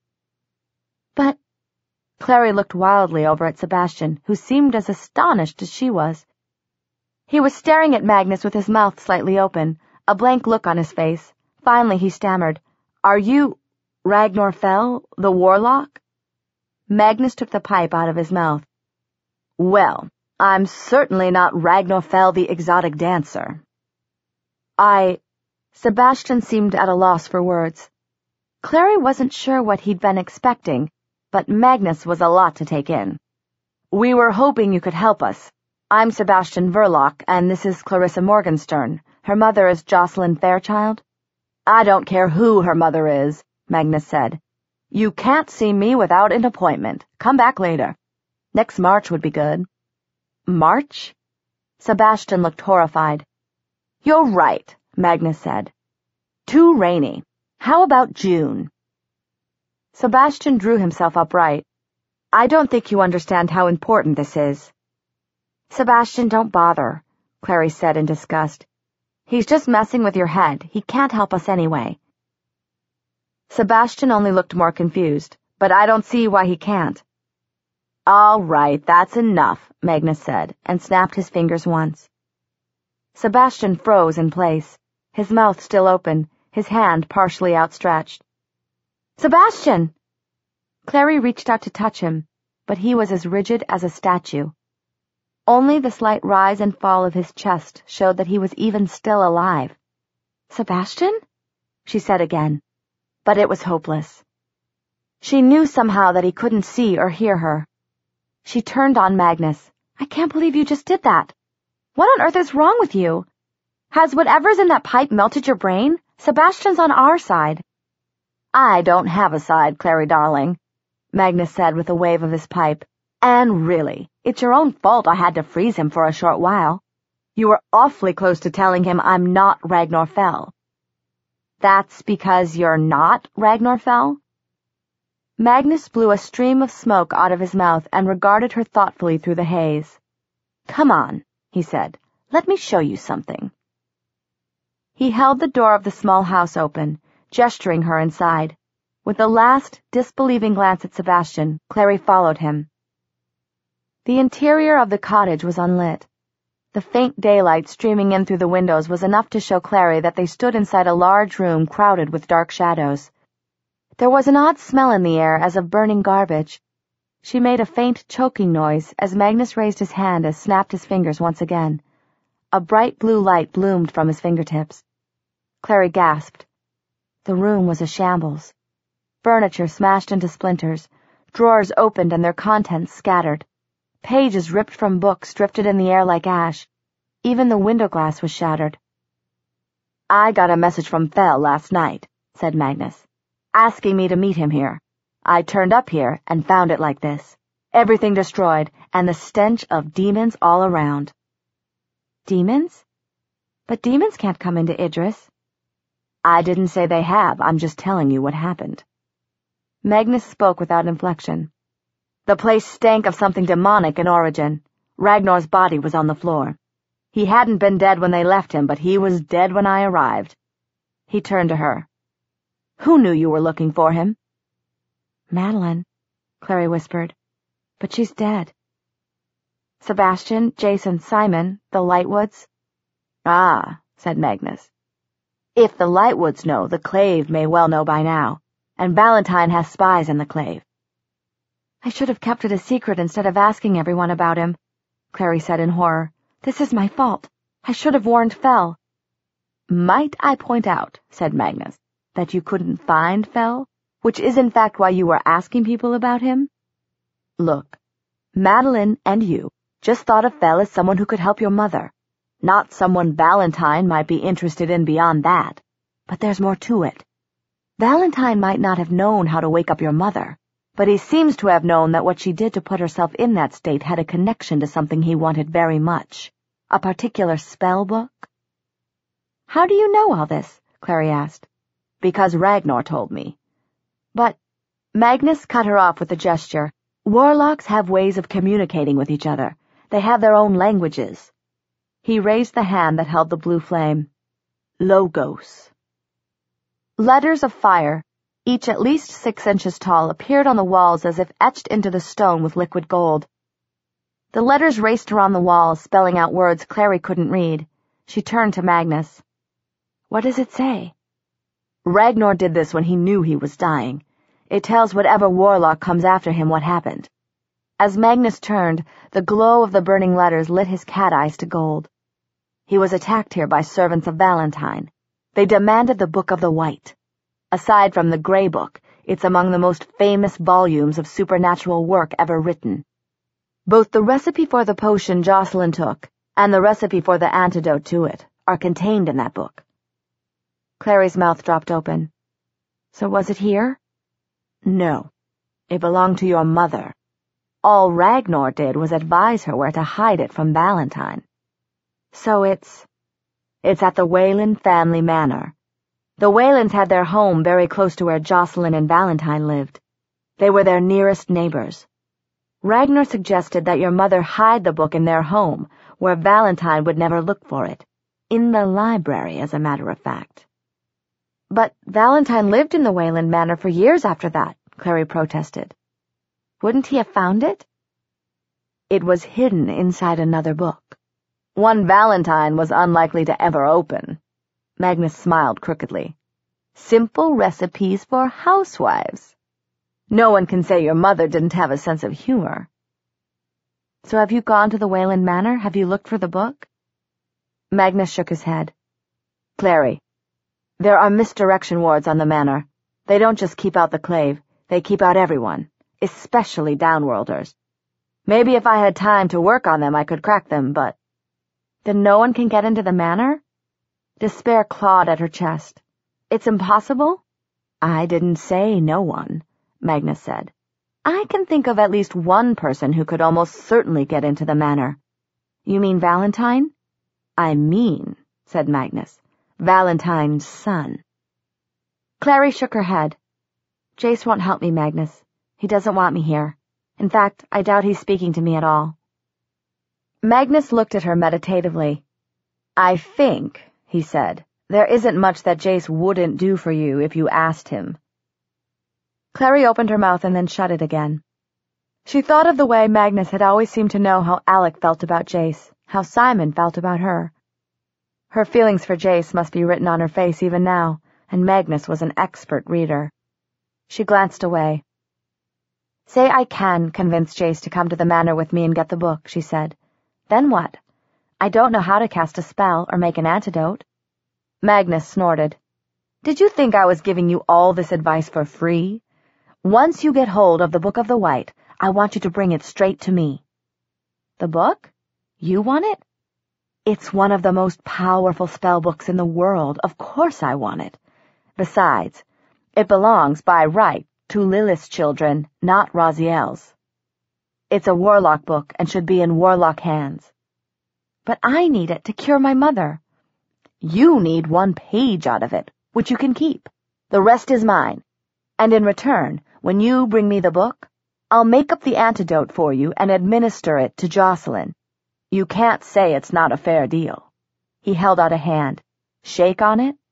But Clary looked wildly over at Sebastian, who seemed as astonished as she was. He was staring at Magnus with his mouth slightly open, a blank look on his face. Finally he stammered, "Are you Ragnar Fell, the warlock?" Magnus took the pipe out of his mouth. "Well, I'm certainly not Ragnar Fell, the exotic dancer." I... Sebastian seemed at a loss for words. Clary wasn't sure what he'd been expecting, but Magnus was a lot to take in. "We were hoping you could help us. I'm Sebastian Verloc, and this is Clarissa Morgenstern. Her mother is Jocelyn Fairchild." "I don't care who her mother is," Magnus said. "You can't see me without an appointment. Come back later. Next March would be good." "March?" Sebastian looked horrified. "You're right," Magnus said. "Too rainy. How about June?" Sebastian drew himself upright. "I don't think you understand how important this is." "Sebastian, don't bother," Clary said in disgust. "He's just messing with your head. He can't help us anyway." Sebastian only looked more confused, but I don't see why he can't. "All right, that's enough," Magnus said, and snapped his fingers once. Sebastian froze in place, his mouth still open, his hand partially outstretched. "Sebastian!" Clary reached out to touch him, but he was as rigid as a statue. Only the slight rise and fall of his chest showed that he was even still alive. "Sebastian?" she said again, but it was hopeless. She knew somehow that he couldn't see or hear her. She turned on Magnus. "I can't believe you just did that. What on earth is wrong with you? Has whatever's in that pipe melted your brain? Sebastian's on our side." "I don't have a side, Clary darling," Magnus said with a wave of his pipe. "And really, it's your own fault I had to freeze him for a short while. You were awfully close to telling him I'm not Ragnar Fell." "That's because you're not Ragnar Fell?" Magnus blew a stream of smoke out of his mouth and regarded her thoughtfully through the haze. "Come on," he said. "Let me show you something." He held the door of the small house open, gesturing her inside. With a last, disbelieving glance at Sebastian, Clary followed him. The interior of the cottage was unlit. The faint daylight streaming in through the windows was enough to show Clary that they stood inside a large room crowded with dark shadows. There was an odd smell in the air as of burning garbage. She made a faint choking noise as Magnus raised his hand and snapped his fingers once again. A bright blue light bloomed from his fingertips. Clary gasped. The room was a shambles. Furniture smashed into splinters, drawers opened and their contents scattered. Pages ripped from books drifted in the air like ash. Even the window glass was shattered. "I got a message from Fell last night," said Magnus, "asking me to meet him here. I turned up here and found it like this. Everything destroyed, and the stench of demons all around." "Demons? But demons can't come into Idris." "I didn't say they have, I'm just telling you what happened." Magnus spoke without inflection. "The place stank of something demonic in origin. Ragnar's body was on the floor. He hadn't been dead when they left him, but he was dead when I arrived." He turned to her. "Who knew you were looking for him?" "Madeline," Clary whispered. "But she's dead." "Sebastian, Jason, Simon, the Lightwoods?" "Ah," said Magnus. "If the Lightwoods know, the Clave may well know by now, and Valentine has spies in the Clave." "I should have kept it a secret instead of asking everyone about him," Clary said in horror. "This is my fault. I should have warned Fell." "Might I point out," said Magnus, "that you couldn't find Fell, which is in fact why you were asking people about him? Look, Madeline and you just thought of Fell as someone who could help your mother, not someone Valentine might be interested in beyond that. But there's more to it. Valentine might not have known how to wake up your mother, but he seems to have known that what she did to put herself in that state had a connection to something he wanted very much, a particular spell book." "How do you know all this?" Clary asked. "Because Ragnar told me." "But—" Magnus cut her off with a gesture. "Warlocks have ways of communicating with each other. They have their own languages." He raised the hand that held the blue flame. Logos. Letters of fire, each at least six inches tall, appeared on the walls as if etched into the stone with liquid gold. The letters raced around the walls, spelling out words Clary couldn't read. She turned to Magnus. What does it say? Ragnar did this when he knew he was dying. It tells whatever warlock comes after him what happened. As Magnus turned, the glow of the burning letters lit his cat eyes to gold. He was attacked here by servants of Valentine. They demanded the Book of the White. Aside from the Grey Book, it's among the most famous volumes of supernatural work ever written. Both the recipe for the potion Jocelyn took and the recipe for the antidote to it are contained in that book. Clary's mouth dropped open. So was it here? No. It belonged to your mother. All Ragnar did was advise her where to hide it from Valentine. So it's... It's at the Whalen family manor. The Whalens had their home very close to where Jocelyn and Valentine lived. They were their nearest neighbors. Ragnar suggested that your mother hide the book in their home, where Valentine would never look for it. In the library, as a matter of fact. But Valentine lived in the Whalen manor for years after that, Clary protested. Wouldn't he have found it? It was hidden inside another book. One Valentine was unlikely to ever open. Magnus smiled crookedly. Simple recipes for housewives. No one can say your mother didn't have a sense of humor. So have you gone to the Whalen Manor? Have you looked for the book? Magnus shook his head. Clary, there are misdirection wards on the manor. They don't just keep out the clave, they keep out everyone. Especially downworlders. Maybe if I had time to work on them I could crack them, but... Then no one can get into the manor? Despair clawed at her chest. It's impossible? I didn't say no one, Magnus said. I can think of at least one person who could almost certainly get into the manor. You mean Valentine? I mean, said Magnus, Valentine's son. Clary shook her head. Jace won't help me, Magnus. He doesn't want me here. In fact, I doubt he's speaking to me at all. Magnus looked at her meditatively. I think, he said, there isn't much that Jace wouldn't do for you if you asked him. Clary opened her mouth and then shut it again. She thought of the way Magnus had always seemed to know how Alec felt about Jace, how Simon felt about her. Her feelings for Jace must be written on her face even now, and Magnus was an expert reader. She glanced away. Say I can convince Jace to come to the manor with me and get the book, she said. Then what? I don't know how to cast a spell or make an antidote. Magnus snorted. Did you think I was giving you all this advice for free? Once you get hold of the Book of the White, I want you to bring it straight to me. The book? You want it? It's one of the most powerful spell books in the world. Of course I want it. Besides, it belongs by right to Lilith's children, not Raziel's. It's a warlock book and should be in warlock hands. But I need it to cure my mother. You need one page out of it, which you can keep. The rest is mine. And in return, when you bring me the book, I'll make up the antidote for you and administer it to Jocelyn. You can't say it's not a fair deal. He held out a hand. Shake on it?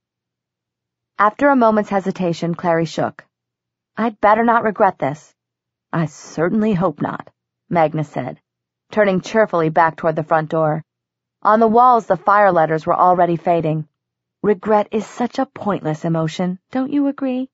After a moment's hesitation, Clary shook. I'd better not regret this. I certainly hope not, Magnus said, turning cheerfully back toward the front door. On the walls the fire letters were already fading. Regret is such a pointless emotion, don't you agree?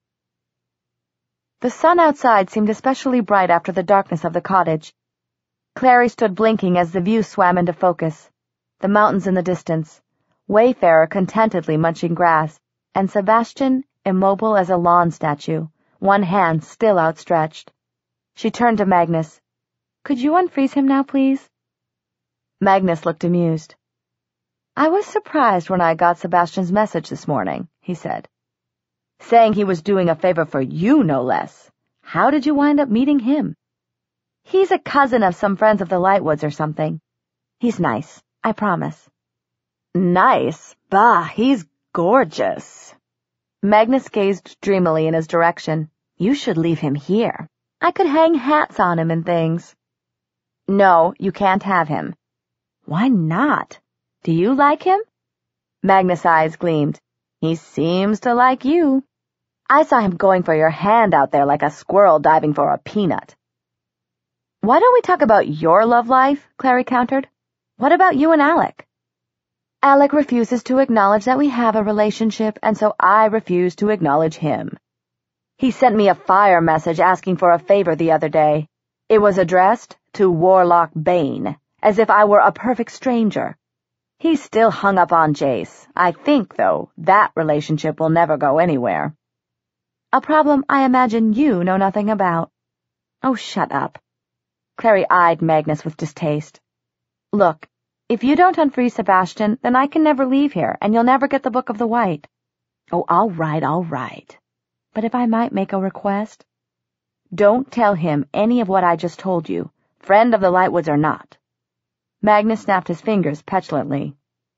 The sun outside seemed especially bright after the darkness of the cottage. Clary stood blinking as the view swam into focus. The mountains in the distance, Wayfarer contentedly munching grass, and Sebastian immobile as a lawn statue, one hand still outstretched. She turned to Magnus. Could you unfreeze him now, please? Magnus looked amused. I was surprised when I got Sebastian's message this morning, he said. Saying he was doing a favor for you, no less. How did you wind up meeting him? He's a cousin of some friends of the Lightwoods or something. He's nice, I promise. Nice? Bah, he's gorgeous. Magnus gazed dreamily in his direction. You should leave him here. I could hang hats on him and things. No, you can't have him. Why not? Do you like him? Magnus' eyes gleamed. He seems to like you. I saw him going for your hand out there like a squirrel diving for a peanut. Why don't we talk about your love life? Clary countered. What about you and Alec? Alec refuses to acknowledge that we have a relationship, and so I refuse to acknowledge him. He sent me a fire message asking for a favor the other day. It was addressed to Warlock Bane, as if I were a perfect stranger. He's still hung up on Jace. I think, though, that relationship will never go anywhere. A problem I imagine you know nothing about. Oh, shut up. Clary eyed Magnus with distaste. Look, if you don't unfree Sebastian, then I can never leave here, and you'll never get the Book of the White. Oh, all right, all right. But if I might make a request? Don't tell him any of what I just told you, friend of the Lightwoods or not. Magnus snapped his fingers petulantly.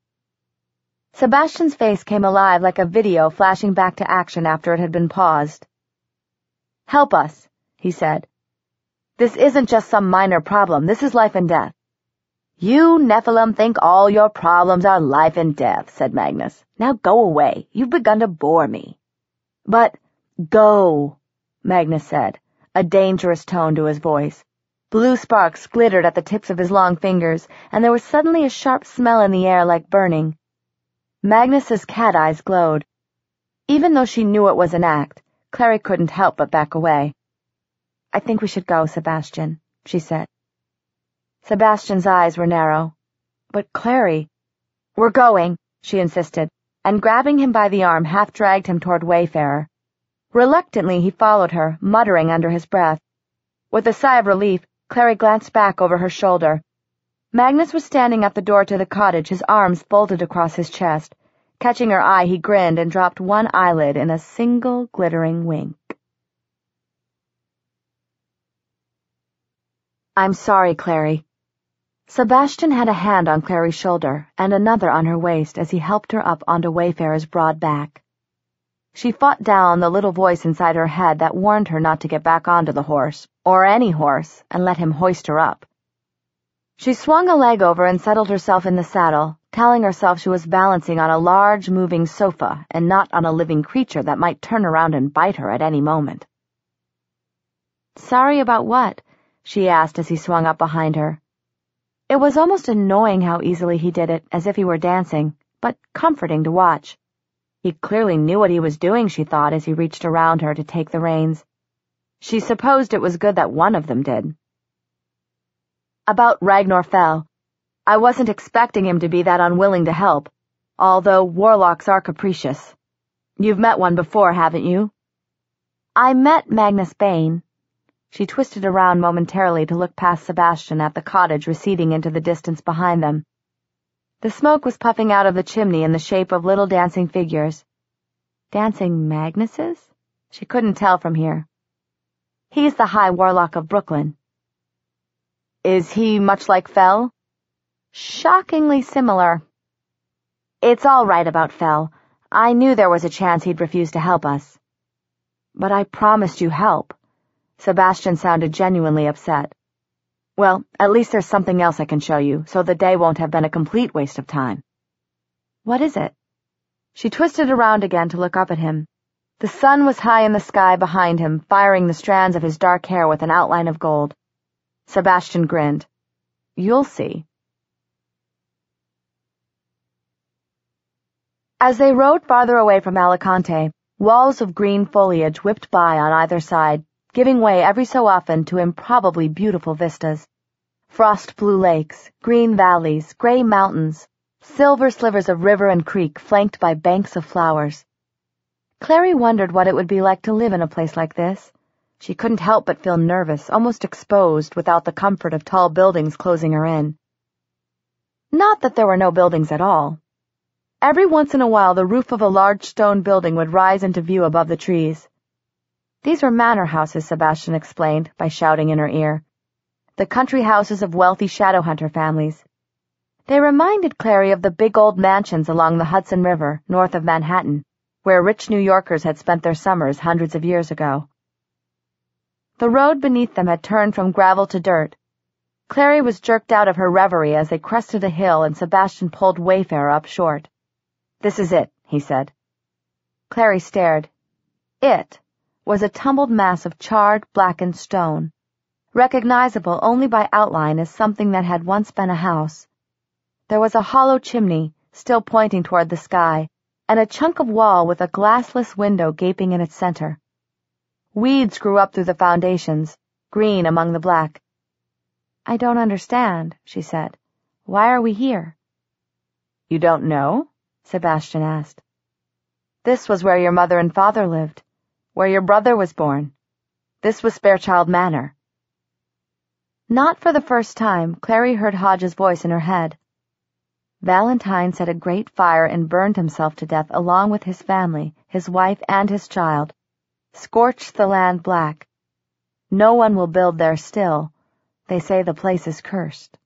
Sebastian's face came alive like a video flashing back to action after it had been paused. Help us, he said. This isn't just some minor problem. This is life and death. You Nephilim think all your problems are life and death, said Magnus. Now go away. You've begun to bore me. But go, Magnus said, a dangerous tone to his voice. Blue sparks glittered at the tips of his long fingers, and there was suddenly a sharp smell in the air like burning. Magnus's cat eyes glowed. Even though she knew it was an act, Clary couldn't help but back away. I think we should go, Sebastian, she said. Sebastian's eyes were narrow. But Clary... We're going, she insisted, and grabbing him by the arm half-dragged him toward Wayfarer. Reluctantly he followed her, muttering under his breath. With a sigh of relief, Clary glanced back over her shoulder. Magnus was standing at the door to the cottage, his arms folded across his chest. Catching her eye, he grinned and dropped one eyelid in a single glittering wink. I'm sorry, Clary. Sebastian had a hand on Clary's shoulder and another on her waist as he helped her up onto Wayfarer's broad back. She fought down the little voice inside her head that warned her not to get back onto the horse, or any horse, and let him hoist her up. She swung a leg over and settled herself in the saddle, telling herself she was balancing on a large, moving sofa and not on a living creature that might turn around and bite her at any moment. Sorry about what? She asked as he swung up behind her. It was almost annoying how easily he did it, as if he were dancing, but comforting to watch. He clearly knew what he was doing, she thought, as he reached around her to take the reins. She supposed it was good that one of them did. About Ragnar Fell. I wasn't expecting him to be that unwilling to help, although warlocks are capricious. You've met one before, haven't you? I met Magnus Bane. She twisted around momentarily to look past Sebastian at the cottage receding into the distance behind them. The smoke was puffing out of the chimney in the shape of little dancing figures. Dancing Magnuses? She couldn't tell from here. He's the High Warlock of Brooklyn. Is he much like Fell? Shockingly similar. It's all right about Fell. I knew there was a chance he'd refuse to help us. But I promised you help. Sebastian sounded genuinely upset. Well, at least there's something else I can show you, so the day won't have been a complete waste of time. What is it? She twisted around again to look up at him. The sun was high in the sky behind him, firing the strands of his dark hair with an outline of gold. Sebastian grinned. You'll see. As they rode farther away from Alicante, walls of green foliage whipped by on either side, giving way every so often to improbably beautiful vistas. Frost-blue lakes, green valleys, gray mountains, silver slivers of river and creek flanked by banks of flowers. Clary wondered what it would be like to live in a place like this. She couldn't help but feel nervous, almost exposed, without the comfort of tall buildings closing her in. Not that there were no buildings at all. Every once in a while the roof of a large stone building would rise into view above the trees. These were manor houses, Sebastian explained by shouting in her ear. The country houses of wealthy Shadowhunter families. They reminded Clary of the big old mansions along the Hudson River, north of Manhattan, where rich New Yorkers had spent their summers hundreds of years ago. The road beneath them had turned from gravel to dirt. Clary was jerked out of her reverie as they crested a hill and Sebastian pulled Wayfarer up short. "This is it," he said. Clary stared. It was a tumbled mass of charred, blackened stone, recognizable only by outline as something that had once been a house. There was a hollow chimney, still pointing toward the sky, and a chunk of wall with a glassless window gaping in its center. Weeds grew up through the foundations, green among the black. "I don't understand," she said. "Why are we here?" "You don't know?" Sebastian asked. "This was where your mother and father lived, where your brother was born. This was Fairchild Manor." Not for the first time, Clary heard Hodge's voice in her head. Valentine set a great fire and burned himself to death along with his family, his wife, and his child, scorched the land black. No one will build there still. They say the place is cursed.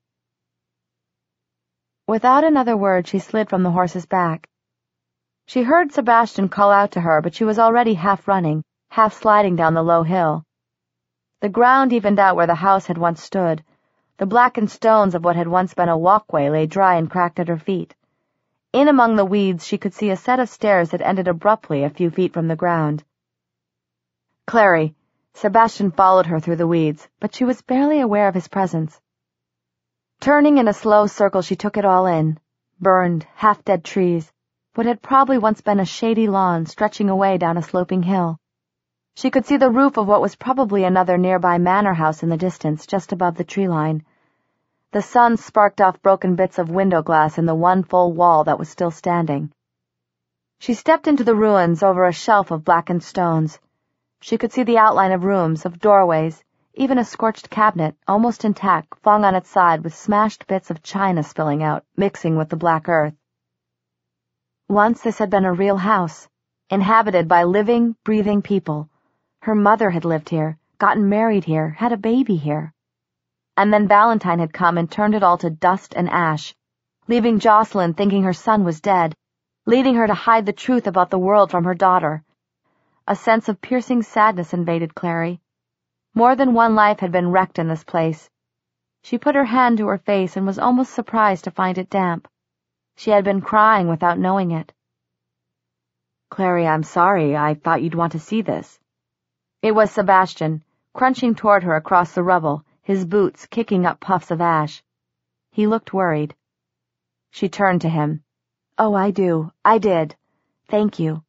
Without another word, she slid from the horse's back. She heard Sebastian call out to her, but she was already half running, half sliding down the low hill. The ground evened out where the house had once stood. The blackened stones of what had once been a walkway lay dry and cracked at her feet. In among the weeds she could see a set of stairs that ended abruptly a few feet from the ground. "Clary," Sebastian followed her through the weeds, but she was barely aware of his presence. Turning in a slow circle, she took it all in. Burned, half-dead trees, what had probably once been a shady lawn stretching away down a sloping hill. She could see the roof of what was probably another nearby manor house in the distance, just above the tree line. The sun sparked off broken bits of window glass in the one full wall that was still standing. She stepped into the ruins over a shelf of blackened stones. She could see the outline of rooms, of doorways, even a scorched cabinet, almost intact, flung on its side with smashed bits of china spilling out, mixing with the black earth. Once this had been a real house, inhabited by living, breathing people. Her mother had lived here, gotten married here, had a baby here. And then Valentine had come and turned it all to dust and ash, leaving Jocelyn thinking her son was dead, leading her to hide the truth about the world from her daughter. A sense of piercing sadness invaded Clary. More than one life had been wrecked in this place. She put her hand to her face and was almost surprised to find it damp. She had been crying without knowing it. "Clary, I'm sorry. I thought you'd want to see this." It was Sebastian, crunching toward her across the rubble, his boots kicking up puffs of ash. He looked worried. She turned to him. "Oh, I do. I did. Thank you."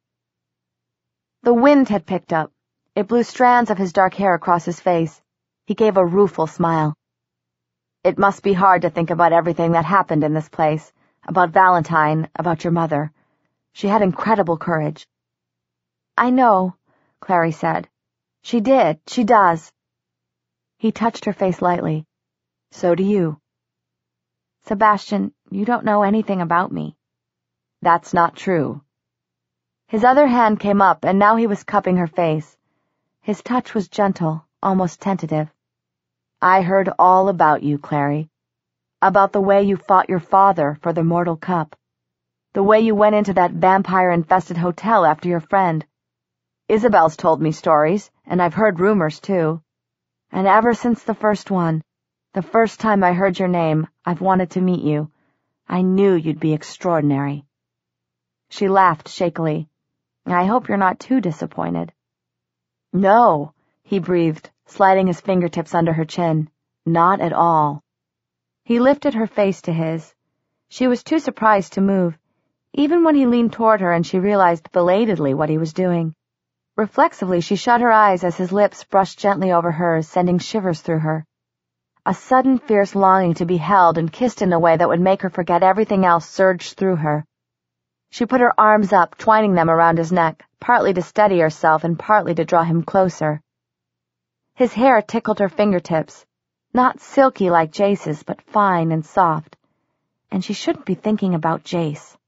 The wind had picked up. It blew strands of his dark hair across his face. He gave a rueful smile. "It must be hard to think about everything that happened in this place, about Valentine, about your mother. She had incredible courage." "I know," Clary said. "She did. She does." He touched her face lightly. "So do you." "Sebastian, you don't know anything about me." "That's not true." His other hand came up, and now he was cupping her face. His touch was gentle, almost tentative. "I heard all about you, Clary. About the way you fought your father for the mortal cup. The way you went into that vampire-infested hotel after your friend. Isabel's told me stories, and I've heard rumors, too. And ever since the first one, the first time I heard your name, I've wanted to meet you. I knew you'd be extraordinary." She laughed shakily. "I hope you're not too disappointed." "No," he breathed, sliding his fingertips under her chin. "Not at all." He lifted her face to his. She was too surprised to move, even when he leaned toward her and she realized belatedly what he was doing. Reflexively, she shut her eyes as his lips brushed gently over hers, sending shivers through her. A sudden fierce longing to be held and kissed in a way that would make her forget everything else surged through her. She put her arms up, twining them around his neck, partly to steady herself and partly to draw him closer. His hair tickled her fingertips, not silky like Jace's, but fine and soft. And she shouldn't be thinking about Jace.